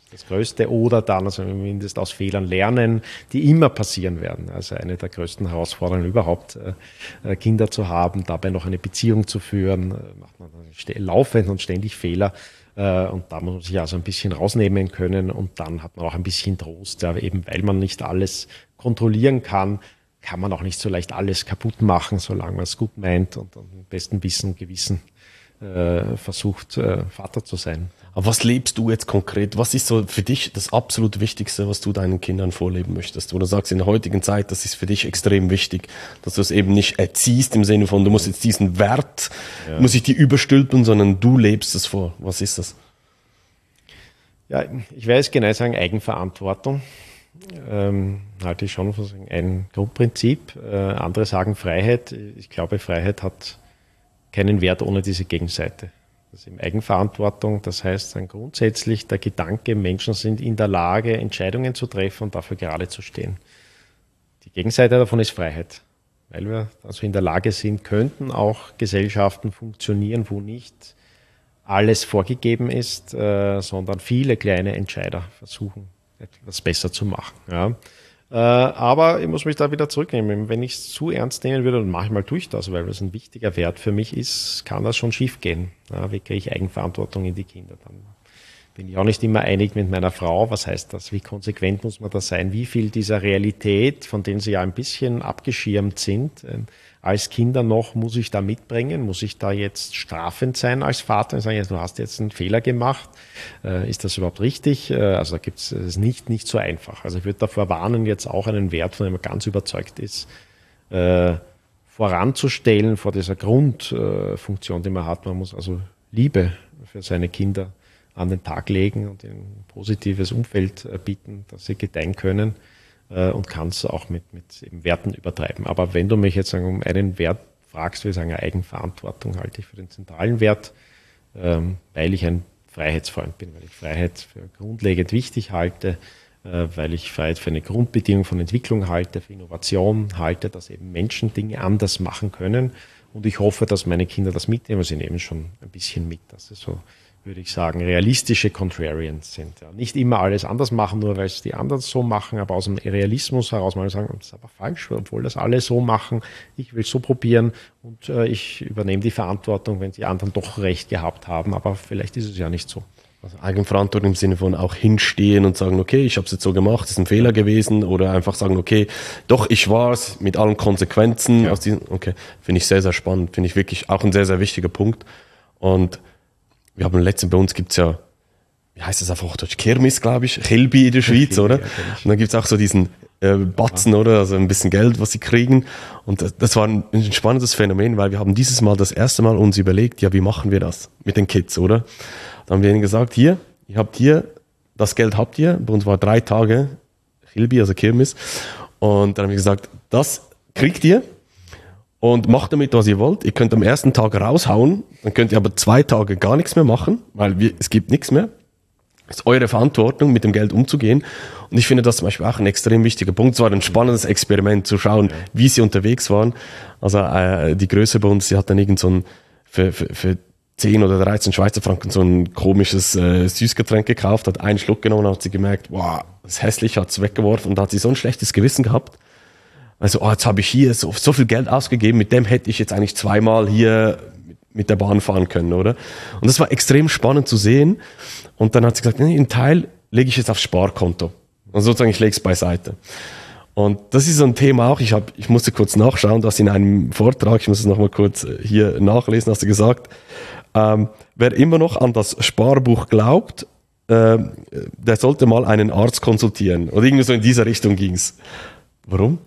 das Größte. Oder dann, also zumindest aus Fehlern lernen, die immer passieren werden. Also eine der größten Herausforderungen überhaupt, äh, Kinder zu haben, dabei noch eine Beziehung zu führen, äh, macht man dann laufend und ständig Fehler. Äh, und da muss man sich also ein bisschen rausnehmen können. Und dann hat man auch ein bisschen Trost, ja, eben weil man nicht alles kontrollieren kann, kann man auch nicht so leicht alles kaputt machen, solange man es gut meint und am besten Wissen und Gewissen äh, versucht, äh, Vater zu sein. Aber was lebst du jetzt konkret? Was ist so für dich das absolut Wichtigste, was du deinen Kindern vorleben möchtest? Wo du sagst, in der heutigen Zeit, das ist für dich extrem wichtig, dass du es eben nicht erziehst im Sinne von, du musst jetzt diesen Wert, ja. muss ich dir überstülpen, sondern du lebst es vor. Was ist das? Ja, ich werde es genau sagen, Eigenverantwortung. Ähm, halte ich schon für ein Grundprinzip. Äh, andere sagen Freiheit. Ich glaube, Freiheit hat keinen Wert ohne diese Gegenseite. Das ist eben Eigenverantwortung, das heißt dann grundsätzlich der Gedanke, Menschen sind in der Lage, Entscheidungen zu treffen und dafür gerade zu stehen. Die Gegenseite davon ist Freiheit, weil wir also in der Lage sind, könnten auch Gesellschaften funktionieren, wo nicht alles vorgegeben ist, äh, sondern viele kleine Entscheider versuchen, etwas besser zu machen. Ja. Äh, aber ich muss mich da wieder zurücknehmen. Wenn ich es zu ernst nehmen würde, dann manchmal tue ich das, weil das ein wichtiger Wert für mich ist, kann das schon schief gehen. Ja, wie kriege ich Eigenverantwortung in die Kinder? Dann bin ich auch nicht immer einig mit meiner Frau. Was heißt das? Wie konsequent muss man da sein? Wie viel dieser Realität, von denen sie ja ein bisschen abgeschirmt sind, äh, als Kinder noch, muss ich da mitbringen? Muss ich da jetzt strafend sein als Vater und sagen, ja, du hast jetzt einen Fehler gemacht? Äh, ist das überhaupt richtig? Äh, also da gibt es es nicht, nicht so einfach. Also ich würde davor warnen, jetzt auch einen Wert, von dem man ganz überzeugt ist, äh, voranzustellen vor dieser Grundfunktion, äh, die man hat. Man muss also Liebe für seine Kinder an den Tag legen und ihnen ein positives Umfeld äh, bieten, dass sie gedeihen können. Und kann es auch mit, mit eben Werten übertreiben. Aber wenn du mich jetzt sagen, um einen Wert fragst, würde ich sagen, Eigenverantwortung halte ich für den zentralen Wert, ähm, weil ich ein Freiheitsfreund bin, weil ich Freiheit für grundlegend wichtig halte, äh, weil ich Freiheit für eine Grundbedingung von Entwicklung halte, für Innovation halte, dass eben Menschen Dinge anders machen können. Und ich hoffe, dass meine Kinder das mitnehmen. Sie nehmen schon ein bisschen mit, dass es so, würde ich sagen, realistische Contrarians sind. Ja. Nicht immer alles anders machen, nur weil es die anderen so machen, aber aus dem Realismus heraus mal sagen, das ist aber falsch, obwohl das alle so machen, ich will es so probieren und äh, ich übernehme die Verantwortung, wenn die anderen doch recht gehabt haben, aber vielleicht ist es ja nicht so. Also Eigenverantwortung im Sinne von auch hinstehen und sagen, okay, ich habe es jetzt so gemacht, das ist ein Fehler gewesen, oder einfach sagen, okay, doch, ich war's mit allen Konsequenzen. Ja. Aus diesen, okay, finde ich sehr, sehr spannend, finde ich wirklich auch ein sehr, sehr wichtiger Punkt. Und wir haben letztens, bei uns gibt's ja, wie heißt das auf Hochdeutsch, Kirmes, glaube ich, Chilbi in der Schweiz, Chilbi, oder? Ja, und dann gibt's auch so diesen äh, Batzen, ja. oder? Also ein bisschen Geld, was sie kriegen. Und das, das war ein, ein spannendes Phänomen, weil wir haben dieses Mal das erste Mal uns überlegt, ja, wie machen wir das mit den Kids, oder? Dann haben wir ihnen gesagt, hier, ihr habt hier, das Geld habt ihr. Bei uns war drei Tage Chilbi, also Kirmes. Und dann haben wir gesagt, das kriegt ihr. Und macht damit, was ihr wollt. Ihr könnt am ersten Tag raushauen, dann könnt ihr aber zwei Tage gar nichts mehr machen, weil wir, es gibt nichts mehr. Es ist eure Verantwortung, mit dem Geld umzugehen. Und ich finde das zum Beispiel auch ein extrem wichtiger Punkt. Es war ein spannendes Experiment, zu schauen, wie sie unterwegs waren. Also äh, die Größe bei uns, sie hat dann irgend so ein, für, für, für zehn oder dreizehn Schweizer Franken so ein komisches äh, Süßgetränk gekauft, hat einen Schluck genommen und hat sie gemerkt, wow, das ist hässlich, hat es weggeworfen und da hat sie so ein schlechtes Gewissen gehabt. Also, oh, jetzt habe ich hier so, so viel Geld ausgegeben, mit dem hätte ich jetzt eigentlich zweimal hier mit der Bahn fahren können, oder? Und das war extrem spannend zu sehen. Und dann hat sie gesagt, nee, einen Teil lege ich jetzt aufs Sparkonto. Und sozusagen, ich lege es beiseite. Und das ist so ein Thema auch, ich, hab, ich musste kurz nachschauen, dass in einem Vortrag, ich muss es nochmal kurz hier nachlesen, hast du gesagt, ähm, wer immer noch an das Sparbuch glaubt, äh, der sollte mal einen Arzt konsultieren. Oder irgendwie so in dieser Richtung ging's. Warum?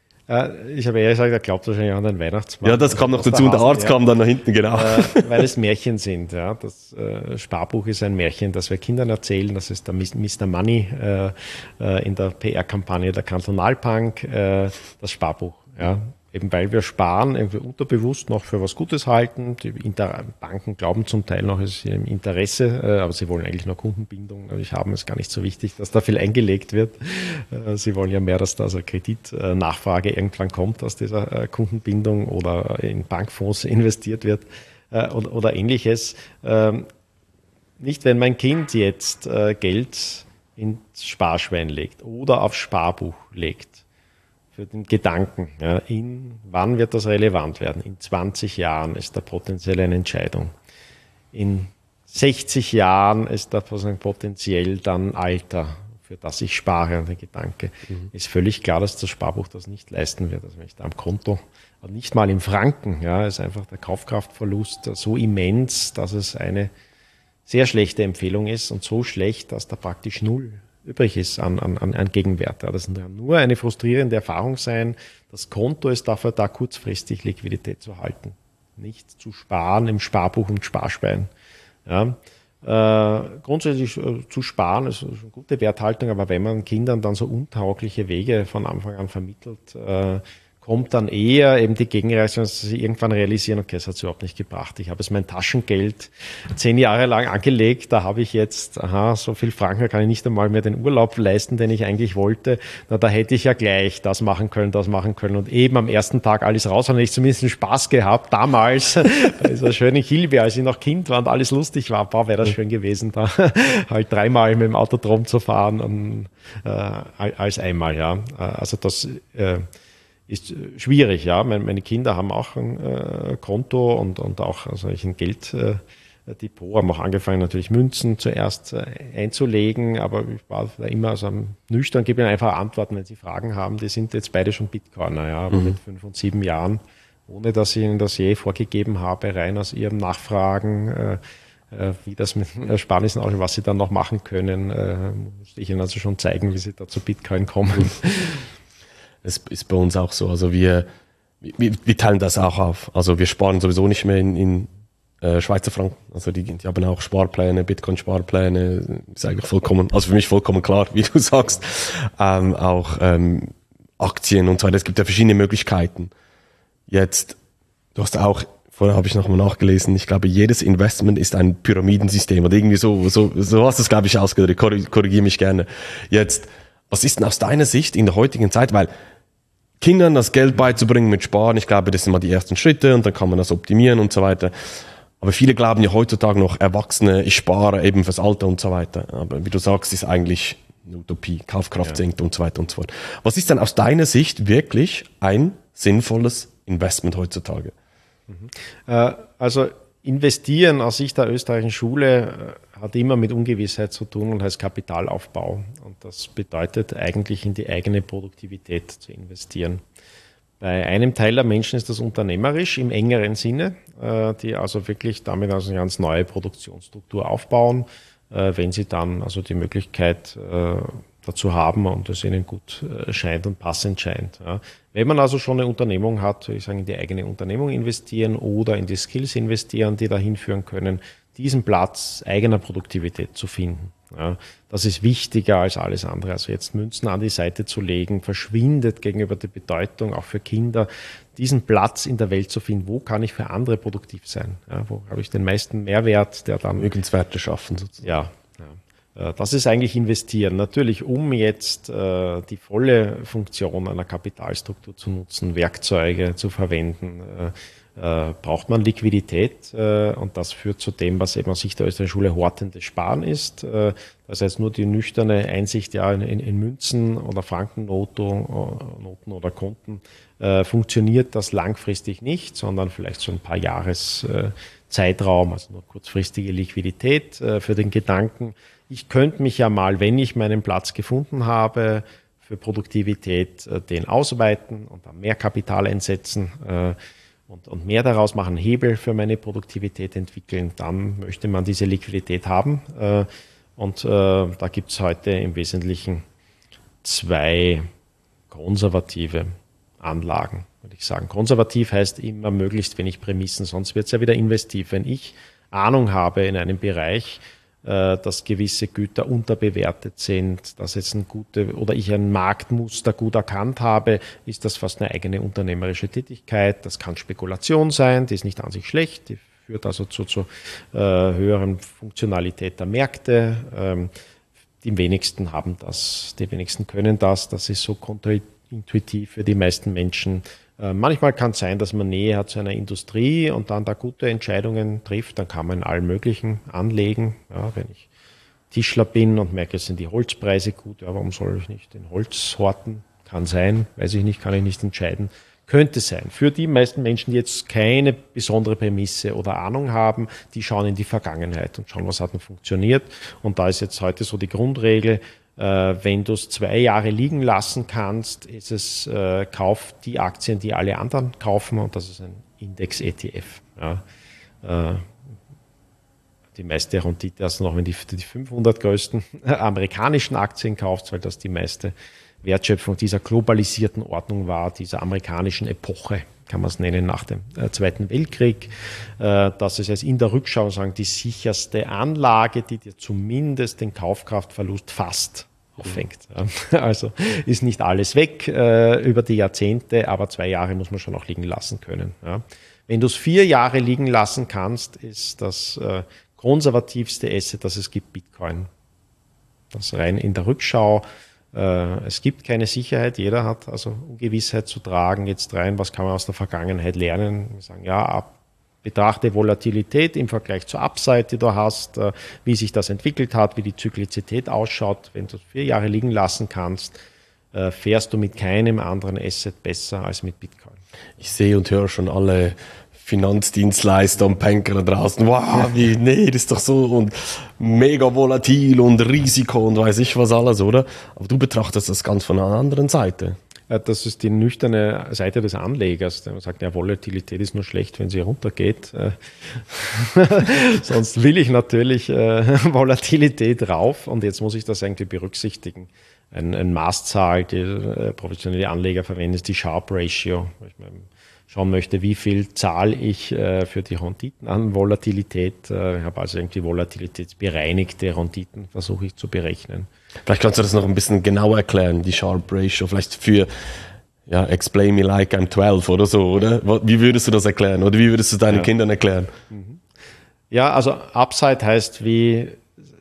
Ich habe eher gesagt, er glaubt wahrscheinlich an den Weihnachtsmann. Ja, das kam noch dazu und der Arzt kam dann nach hinten, genau. Äh, weil es Märchen sind. Ja. Das äh, Sparbuch ist ein Märchen, das wir Kindern erzählen. Das ist der Mister Money äh, äh, in der P R-Kampagne der Kantonalbank, äh, das Sparbuch. Ja. Eben weil wir sparen, irgendwie unterbewusst noch für was Gutes halten. Die Inter- Banken glauben zum Teil noch, es ist im Interesse, äh, aber sie wollen eigentlich nur Kundenbindung. Natürlich haben es gar nicht so wichtig, dass da viel eingelegt wird. Äh, sie wollen ja mehr, dass da also Kreditnachfrage irgendwann kommt aus dieser äh, Kundenbindung oder in Bankfonds investiert wird äh, oder, oder ähnliches. Ähm, nicht, wenn mein Kind jetzt äh, Geld ins Sparschwein legt oder aufs Sparbuch legt, für den Gedanken, ja, in, wann wird das relevant werden? In zwanzig Jahren ist da potenziell eine Entscheidung. In sechzig Jahren ist da potenziell dann Alter, für das ich spare. Und der Gedanke mhm. ist völlig klar, dass das Sparbuch das nicht leisten wird. Also wenn ich da am Konto, und nicht mal im Franken, ja, ist einfach der Kaufkraftverlust so immens, dass es eine sehr schlechte Empfehlung ist und so schlecht, dass da praktisch null übrig ist an, an, an Gegenwert. Ja, das kann nur eine frustrierende Erfahrung sein. Das Konto ist dafür da, kurzfristig Liquidität zu halten, nicht zu sparen im Sparbuch und Sparschwein. Ja. Äh, grundsätzlich äh, zu sparen ist, ist eine gute Werthaltung, aber wenn man Kindern dann so untaugliche Wege von Anfang an vermittelt, äh, kommt dann eher eben die Gegenreaktion, dass sie irgendwann realisieren, okay, das hat es überhaupt nicht gebracht. Ich habe es mein Taschengeld zehn Jahre lang angelegt, da habe ich jetzt, aha, so viel Franken, da kann ich nicht einmal mehr den Urlaub leisten, den ich eigentlich wollte. Na, da hätte ich ja gleich das machen können, das machen können und eben am ersten Tag alles raus, habe ich zumindest einen Spaß gehabt. Damals, bei dieser schönen Kilby, als ich noch Kind war und alles lustig war, boah, wäre das schön gewesen, da halt dreimal mit dem Autodrom zu fahren und, äh, als einmal, ja. Also das, äh, ist schwierig, ja. Meine Kinder haben auch ein äh, Konto und, und auch also ein Gelddepot, äh, haben auch angefangen, natürlich Münzen zuerst äh, einzulegen, aber ich war da immer also nüchtern, gebe ihnen einfach Antworten, wenn sie Fragen haben. Die sind jetzt beide schon Bitcoiner, ja, aber mhm. mit fünf und sieben Jahren, ohne dass ich ihnen das je vorgegeben habe, rein aus ihrem Nachfragen, äh, äh, wie das mit Ersparnissen aussieht, was sie dann noch machen können, äh, musste ich ihnen also schon zeigen, wie sie da zu Bitcoin kommen. Es ist bei uns auch so. Also wir, wir, wir teilen das auch auf. Also wir sparen sowieso nicht mehr in, in äh, Schweizer Franken. Also die, die haben auch Sparpläne, Bitcoin-Sparpläne. Ist eigentlich vollkommen, also für mich vollkommen klar, wie du sagst. Ähm, auch ähm, Aktien und so weiter. Es gibt ja verschiedene Möglichkeiten. Jetzt, du hast auch, vorher habe ich nochmal nachgelesen, ich glaube, jedes Investment ist ein Pyramidensystem oder irgendwie so, so, so hast du es, glaube ich, ausgedrückt. Korrigiere mich gerne. Jetzt, was ist denn aus deiner Sicht in der heutigen Zeit, weil Kindern das Geld beizubringen mit Sparen, ich glaube, das sind mal die ersten Schritte und dann kann man das optimieren und so weiter. Aber viele glauben ja heutzutage noch, Erwachsene, ich spare eben fürs Alter und so weiter. Aber wie du sagst, ist eigentlich eine Utopie, Kaufkraft ja. sinkt und so weiter und so fort. Was ist denn aus deiner Sicht wirklich ein sinnvolles Investment heutzutage? Mhm. Äh, also investieren aus Sicht der österreichischen Schule hat immer mit Ungewissheit zu tun und heißt Kapitalaufbau. Und das bedeutet eigentlich in die eigene Produktivität zu investieren. Bei einem Teil der Menschen ist das unternehmerisch im engeren Sinne, die also wirklich damit also eine ganz neue Produktionsstruktur aufbauen, wenn sie dann also die Möglichkeit dazu haben und es ihnen gut scheint und passend scheint. Ja. Wenn man also schon eine Unternehmung hat, würde ich sagen, in die eigene Unternehmung investieren oder in die Skills investieren, die dahin führen können, diesen Platz eigener Produktivität zu finden. Ja. Das ist wichtiger als alles andere. Also jetzt Münzen an die Seite zu legen, verschwindet gegenüber der Bedeutung, auch für Kinder, diesen Platz in der Welt zu finden. Wo kann ich für andere produktiv sein? Ja, wo habe ich den meisten Mehrwert, der dann... Vermögenswerte schaffen sozusagen. Ja. Das ist eigentlich investieren. Natürlich, um jetzt äh, die volle Funktion einer Kapitalstruktur zu nutzen, Werkzeuge zu verwenden, äh, äh, braucht man Liquidität äh, und das führt zu dem, was eben aus Sicht der österreichischen Schule hortendes Sparen ist. Äh, das heißt nur die nüchterne Einsicht ja in, in, in Münzen oder Frankennoten Noten oder Konten äh, funktioniert das langfristig nicht, sondern vielleicht so ein paar Jahres äh, Zeitraum, also nur kurzfristige Liquidität äh, für den Gedanken. Ich könnte mich ja mal, wenn ich meinen Platz gefunden habe, für Produktivität den ausweiten und dann mehr Kapital einsetzen äh, und, und mehr daraus machen, Hebel für meine Produktivität entwickeln, dann möchte man diese Liquidität haben. Äh, und äh, da gibt es heute im Wesentlichen zwei konservative Anlagen, würde ich sagen. Konservativ heißt immer möglichst wenig Prämissen, sonst wird es ja wieder investiv. Wenn ich Ahnung habe in einem Bereich, dass gewisse Güter unterbewertet sind, dass jetzt ein gute oder ich ein Marktmuster gut erkannt habe, ist das fast eine eigene unternehmerische Tätigkeit. Das kann Spekulation sein, die ist nicht an sich schlecht, die führt also zu, zu äh, höheren Funktionalität der Märkte. Ähm, die wenigsten haben das, die wenigsten können das, das ist so kontraintuitiv für die meisten Menschen. Manchmal kann es sein, dass man Nähe hat zu einer Industrie und dann da gute Entscheidungen trifft. Dann kann man in allem Möglichen anlegen. Ja, wenn ich Tischler bin und merke, es sind die Holzpreise gut, ja, warum soll ich nicht in Holz horten? Kann sein, weiß ich nicht, kann ich nicht entscheiden. Könnte sein. Für die meisten Menschen, die jetzt keine besondere Prämisse oder Ahnung haben, die schauen in die Vergangenheit und schauen, was hat denn funktioniert. Und da ist jetzt heute so die Grundregel, äh, wenn du es zwei Jahre liegen lassen kannst, ist es, äh, kauf die Aktien, die alle anderen kaufen, und das ist ein Index-E T F. Ja. Äh, die meiste Rendite hast du noch, wenn du die, die fünfhundert größten amerikanischen Aktien kaufst, weil das die meiste Wertschöpfung dieser globalisierten Ordnung war, dieser amerikanischen Epoche, kann man es nennen, nach dem äh, Zweiten Weltkrieg. Äh, das ist jetzt in der Rückschau sagen, die sicherste Anlage, die dir zumindest den Kaufkraftverlust fast auffängt. Ja. Also ist nicht alles weg äh, über die Jahrzehnte, aber zwei Jahre muss man schon auch liegen lassen können. Ja. Wenn du es vier Jahre liegen lassen kannst, ist das äh, konservativste Asset, das es gibt, Bitcoin. Das rein in der Rückschau. Es gibt keine Sicherheit, jeder hat also Ungewissheit zu tragen. Jetzt rein, was kann man aus der Vergangenheit lernen? Wir sagen, ja, ab, betrachte Volatilität im Vergleich zur Upside, die du hast, wie sich das entwickelt hat, wie die Zyklizität ausschaut. Wenn du vier Jahre liegen lassen kannst, fährst du mit keinem anderen Asset besser als mit Bitcoin. Ich sehe und höre schon alle Finanzdienstleister und Banker da draußen, wow, wie, nee, das ist doch so und mega volatil und Risiko und weiß ich was alles, oder? Aber du betrachtest das ganz von einer anderen Seite. Das ist die nüchterne Seite des Anlegers, der sagt, ja, Volatilität ist nur schlecht, wenn sie runtergeht. Sonst will ich natürlich äh, Volatilität rauf, und jetzt muss ich das irgendwie berücksichtigen. Ein, ein Maßzahl, die äh, professionelle Anleger verwenden, ist die Sharpe Ratio. Ich meine, schauen möchte, wie viel zahle ich äh, für die Renditen an Volatilität. Äh, ich habe also irgendwie volatilitätsbereinigte Renditen, versuche ich zu berechnen. Vielleicht kannst du das noch ein bisschen genauer erklären, die Sharpe Ratio, vielleicht für, ja, explain me like I'm twelve oder so, oder? Wie würdest du das erklären oder wie würdest du deinen ja. Kindern erklären? Ja, also Upside heißt, wie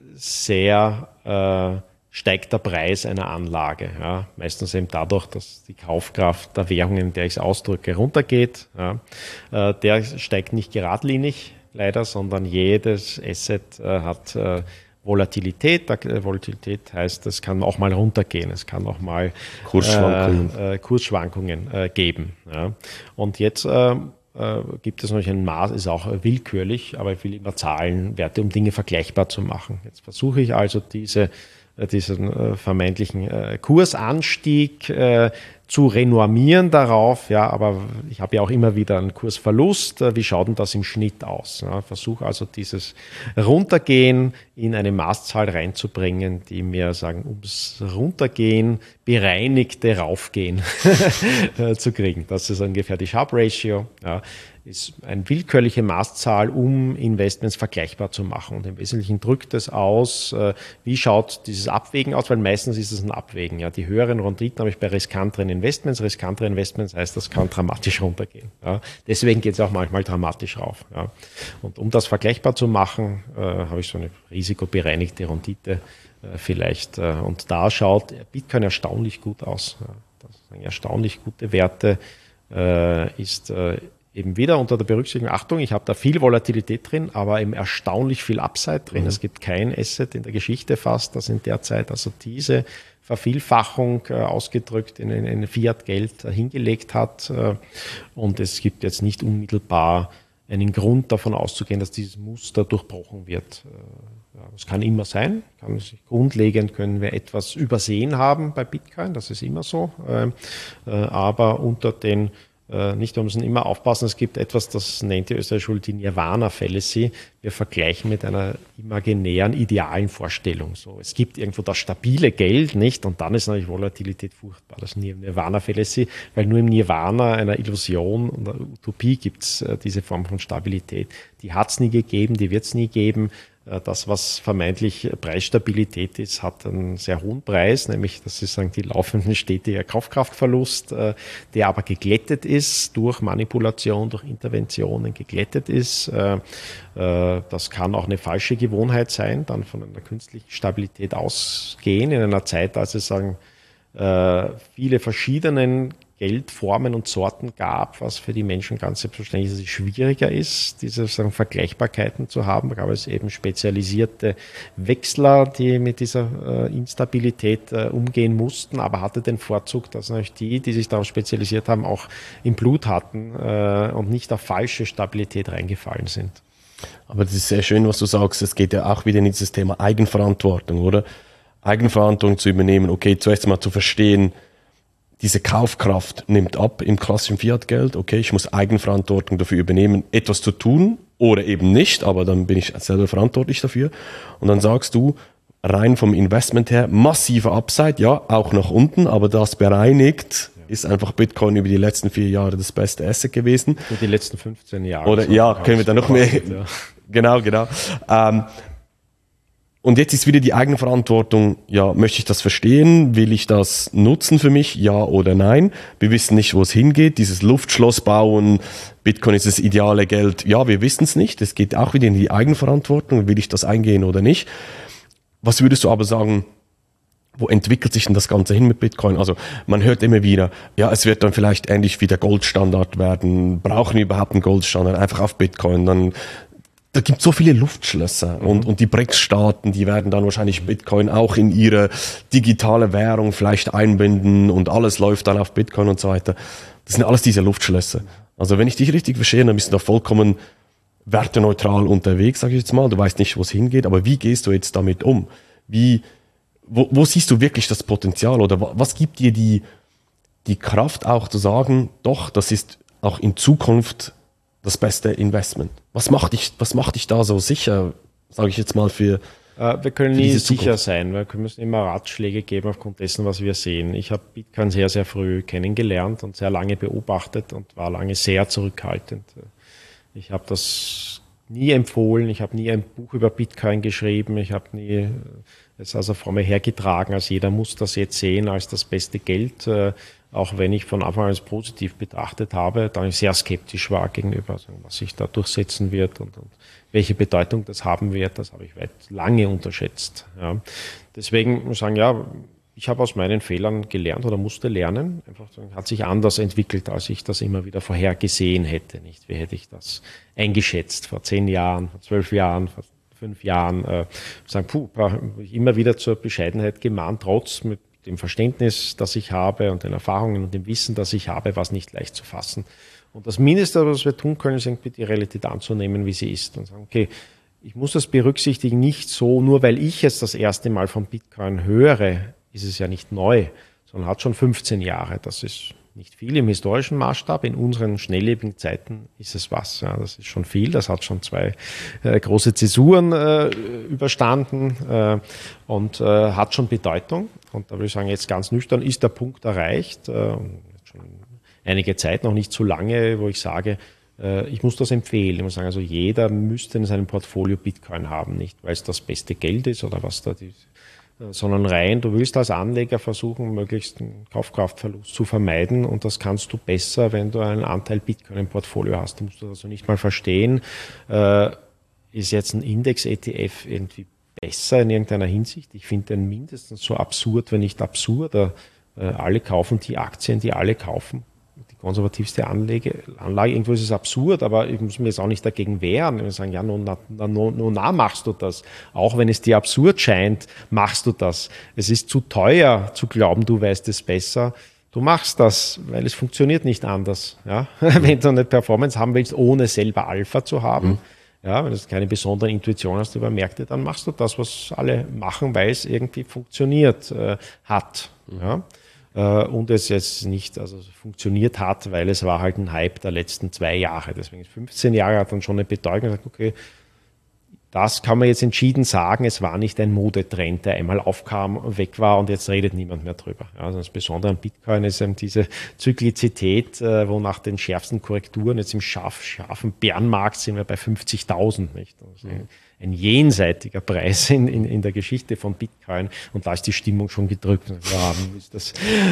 sehr äh, steigt der Preis einer Anlage. Ja, meistens eben dadurch, dass die Kaufkraft der Währung, in der ich es ausdrücke, runtergeht. Ja, äh, der steigt nicht geradlinig, leider, sondern jedes Asset äh, hat äh, Volatilität. Äh, Volatilität heißt, es kann auch mal runtergehen, es kann auch mal Kursschwankungen, äh, äh, Kursschwankungen äh, geben. Ja. Und jetzt äh, äh, gibt es natürlich ein Maß, ist auch willkürlich, aber ich will immer Zahlen, Werte, um Dinge vergleichbar zu machen. Jetzt versuche ich also diese diesen äh, vermeintlichen äh, Kursanstieg äh, zu renormieren darauf, ja, aber ich habe ja auch immer wieder einen Kursverlust. Äh, wie schaut denn das im Schnitt aus? Ja, versuche also dieses Runtergehen in eine Maßzahl reinzubringen, die mir sagen, ums Runtergehen bereinigte Raufgehen äh, zu kriegen. Das ist ungefähr die Sharpe Ratio. Ja. Ist eine willkürliche Maßzahl, um Investments vergleichbar zu machen. Und im Wesentlichen drückt es aus, wie schaut dieses Abwägen aus, weil meistens ist es ein Abwägen. Ja, die höheren Renditen habe ich bei riskanteren Investments. Riskantere Investments heißt, das kann dramatisch runtergehen. Ja, deswegen geht es auch manchmal dramatisch rauf. Ja. Und um das vergleichbar zu machen, äh, habe ich so eine risikobereinigte Rendite äh, vielleicht. Äh, und da schaut Bitcoin erstaunlich gut aus. Ja, das sind erstaunlich gute Werte. Äh, ist äh, Eben wieder unter der Berücksichtigung, Achtung, ich habe da viel Volatilität drin, aber eben erstaunlich viel Upside drin. Mhm. Es gibt kein Asset in der Geschichte fast, das in der Zeit also diese Vervielfachung äh, ausgedrückt in, in Fiat-Geld äh, hingelegt hat. Äh, und es gibt jetzt nicht unmittelbar einen Grund davon auszugehen, dass dieses Muster durchbrochen wird. Äh, ja, das kann immer sein. Kann sich grundlegend können wir etwas übersehen haben bei Bitcoin, das ist immer so. Äh, äh, aber unter den Nicht, wir müssen immer aufpassen, es gibt etwas, das nennt die österreichische Schule die Nirvana-Fallacy. Wir vergleichen mit einer imaginären, idealen Vorstellung. So, es gibt irgendwo das stabile Geld, nicht? Und dann ist natürlich Volatilität furchtbar. Das ist Nirvana-Fallacy, weil nur im Nirvana, einer Illusion und einer Utopie gibt es äh, diese Form von Stabilität. Die hat es nie gegeben, die wird es nie geben. Das, was vermeintlich Preisstabilität ist, hat einen sehr hohen Preis, nämlich, das ist sagen, die laufenden stetige Kaufkraftverlust, der aber geglättet ist durch Manipulation, durch Interventionen geglättet ist. Das kann auch eine falsche Gewohnheit sein, dann von einer künstlichen Stabilität ausgehen, in einer Zeit, als es sagen, viele verschiedenen Geldformen und Sorten gab, was für die Menschen ganz selbstverständlich dass es schwieriger ist, diese sagen, Vergleichbarkeiten zu haben. Da gab es eben spezialisierte Wechsler, die mit dieser äh, Instabilität äh, umgehen mussten, aber hatte den Vorzug, dass natürlich die, die sich darauf spezialisiert haben, auch im Blut hatten äh, und nicht auf falsche Stabilität reingefallen sind. Aber das ist sehr schön, was du sagst. Es geht ja auch wieder in dieses Thema Eigenverantwortung, oder? Eigenverantwortung zu übernehmen. Okay, zuerst mal zu verstehen, diese Kaufkraft nimmt ab im klassischen Fiat-Geld. Okay, ich muss Eigenverantwortung dafür übernehmen, etwas zu tun oder eben nicht, aber dann bin ich selber verantwortlich dafür. Und dann sagst du, rein vom Investment her, massiver Upside, ja, auch nach unten, aber das bereinigt, ja. Ist einfach Bitcoin über die letzten vier Jahre das beste Asset gewesen. Für die letzten fünfzehn Jahre. Oder ja, können wir da noch mehr. Ja. Genau, genau. Ähm, Und jetzt ist wieder die Eigenverantwortung, ja, möchte ich das verstehen? Will ich das nutzen für mich? Ja oder nein? Wir wissen nicht, wo es hingeht. Dieses Luftschloss bauen, Bitcoin ist das ideale Geld. Ja, wir wissen es nicht. Es geht auch wieder in die Eigenverantwortung. Will ich das eingehen oder nicht? Was würdest du aber sagen, wo entwickelt sich denn das Ganze hin mit Bitcoin? Also man hört immer wieder, ja, es wird dann vielleicht ähnlich wie der Goldstandard werden. Brauchen wir überhaupt einen Goldstandard? Einfach auf Bitcoin, dann... Da gibt es so viele Luftschlösser und, und die B R I C S-Staaten, die werden dann wahrscheinlich Bitcoin auch in ihre digitale Währung vielleicht einbinden und alles läuft dann auf Bitcoin und so weiter. Das sind alles diese Luftschlösser. Also wenn ich dich richtig verstehe, dann bist du da vollkommen werteneutral unterwegs, sage ich jetzt mal. Du weißt nicht, wo es hingeht, aber wie gehst du jetzt damit um? Wie, wo, wo siehst du wirklich das Potenzial oder was gibt dir die, die Kraft auch zu sagen, doch, das ist auch in Zukunft das beste Investment? Was macht dich, was macht dich da so sicher, sage ich jetzt mal, für äh, Wir können nie sicher sein, weil wir müssen immer Ratschläge geben aufgrund dessen, was wir sehen. Ich habe Bitcoin sehr, sehr früh kennengelernt und sehr lange beobachtet und war lange sehr zurückhaltend. Ich habe das nie empfohlen, ich habe nie ein Buch über Bitcoin geschrieben, ich habe nie es also vor mir hergetragen, als jeder muss das jetzt sehen als das beste Geld. Auch wenn ich von Anfang an es positiv betrachtet habe, dann ich sehr skeptisch war gegenüber, also was sich da durchsetzen wird und, und welche Bedeutung das haben wird, das habe ich weit lange unterschätzt. Ja. Deswegen muss ich sagen, ja, ich habe aus meinen Fehlern gelernt oder musste lernen. Einfach hat sich anders entwickelt, als ich das immer wieder vorhergesehen hätte. Nicht? Wie hätte ich das eingeschätzt vor zehn Jahren, vor zwölf Jahren, vor fünf Jahren? Äh, sagen, puh, immer wieder zur Bescheidenheit gemahnt, trotz mit dem Verständnis, das ich habe und den Erfahrungen und dem Wissen, das ich habe, war es nicht leicht zu fassen. Und das Mindeste, was wir tun können, ist irgendwie die Realität anzunehmen, wie sie ist und sagen, okay, ich muss das berücksichtigen, nicht so, nur weil ich jetzt das erste Mal von Bitcoin höre, ist es ja nicht neu, sondern hat schon fünfzehn Jahre. Das ist nicht viel im historischen Maßstab. In unseren schnelllebigen Zeiten ist es was. Ja, das ist schon viel. Das hat schon zwei äh, große Zäsuren äh, überstanden äh, und äh, hat schon Bedeutung. Und da würde ich sagen, jetzt ganz nüchtern ist der Punkt erreicht. Äh, schon einige Zeit, noch nicht so lange, wo ich sage, äh, ich muss das empfehlen. Ich muss sagen, also jeder müsste in seinem Portfolio Bitcoin haben, nicht weil es das beste Geld ist oder was da die sondern rein, du willst als Anleger versuchen, möglichst einen Kaufkraftverlust zu vermeiden und das kannst du besser, wenn du einen Anteil Bitcoin im Portfolio hast. Du musst das also nicht mal verstehen, äh, ist jetzt ein Index-E T F irgendwie besser in irgendeiner Hinsicht? Ich finde den mindestens so absurd, wenn nicht absurder. Äh, alle kaufen die Aktien, die alle kaufen. Die konservativste Anlage, Anlage, irgendwo ist es absurd, aber ich muss mir jetzt auch nicht dagegen wehren. Ich muss sagen, ja, nun na, na, nun na machst du das. Auch wenn es dir absurd scheint, machst du das. Es ist zu teuer zu glauben, du weißt es besser. Du machst das, weil es funktioniert nicht anders. Ja? Wenn du eine Performance haben willst, ohne selber Alpha zu haben, mhm. ja, wenn du keine besondere Intuition hast über Märkte, dann machst du das, was alle machen, weil es irgendwie funktioniert äh, hat. Mhm. Ja? Und es jetzt nicht also funktioniert hat, weil es war halt ein Hype der letzten zwei Jahre. Deswegen fünfzehn Jahre hat dann schon eine Bedeutung gesagt, okay, das kann man jetzt entschieden sagen, es war nicht ein Modetrend, der einmal aufkam, weg war und jetzt redet niemand mehr drüber. Also das Besondere an Bitcoin ist eben diese Zyklizität, wo nach den schärfsten Korrekturen jetzt im scharf, scharfen Bärenmarkt sind wir bei fünfzigtausend, nicht? Also mhm. ein jenseitiger Preis in, in, in der Geschichte von Bitcoin und da ist die Stimmung schon gedrückt. Ja, ist das,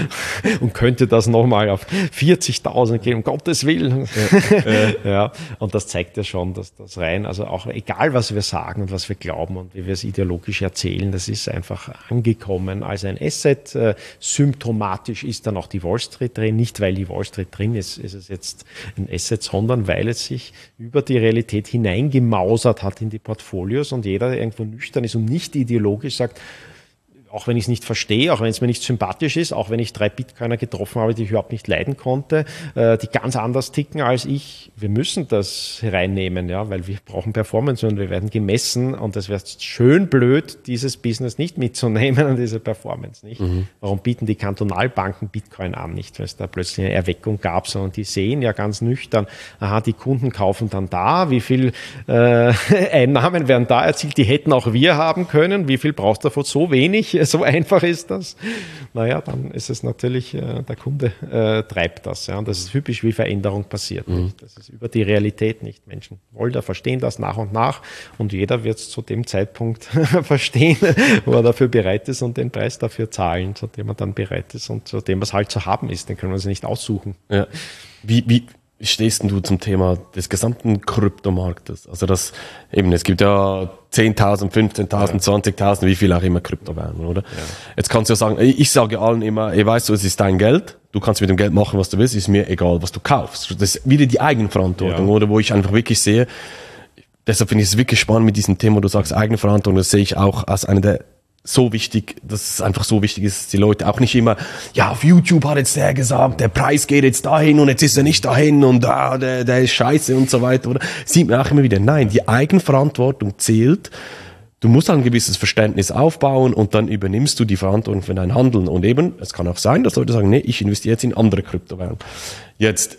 und könnte das nochmal auf vierzigtausend gehen, um Gottes Willen. Ja, ja, und das zeigt ja schon, dass das rein, also auch egal was wir sagen und was wir glauben und wie wir es ideologisch erzählen, das ist einfach angekommen als ein Asset. Äh, symptomatisch ist dann auch die Wall Street drin, nicht weil die Wall Street drin ist, ist es jetzt ein Asset, sondern weil es sich über die Realität hineingemausert hat in die Portfolios und jeder, der irgendwo nüchtern ist und nicht ideologisch sagt, auch wenn ich es nicht verstehe, auch wenn es mir nicht sympathisch ist, auch wenn ich drei Bitcoiner getroffen habe, die ich überhaupt nicht leiden konnte, äh, die ganz anders ticken als ich, wir müssen das hereinnehmen, ja, weil wir brauchen Performance und wir werden gemessen und es wäre schön blöd, dieses Business nicht mitzunehmen und diese Performance nicht. Mhm. Warum bieten die Kantonalbanken Bitcoin an? Nicht, weil es da plötzlich eine Erweckung gab, sondern die sehen ja ganz nüchtern, aha, die Kunden kaufen dann da, wie viel äh, Einnahmen werden da erzielt, die hätten auch wir haben können, wie viel brauchst du davon? So wenig. So einfach ist das. Naja, dann ist es natürlich, äh, der Kunde äh, treibt das. Ja. Und das ist typisch, wie Veränderung passiert. Mhm. Nicht? Das ist über die Realität nicht. Menschen wollen da verstehen das nach und nach und jeder wird es zu dem Zeitpunkt verstehen, wo er dafür bereit ist und den Preis dafür zahlen, zu dem er dann bereit ist und zu dem, was halt zu haben ist. Den können wir uns nicht aussuchen. Ja. Wie, wie stehst du zum Thema des gesamten Kryptomarktes? Also das eben, es gibt ja zehntausend, fünfzehntausend, zwanzigtausend, wie viel auch immer Kryptowährungen, oder? Ja. Jetzt kannst du ja sagen, ich sage allen immer, ey, weißt du, es ist dein Geld, du kannst mit dem Geld machen, was du willst, ist mir egal, was du kaufst. Das ist wieder die Eigenverantwortung, ja. Oder? Wo ich einfach wirklich sehe, deshalb finde ich es wirklich spannend mit diesem Thema, du sagst Eigenverantwortung, das sehe ich auch als einer der so wichtig, dass es einfach so wichtig ist, dass die Leute auch nicht immer, ja, auf YouTube hat jetzt der gesagt, der Preis geht jetzt dahin und jetzt ist er nicht dahin und ah, der, der ist scheiße und so weiter, oder? Sieht man auch immer wieder, nein, die Eigenverantwortung zählt. Du musst ein gewisses Verständnis aufbauen und dann übernimmst du die Verantwortung für dein Handeln. Und eben, es kann auch sein, dass Leute sagen, nee, ich investiere jetzt in andere Kryptowährungen. Jetzt,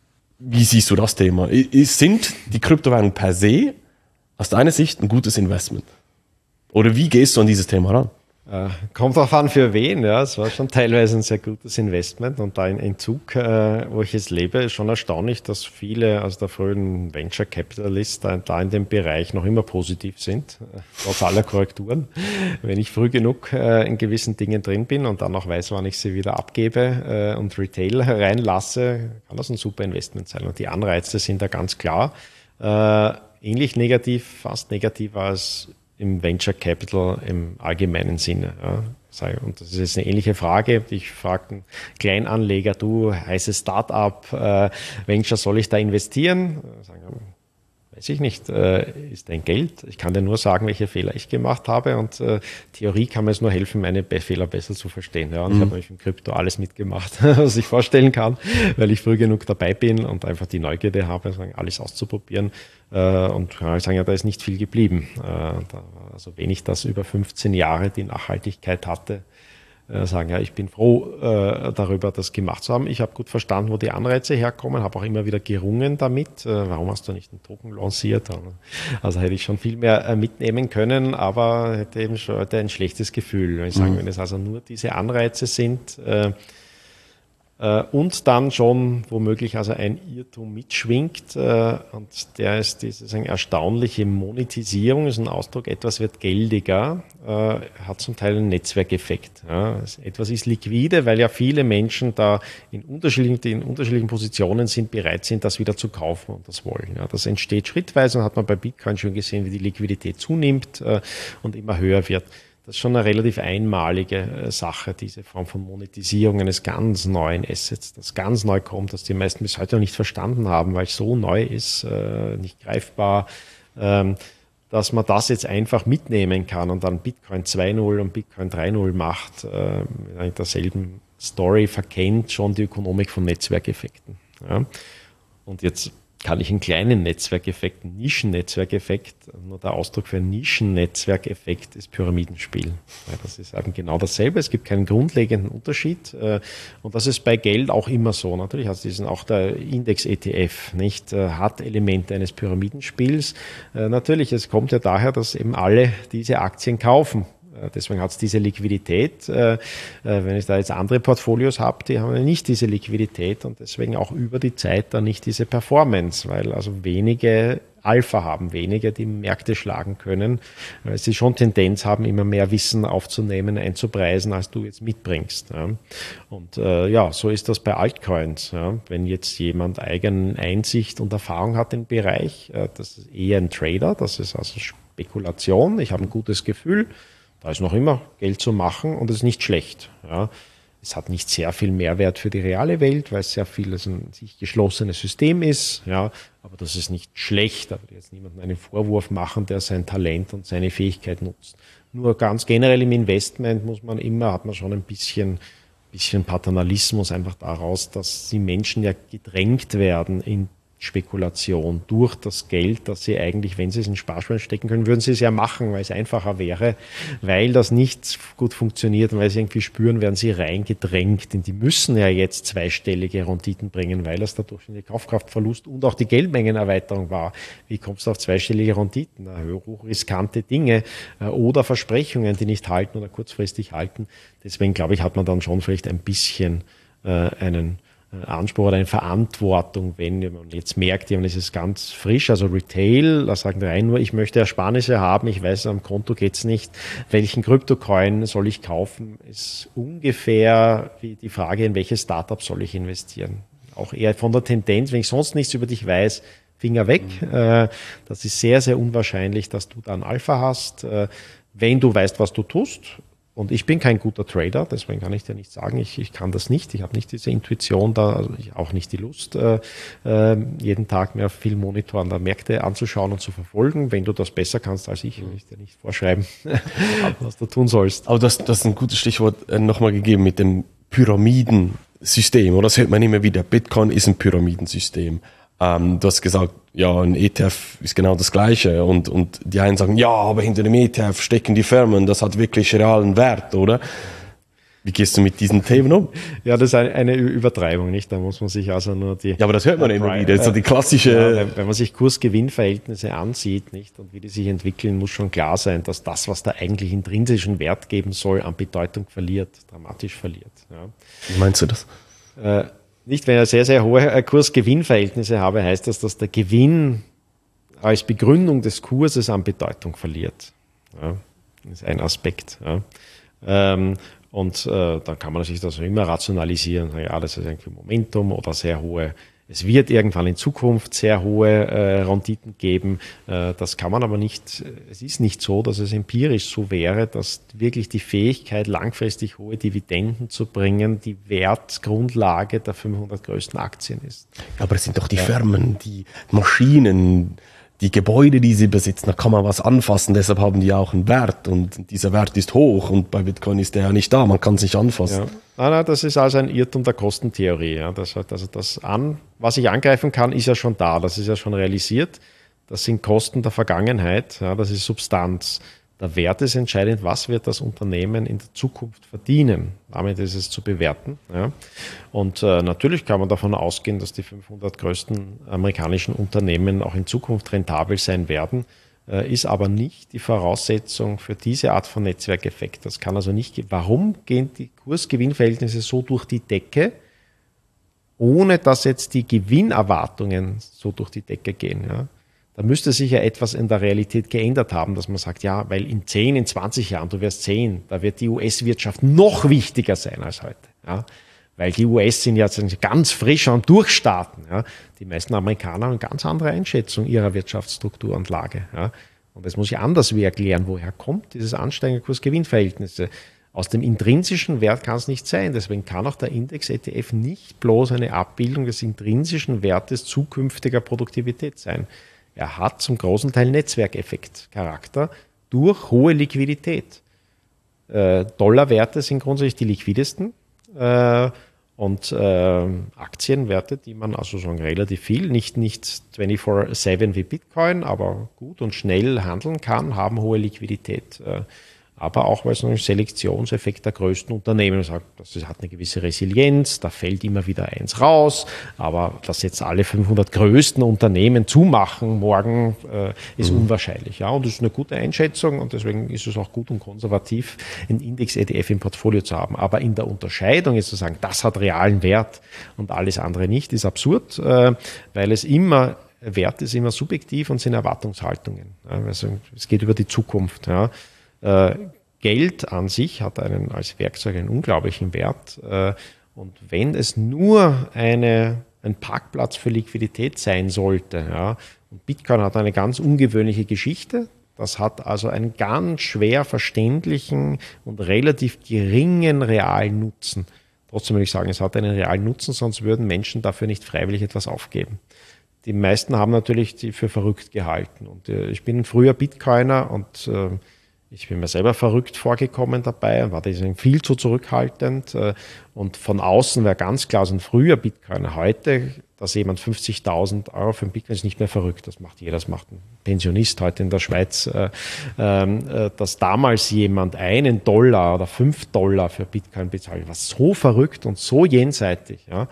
wie siehst du das Thema? Sind die Kryptowährungen per se aus deiner Sicht ein gutes Investment? Oder wie gehst du an dieses Thema ran? Äh, kommt auch an für wen, ja. Es war schon teilweise ein sehr gutes Investment und da in Entzug, äh, wo ich jetzt lebe, ist schon erstaunlich, dass viele, also der frühen Venture Capitalist da, da in dem Bereich noch immer positiv sind, äh, trotz aller Korrekturen. Wenn ich früh genug äh, in gewissen Dingen drin bin und dann auch weiß, wann ich sie wieder abgebe äh, und Retail reinlasse, kann das ein super Investment sein. Und die Anreize sind da ganz klar. Äh, ähnlich negativ, fast negativer als im Venture Capital im allgemeinen Sinne. Ja. Und das ist jetzt eine ähnliche Frage. Ich frage einen Kleinanleger, du, heißes Start-up, äh, Venture, soll ich da investieren? Sagen, weiß ich nicht, äh, ist dein Geld. Ich kann dir nur sagen, welche Fehler ich gemacht habe und äh, Theorie kann mir es nur helfen, meine Be- Fehler besser zu verstehen. Ja. Und mhm. ich habe nämlich im Krypto alles mitgemacht, was ich vorstellen kann, weil ich früh genug dabei bin und einfach die Neugierde habe, alles auszuprobieren. Äh, und kann ich sagen, ja, da ist nicht viel geblieben. Äh, da, also wenn ich das über fünfzehn Jahre die Nachhaltigkeit hatte, äh, sagen, ja, ich bin froh äh, darüber, das gemacht zu haben. Ich habe gut verstanden, wo die Anreize herkommen, habe auch immer wieder gerungen damit. Äh, warum hast du nicht einen Token lanciert? Also hätte ich schon viel mehr äh, mitnehmen können, aber hätte eben schon hätte ein schlechtes Gefühl. Wenn ich sagen, mhm. wenn es also nur diese Anreize sind, äh, und dann schon womöglich also ein Irrtum mitschwingt und der ist diese erstaunliche Monetisierung, ist ein Ausdruck, etwas wird geldiger, hat zum Teil einen Netzwerkeffekt. Etwas ist liquide, weil ja viele Menschen da in unterschiedlichen, in unterschiedlichen Positionen sind, bereit sind, das wieder zu kaufen und das wollen. Das entsteht schrittweise und hat man bei Bitcoin schon gesehen, wie die Liquidität zunimmt und immer höher wird. Das ist schon eine relativ einmalige Sache, diese Form von Monetisierung eines ganz neuen Assets, das ganz neu kommt, das die meisten bis heute noch nicht verstanden haben, weil es so neu ist, nicht greifbar, dass man das jetzt einfach mitnehmen kann und dann Bitcoin zwei Punkt null und Bitcoin drei Punkt null macht, mit derselben Story verkennt schon die Ökonomik von Netzwerkeffekten. Und jetzt kann ich einen kleinen Netzwerkeffekt, einen Nischennetzwerkeffekt, nur der Ausdruck für einen Nischennetzwerkeffekt ist Pyramidenspiel. Ja, das ist eben genau dasselbe, es gibt keinen grundlegenden Unterschied und das ist bei Geld auch immer so. Natürlich hat diesen auch der Index-E T F, nicht, hat Elemente eines Pyramidenspiels. Natürlich, es kommt ja daher, dass eben alle diese Aktien kaufen. Deswegen hat es diese Liquidität. Wenn ich da jetzt andere Portfolios habe, die haben nicht diese Liquidität und deswegen auch über die Zeit dann nicht diese Performance, weil also wenige Alpha haben, wenige, die Märkte schlagen können, weil sie schon Tendenz haben, immer mehr Wissen aufzunehmen, einzupreisen, als du jetzt mitbringst. Ja. Und äh, ja, so ist das bei Altcoins. Ja. Wenn jetzt jemand eigene Einsicht und Erfahrung hat im Bereich, äh, das ist eher ein Trader, das ist also Spekulation, ich habe ein gutes Gefühl, da ist noch immer Geld zu machen und es ist nicht schlecht. Ja. Es hat nicht sehr viel Mehrwert für die reale Welt, weil es sehr viel ein sich geschlossenes System ist. Ja, aber das ist nicht schlecht. Da würde jetzt niemandem einen Vorwurf machen, der sein Talent und seine Fähigkeit nutzt. Nur ganz generell im Investment muss man immer, hat man schon ein bisschen, bisschen Paternalismus einfach daraus, dass die Menschen ja gedrängt werden in Spekulation durch das Geld, dass sie eigentlich, wenn sie es in Sparschwein stecken können, würden sie es ja machen, weil es einfacher wäre, weil das nicht gut funktioniert und weil sie irgendwie spüren, werden sie reingedrängt, denn die müssen ja jetzt zweistellige Renditen bringen, weil das dadurch der Kaufkraftverlust und auch die Geldmengenerweiterung war. Wie kommst du auf zweistellige Renditen? Hochriskante Dinge oder Versprechungen, die nicht halten oder kurzfristig halten. Deswegen glaube ich, hat man dann schon vielleicht ein bisschen äh, einen Anspruch oder eine Verantwortung, wenn man jetzt merkt, es ist ganz frisch, also Retail, da sagen die einen nur, ich möchte Ersparnisse haben, ich weiß, am Konto geht's nicht, welchen Kryptocoin soll ich kaufen, ist ungefähr wie die Frage, in welches Startup soll ich investieren. Auch eher von der Tendenz, wenn ich sonst nichts über dich weiß, Finger weg. Mhm. Das ist sehr, sehr unwahrscheinlich, dass du dann Alpha hast, wenn du weißt, was du tust. Und ich bin kein guter Trader, deswegen kann ich dir nicht sagen, ich, ich kann das nicht. Ich habe nicht diese Intuition da, also ich auch nicht die Lust, äh, äh, jeden Tag mehr viel Monitor an der Märkte anzuschauen und zu verfolgen. Wenn du das besser kannst als ich, will ich dir nicht vorschreiben, was du tun sollst. Aber das, das ist ein gutes Stichwort äh, nochmal gegeben mit dem Pyramidensystem. Oder das hört man immer wieder. Bitcoin ist ein Pyramidensystem. Ähm, du hast gesagt, ja, ein E T F ist genau das Gleiche und, und die einen sagen, ja, aber hinter dem E T F stecken die Firmen, das hat wirklich realen Wert, oder? Wie gehst du mit diesen Themen um? Ja, das ist eine, eine Übertreibung, nicht? Da muss man sich also nur die... Ja, aber das hört man äh, immer wieder, äh, so die klassische... Ja, wenn, wenn man sich Kurs-Gewinn-Verhältnisse ansieht, nicht? Und wie die sich entwickeln, muss schon klar sein, dass das, was da eigentlich intrinsischen Wert geben soll, an Bedeutung verliert, dramatisch verliert. Ja. Wie meinst du das? Äh, Nicht, wenn ich sehr, sehr hohe Kurs-Gewinn-Verhältnisse habe, heißt das, dass der Gewinn als Begründung des Kurses an Bedeutung verliert. Ja, das ist ein Aspekt. Ja. Ähm, und äh, dann kann man sich das immer rationalisieren. Ja, das ist irgendwie Momentum oder sehr hohe. Es wird irgendwann in Zukunft sehr hohe äh, Renditen geben. Äh, das kann man aber nicht, es ist nicht so, dass es empirisch so wäre, dass wirklich die Fähigkeit, langfristig hohe Dividenden zu bringen, die Wertgrundlage der fünfhundert größten Aktien ist. Aber es sind doch die ja. Firmen, die Maschinen, die Gebäude, die sie besitzen, da kann man was anfassen, deshalb haben die auch einen Wert und dieser Wert ist hoch und bei Bitcoin ist der ja nicht da, man kann es nicht anfassen. Ja. Nein, nein, das ist also ein Irrtum der Kostentheorie. Ja. Das, also das an, was ich angreifen kann, ist ja schon da, das ist ja schon realisiert. Das sind Kosten der Vergangenheit, ja, das ist Substanz. Der Wert ist entscheidend, was wird das Unternehmen in der Zukunft verdienen. Damit ist es zu bewerten. Ja. Und äh, natürlich kann man davon ausgehen, dass die fünfhundert größten amerikanischen Unternehmen auch in Zukunft rentabel sein werden, äh, ist aber nicht die Voraussetzung für diese Art von Netzwerkeffekt. Das kann also nicht. Warum gehen die Kursgewinnverhältnisse so durch die Decke, ohne dass jetzt die Gewinnerwartungen so durch die Decke gehen? Ja. Da müsste sich ja etwas in der Realität geändert haben, dass man sagt, ja, weil in zehn, in zwanzig Jahren, du wirst sehen, da wird die U S-Wirtschaft noch wichtiger sein als heute. Ja? Weil die U S sind ja ganz frisch am Durchstarten. Ja? Die meisten Amerikaner haben eine ganz andere Einschätzung ihrer Wirtschaftsstruktur und Lage. Ja? Und das muss ich anders wie erklären, woher kommt dieses ansteigende Kurs-Gewinn-Verhältnisse. Aus dem intrinsischen Wert kann es nicht sein. Deswegen kann auch der Index-E T F nicht bloß eine Abbildung des intrinsischen Wertes zukünftiger Produktivität sein. Er hat zum großen Teil Netzwerkeffekt-Charakter durch hohe Liquidität. Äh, Dollarwerte sind grundsätzlich die liquidesten äh, und äh, Aktienwerte, die man also schon relativ viel, nicht, nicht vierundzwanzig sieben wie Bitcoin, aber gut und schnell handeln kann, haben hohe Liquidität. Äh, aber auch, weil es ein Selektionseffekt der größten Unternehmen sagt, das hat eine gewisse Resilienz, da fällt immer wieder eins raus, aber dass jetzt alle fünfhundert größten Unternehmen zumachen morgen, äh, ist mhm. unwahrscheinlich. Ja, und das ist eine gute Einschätzung und deswegen ist es auch gut und konservativ, einen Index-E T F im Portfolio zu haben. Aber in der Unterscheidung jetzt zu sagen, das hat realen Wert und alles andere nicht, ist absurd, äh, weil es immer Wert ist immer subjektiv und sind Erwartungshaltungen. Also es geht über die Zukunft. Ja. Geld an sich hat einen als Werkzeug einen unglaublichen Wert. Und wenn es nur eine, ein Parkplatz für Liquidität sein sollte, ja, und Bitcoin hat eine ganz ungewöhnliche Geschichte, das hat also einen ganz schwer verständlichen und relativ geringen realen Nutzen. Trotzdem würde ich sagen, es hat einen realen Nutzen, sonst würden Menschen dafür nicht freiwillig etwas aufgeben. Die meisten haben natürlich die für verrückt gehalten. Und äh, ich bin ein früher Bitcoiner und äh, ich bin mir selber verrückt vorgekommen dabei und war deswegen viel zu zurückhaltend. Äh, und von außen wäre ganz klar, so ein früher Bitcoiner heute, dass jemand fünfzigtausend Euro für einen Bitcoin ist, nicht mehr verrückt. Das macht jeder, das macht ein Pensionist heute in der Schweiz. Äh, äh, dass damals jemand einen Dollar oder fünf Dollar für Bitcoin bezahlt, war so verrückt und so jenseitig, ja.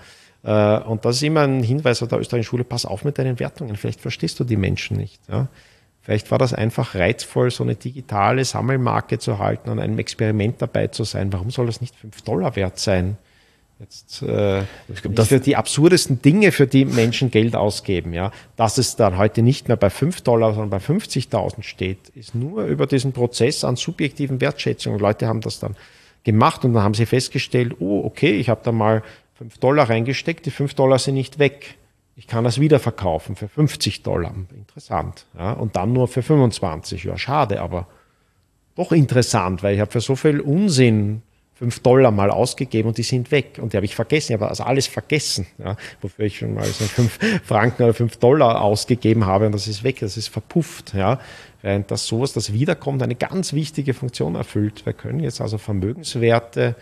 Und das ist immer ein Hinweis an der österreichischen Schule, pass auf mit deinen Wertungen, vielleicht verstehst du die Menschen nicht. Ja. Vielleicht war das einfach reizvoll, so eine digitale Sammelmarke zu halten, an einem Experiment dabei zu sein. Warum soll das nicht fünf Dollar wert sein? Jetzt, äh, ich glaube, das für die absurdesten Dinge, für die Menschen Geld ausgeben. Ja. Dass es dann heute nicht mehr bei fünf Dollar, sondern bei fünfzigtausend steht, ist nur über diesen Prozess an subjektiven Wertschätzungen. Leute haben das dann gemacht und dann haben sie festgestellt, oh, okay, ich habe da mal fünf Dollar reingesteckt, die fünf Dollar sind nicht weg. Ich kann das wieder verkaufen für fünfzig Dollar. Interessant. Ja, und dann nur für fünfundzwanzig. Ja, schade, aber doch interessant, weil ich habe für so viel Unsinn fünf Dollar mal ausgegeben und die sind weg. Und die habe ich vergessen. Ich habe also alles vergessen, ja, wofür ich schon mal so fünf Franken oder fünf Dollar ausgegeben habe und das ist weg, das ist verpufft. Ja. Während das sowas, das wiederkommt, eine ganz wichtige Funktion erfüllt. Wir können jetzt also Vermögenswerte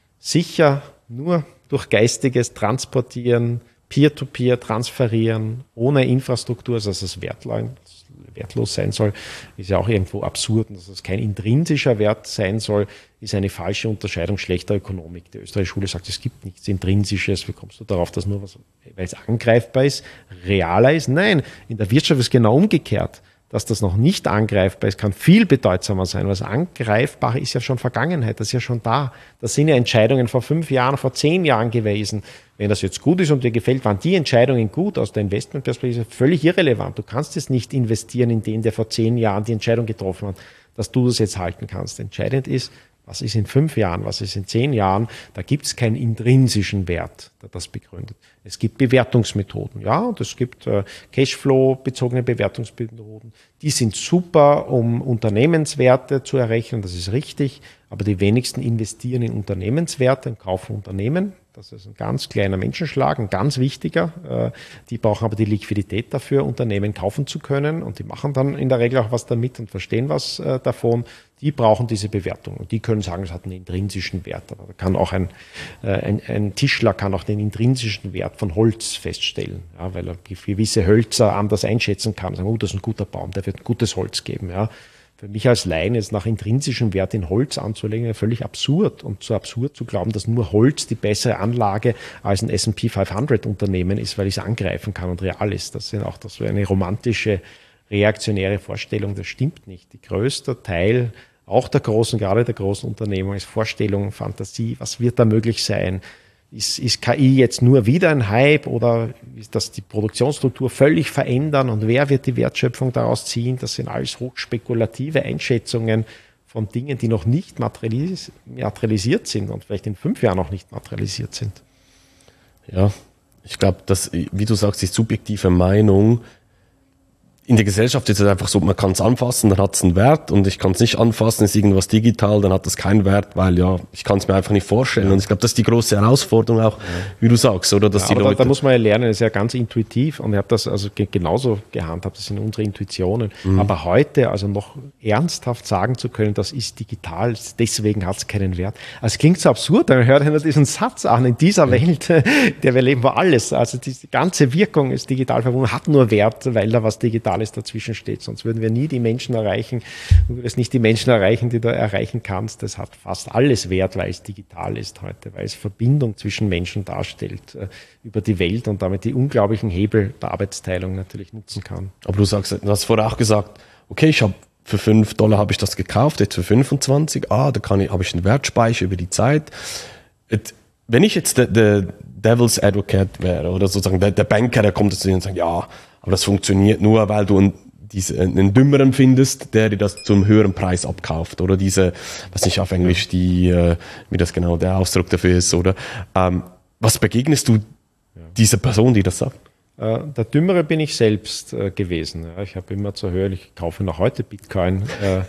sicher nur durch geistiges Transportieren, Peer-to-Peer transferieren, ohne Infrastruktur, also dass es wertlos, wertlos sein soll, ist ja auch irgendwo absurd. Und dass es kein intrinsischer Wert sein soll, ist eine falsche Unterscheidung schlechter Ökonomik. Die österreichische Schule sagt, es gibt nichts Intrinsisches. Wie kommst du darauf, dass nur was, weil es angreifbar ist, realer ist? Nein, in der Wirtschaft ist es genau umgekehrt. Dass das noch nicht angreifbar ist, kann viel bedeutsamer sein. Was angreifbar ist ja schon Vergangenheit, das ist ja schon da. Das sind ja Entscheidungen vor fünf Jahren, vor zehn Jahren gewesen. Wenn das jetzt gut ist und dir gefällt, waren die Entscheidungen gut aus der Investmentperspektive völlig irrelevant. Du kannst es nicht investieren in den, der vor zehn Jahren die Entscheidung getroffen hat, dass du das jetzt halten kannst. Entscheidend ist, was ist in fünf Jahren, was ist in zehn Jahren? Da gibt es keinen intrinsischen Wert, der das begründet. Es gibt Bewertungsmethoden, ja, und es gibt äh, Cashflow-bezogene Bewertungsmethoden. Die sind super, um Unternehmenswerte zu errechnen, das ist richtig, aber die wenigsten investieren in Unternehmenswerte und kaufen Unternehmen. Das ist ein ganz kleiner Menschenschlag, ein ganz wichtiger. Die brauchen aber die Liquidität dafür, Unternehmen kaufen zu können. Und die machen dann in der Regel auch was damit und verstehen was davon. Die brauchen diese Bewertung. Und die können sagen, es hat einen intrinsischen Wert. Aber da kann auch ein, ein, ein Tischler kann auch den intrinsischen Wert von Holz feststellen, ja, weil er gewisse Hölzer anders einschätzen kann. Sagen, oh, das ist ein guter Baum, der wird ein gutes Holz geben. Ja. Für mich als Laien jetzt nach intrinsischem Wert in Holz anzulegen, ist völlig absurd. Und so absurd zu glauben, dass nur Holz die bessere Anlage als ein S and P fünfhundert Unternehmen ist, weil ich es angreifen kann und real ist. Das ist auch das so eine romantische, reaktionäre Vorstellung. Das stimmt nicht. Die größte Teil, auch der großen, gerade der großen Unternehmung, ist Vorstellung, Fantasie. Was wird da möglich sein? Ist, ist K I jetzt nur wieder ein Hype oder ist das die Produktionsstruktur völlig verändern und wer wird die Wertschöpfung daraus ziehen? Das sind alles hochspekulative Einschätzungen von Dingen, die noch nicht materialis- materialisiert sind und vielleicht in fünf Jahren noch nicht materialisiert sind. Ja, ich glaube, dass, wie du sagst, die subjektive Meinung in der Gesellschaft ist es einfach so, man kann es anfassen, dann hat es einen Wert und ich kann es nicht anfassen, ist irgendwas digital, dann hat das keinen Wert, weil ja, ich kann es mir einfach nicht vorstellen. Ja. Und ich glaube, das ist die große Herausforderung auch, ja. Wie du sagst, oder? Dass ja, die aber Leute da, da muss man ja lernen, das ist ja ganz intuitiv und ich habe das also ge- genauso gehandhabt, das sind unsere Intuitionen. Mhm. Aber heute also noch ernsthaft sagen zu können, das ist digital, deswegen hat es keinen Wert. Also es klingt so absurd, dann hört einer diesen Satz an, in dieser mhm. Welt, der wir leben, wo alles, also die, die ganze Wirkung ist digital verbunden, hat nur Wert, weil da was digital Digitales dazwischen steht. Sonst würden wir nie die Menschen erreichen. Du würdest nicht die Menschen erreichen, die du erreichen kannst. Das hat fast alles Wert, weil es digital ist heute, weil es Verbindung zwischen Menschen darstellt äh, über die Welt und damit die unglaublichen Hebel der Arbeitsteilung natürlich nutzen kann. Aber du sagst, du hast vorher auch gesagt, okay, ich habe für fünf Dollar habe ich das gekauft, jetzt für fünfundzwanzig, ah, da kann ich, habe ich einen Wertspeicher über die Zeit. Et, wenn ich jetzt der, der Devil's Advocate wäre oder sozusagen der, der Banker, der kommt zu dir und sagt, ja, aber das funktioniert nur, weil du einen, diese, einen Dümmeren findest, der dir das zum höheren Preis abkauft oder diese, was nicht auf Englisch, die, äh, wie das genau der Ausdruck dafür ist, oder ähm, was begegnest du ja. dieser Person, die das sagt? Der Dümmere bin ich selbst äh, gewesen. Ja. Ich habe immer zu hören, ich kaufe noch heute Bitcoin äh,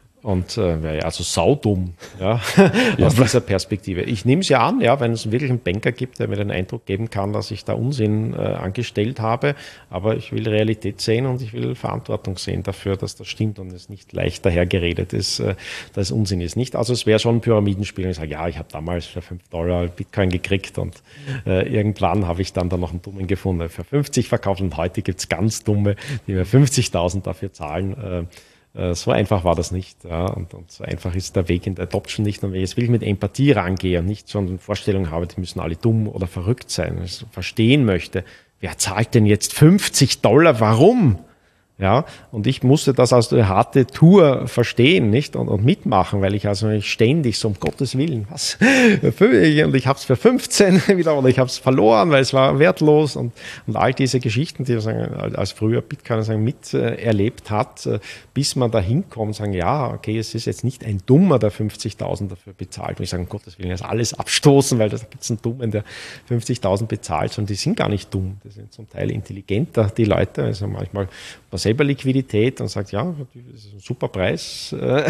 und äh, wäre ja also saudumm, ja, ja. aus dieser Perspektive. Ich nehme es ja an, ja, wenn es wirklich einen Banker gibt, der mir den Eindruck geben kann, dass ich da Unsinn äh, angestellt habe, aber ich will Realität sehen und ich will Verantwortung sehen dafür, dass das stimmt und es nicht leicht dahergeredet ist, äh, dass es Unsinn ist. Nicht? Also es wäre schon ein Pyramidenspiel und ich sage, ja, ich habe damals für fünf Dollar Bitcoin gekriegt und äh, irgendwann habe ich dann da noch einen Dummen gefunden. Für fünfzig verkauft und heute gibt es ganz Dumme, die mir fünfzigtausend dafür zahlen. Äh, So einfach war das nicht. Ja. Und, und so einfach ist der Weg in der Adoption nicht. Und wenn ich jetzt wirklich mit Empathie rangehe und nicht schon eine Vorstellung habe, die müssen alle dumm oder verrückt sein, ich verstehen möchte, wer zahlt denn jetzt fünfzig Dollar? Warum? Ja, und ich musste das als eine harte Tour verstehen, nicht? Und, und mitmachen, weil ich also ständig so um Gottes Willen, was? Und ich habe es für fünfzehn wieder oder ich habe es verloren, weil es war wertlos und, und all diese Geschichten, die sagen, als früher Bitcoin sagen, miterlebt hat, bis man da hinkommt und sagen, ja, okay, es ist jetzt nicht ein Dummer, der fünfzigtausend dafür bezahlt. Und ich sage, um Gottes Willen, das alles abstoßen, weil da gibt es einen Dummen, der fünfzigtausend bezahlt. Und die sind gar nicht dumm, die sind zum Teil intelligenter, die Leute. Also manchmal man selber Liquidität und sagt, ja, das ist ein super Preis, äh,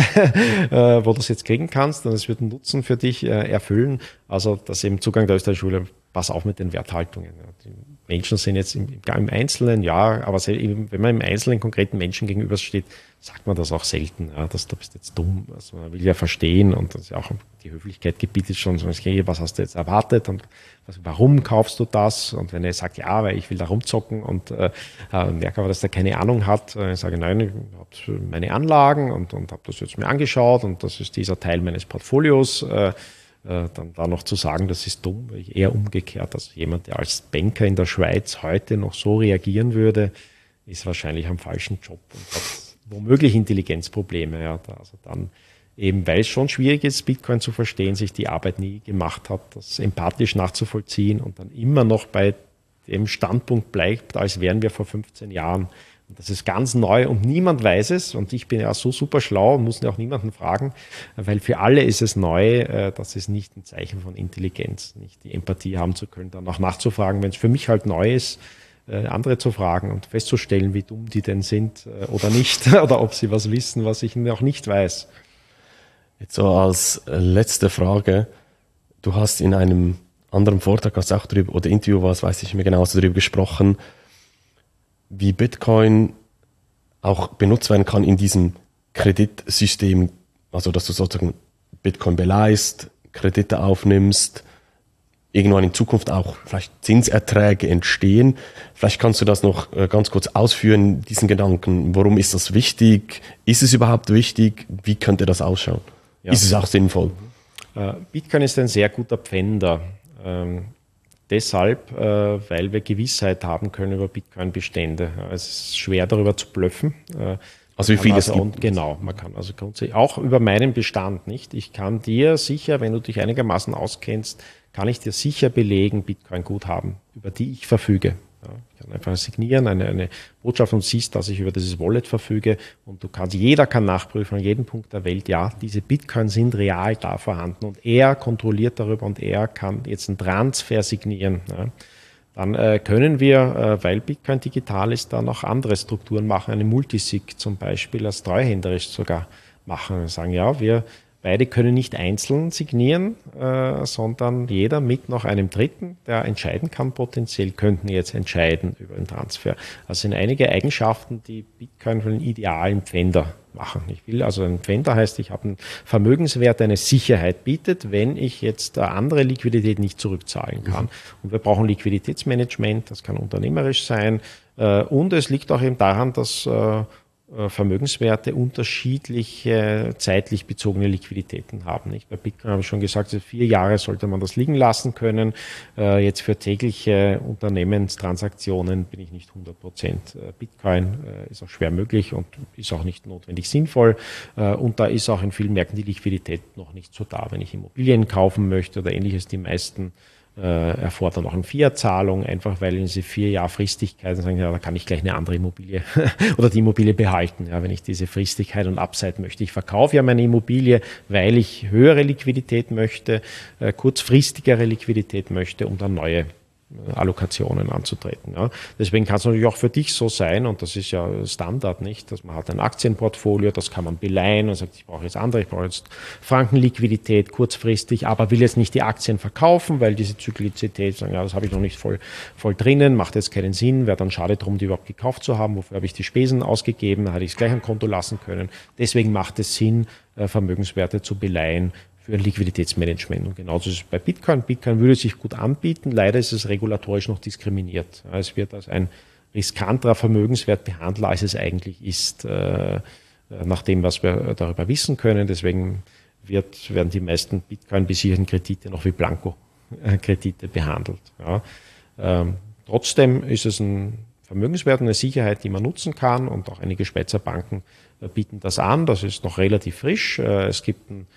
äh, wo du es jetzt kriegen kannst und es wird einen Nutzen für dich äh, erfüllen. Also das eben Zugang der Österreichischen Schule, pass auf mit den Werthaltungen. Ja. Die Menschen sind jetzt im, im Einzelnen, ja, aber eben, wenn man im Einzelnen konkreten Menschen gegenübersteht, sagt man das auch selten, ja, dass du bist jetzt dumm. Also man will ja verstehen und das ist ja auch die Höflichkeit gebietet schon, so, okay, was hast du jetzt erwartet und was, warum kaufst du das? Und wenn er sagt, ja, weil ich will da rumzocken und äh, merke aber, dass er keine Ahnung hat, äh, ich sage, nein, ich habe meine Anlagen und, und habe das jetzt mir angeschaut und das ist dieser Teil meines Portfolios, äh, dann da noch zu sagen, das ist dumm, weil ich eher umgekehrt, also jemand, der als Banker in der Schweiz heute noch so reagieren würde, ist wahrscheinlich am falschen Job und hat womöglich Intelligenzprobleme. Ja, da, also dann eben, weil es schon schwierig ist, Bitcoin zu verstehen, sich die Arbeit nie gemacht hat, das empathisch nachzuvollziehen und dann immer noch bei dem Standpunkt bleibt, als wären wir vor fünfzehn Jahren. Und das ist ganz neu und niemand weiß es. Und ich bin ja so super schlau und muss auch niemanden fragen, weil für alle ist es neu. Das ist nicht ein Zeichen von Intelligenz, nicht die Empathie haben zu können, dann auch nachzufragen, wenn es für mich halt neu ist, andere zu fragen und festzustellen, wie dumm die denn sind oder nicht, oder ob sie was wissen, was ich noch nicht weiß. Jetzt so als letzte Frage. Du hast in einem anderen Vortrag, hast auch drüber, oder Interview war es, weiß ich nicht mehr genau, hast du darüber gesprochen, wie Bitcoin auch benutzt werden kann in diesem Kreditsystem, also dass du sozusagen Bitcoin beleihst, Kredite aufnimmst, irgendwann in Zukunft auch vielleicht Zinserträge entstehen. Vielleicht kannst du das noch ganz kurz ausführen, diesen Gedanken. Warum ist das wichtig? Ist es überhaupt wichtig? Wie könnte das ausschauen? Ja. Ist es auch sinnvoll? Bitcoin ist ein sehr guter Pfänder. Ähm, deshalb, äh, weil wir Gewissheit haben können über Bitcoin-Bestände. Es ist schwer, darüber zu bluffen. Äh, also wie viel also, es gibt. Genau, man kann also grundsätzlich auch über meinen Bestand nicht. Ich kann dir sicher, wenn du dich einigermaßen auskennst, kann ich dir sicher belegen, Bitcoin-Guthaben, über die ich verfüge. Ja, ich kann einfach signieren, eine, eine Botschaft und siehst, dass ich über dieses Wallet verfüge und du kannst, jeder kann nachprüfen an jedem Punkt der Welt, ja, diese Bitcoin sind real da vorhanden und er kontrolliert darüber und er kann jetzt einen Transfer signieren. Ja. Dann äh, können wir, äh, weil Bitcoin digital ist, dann auch andere Strukturen machen, eine Multisig zum Beispiel als treuhänderisch sogar machen und sagen, ja, wir beide können nicht einzeln signieren, äh, sondern jeder mit noch einem Dritten, der entscheiden kann, potenziell könnten jetzt entscheiden über den Transfer. Also sind einige Eigenschaften, die Bitcoin für einen idealen Pfänder machen. Ich will also ein Pfänder heißt, ich habe einen Vermögenswert, der eine Sicherheit bietet, wenn ich jetzt andere Liquidität nicht zurückzahlen kann. Mhm. Und wir brauchen Liquiditätsmanagement, das kann unternehmerisch sein, Und es liegt auch eben daran, dass Vermögenswerte unterschiedliche zeitlich bezogene Liquiditäten haben. Nicht? Bei Bitcoin habe ich schon gesagt, vier Jahre sollte man das liegen lassen können. Jetzt für tägliche Unternehmenstransaktionen bin ich nicht hundert Prozent. Bitcoin ist auch schwer möglich und ist auch nicht notwendig sinnvoll. Und da ist auch in vielen Märkten die Liquidität noch nicht so da. Wenn ich Immobilien kaufen möchte oder ähnliches, die meisten Äh, erfordern auch eine Fiat-Zahlung, einfach weil in diese vier Jahr Fristigkeit sagen, ja, da kann ich gleich eine andere Immobilie oder die Immobilie behalten, ja, wenn ich diese Fristigkeit und Upside möchte. Ich verkaufe ja meine Immobilie, weil ich höhere Liquidität möchte, äh, kurzfristigere Liquidität möchte, um dann neue Allokationen anzutreten. Ja. Deswegen kann es natürlich auch für dich so sein, und das ist ja Standard, nicht, dass man hat ein Aktienportfolio, das kann man beleihen und sagt, ich brauche jetzt andere, ich brauche jetzt Frankenliquidität kurzfristig, aber will jetzt nicht die Aktien verkaufen, weil diese Zyklizität, sagen, ja, das habe ich noch nicht voll, voll drinnen, macht jetzt keinen Sinn, wäre dann schade drum, die überhaupt gekauft zu haben, wofür habe ich die Spesen ausgegeben, dann hätte ich es gleich am Konto lassen können. Deswegen macht es Sinn, Vermögenswerte zu beleihen für ein Liquiditätsmanagement. Und genauso ist es bei Bitcoin. Bitcoin würde sich gut anbieten. Leider ist es regulatorisch noch diskriminiert. Es wird als ein riskanterer Vermögenswert behandelt, als es eigentlich ist, äh, nach dem, was wir darüber wissen können. Deswegen wird, werden die meisten Bitcoin-besicherten Kredite noch wie Blanko-Kredite behandelt. Ja. Ähm, trotzdem ist es ein Vermögenswert, eine Sicherheit, die man nutzen kann, und auch einige Schweizer Banken äh, bieten das an. Das ist noch relativ frisch. Äh, es gibt ein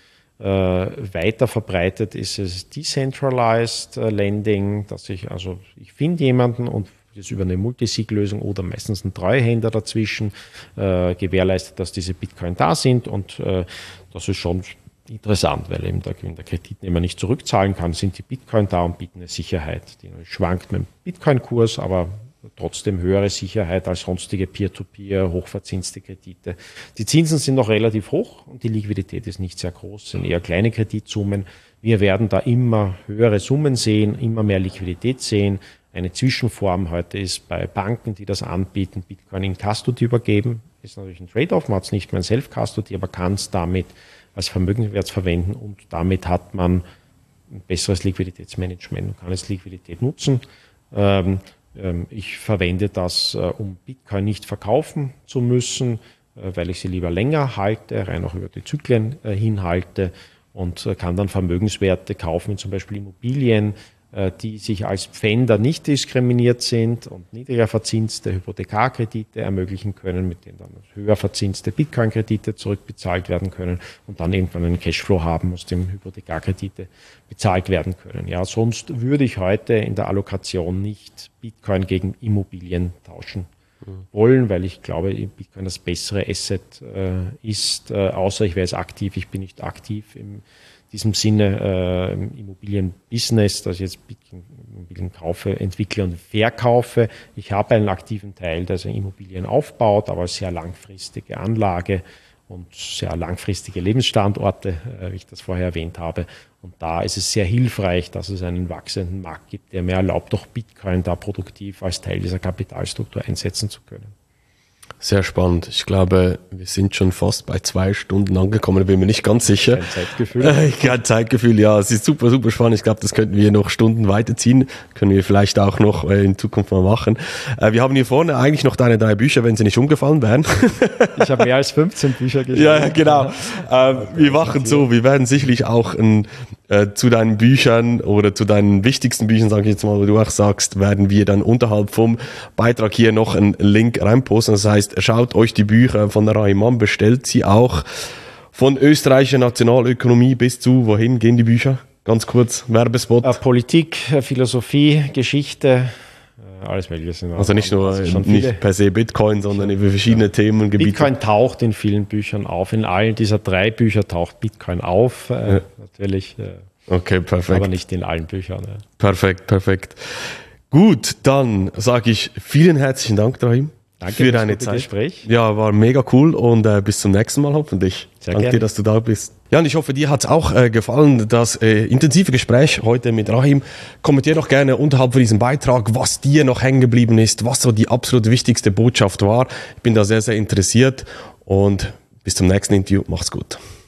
Äh, weiter verbreitet ist es Decentralized äh, Lending, dass ich also, ich finde jemanden und das über eine Multisig-Lösung oder meistens ein Treuhänder dazwischen äh, gewährleistet, dass diese Bitcoin da sind, und äh, das ist schon interessant, weil eben der, wenn der Kreditnehmer nicht zurückzahlen kann, sind die Bitcoin da und bieten eine Sicherheit. Die schwankt mit dem Bitcoin-Kurs, aber trotzdem höhere Sicherheit als sonstige Peer-to-Peer, hochverzinste Kredite. Die Zinsen sind noch relativ hoch und die Liquidität ist nicht sehr groß, sind eher kleine Kreditsummen. Wir werden da immer höhere Summen sehen, immer mehr Liquidität sehen. Eine Zwischenform heute ist bei Banken, die das anbieten, Bitcoin in Custody übergeben. Ist natürlich ein Trade-off, man hat es nicht mehr in Self-Custody, aber kann es damit als Vermögenswert verwenden, und damit hat man ein besseres Liquiditätsmanagement und kann jetzt Liquidität nutzen. Ähm, Ich verwende das, um Bitcoin nicht verkaufen zu müssen, weil ich sie lieber länger halte, rein auch über die Zyklen hinhalte, und kann dann Vermögenswerte kaufen, wie zum Beispiel Immobilien, die sich als Pfänder nicht diskriminiert sind und niedriger verzinste Hypothekarkredite ermöglichen können, mit denen dann höher verzinste Bitcoin-Kredite zurückbezahlt werden können und dann irgendwann einen Cashflow haben, aus dem Hypothekarkredite bezahlt werden können. Ja, sonst würde ich heute in der Allokation nicht Bitcoin gegen Immobilien tauschen wollen, weil ich glaube, Bitcoin das bessere Asset äh, ist, äh, außer ich wäre jetzt aktiv, ich bin nicht aktiv im diesem Sinne äh, im Immobilienbusiness, dass ich jetzt Immobilien kaufe, entwickle und verkaufe. Ich habe einen aktiven Teil, der Immobilien aufbaut, aber sehr langfristige Anlage und sehr langfristige Lebensstandorte, äh, wie ich das vorher erwähnt habe. Und da ist es sehr hilfreich, dass es einen wachsenden Markt gibt, der mir erlaubt, auch Bitcoin da produktiv als Teil dieser Kapitalstruktur einsetzen zu können. Sehr spannend. Ich glaube, wir sind schon fast bei zwei Stunden angekommen, da bin mir nicht ganz sicher. Kein Zeitgefühl. Äh, kein Zeitgefühl, ja. Es ist super, super spannend. Ich glaube, das könnten wir noch Stunden weiterziehen. Können wir vielleicht auch noch äh, in Zukunft mal machen. Äh, wir haben hier vorne eigentlich noch deine drei Bücher, wenn sie nicht umgefallen wären. Ich habe mehr als fünfzehn Bücher geschrieben. Ja, genau. Äh, wir machen so, wir werden sicherlich auch ein, äh, zu deinen Büchern oder zu deinen wichtigsten Büchern, sage ich jetzt mal, wo du auch sagst, werden wir dann unterhalb vom Beitrag hier noch einen Link reinposten. Das heißt, schaut euch die Bücher von der Rahim an, bestellt sie auch. Von österreichischer Nationalökonomie bis zu, wohin gehen die Bücher? Ganz kurz, Werbespot. Äh, Politik, Philosophie, Geschichte, äh, alles Mögliche. Also nicht nur nicht per se Bitcoin, sondern über verschiedene ja. Themen und Gebiete. Bitcoin taucht in vielen Büchern auf. In allen dieser drei Bücher taucht Bitcoin auf. Äh, ja. Natürlich. Äh, okay, perfekt. Aber nicht in allen Büchern. Ja. Perfekt, perfekt. Gut, dann sage ich vielen herzlichen Dank, Rahim. Danke für deine Zeit. Gespräch. Ja, war mega cool, und äh, bis zum nächsten Mal hoffentlich. Sehr Danke gerne. dir, dass du da bist. Ja, und ich hoffe, dir hat's auch äh, gefallen, das äh, intensive Gespräch heute mit Rahim. Kommentier doch gerne unterhalb von diesem Beitrag, was dir noch hängen geblieben ist, was so die absolut wichtigste Botschaft war. Ich bin da sehr, sehr interessiert, und bis zum nächsten Interview. Mach's gut.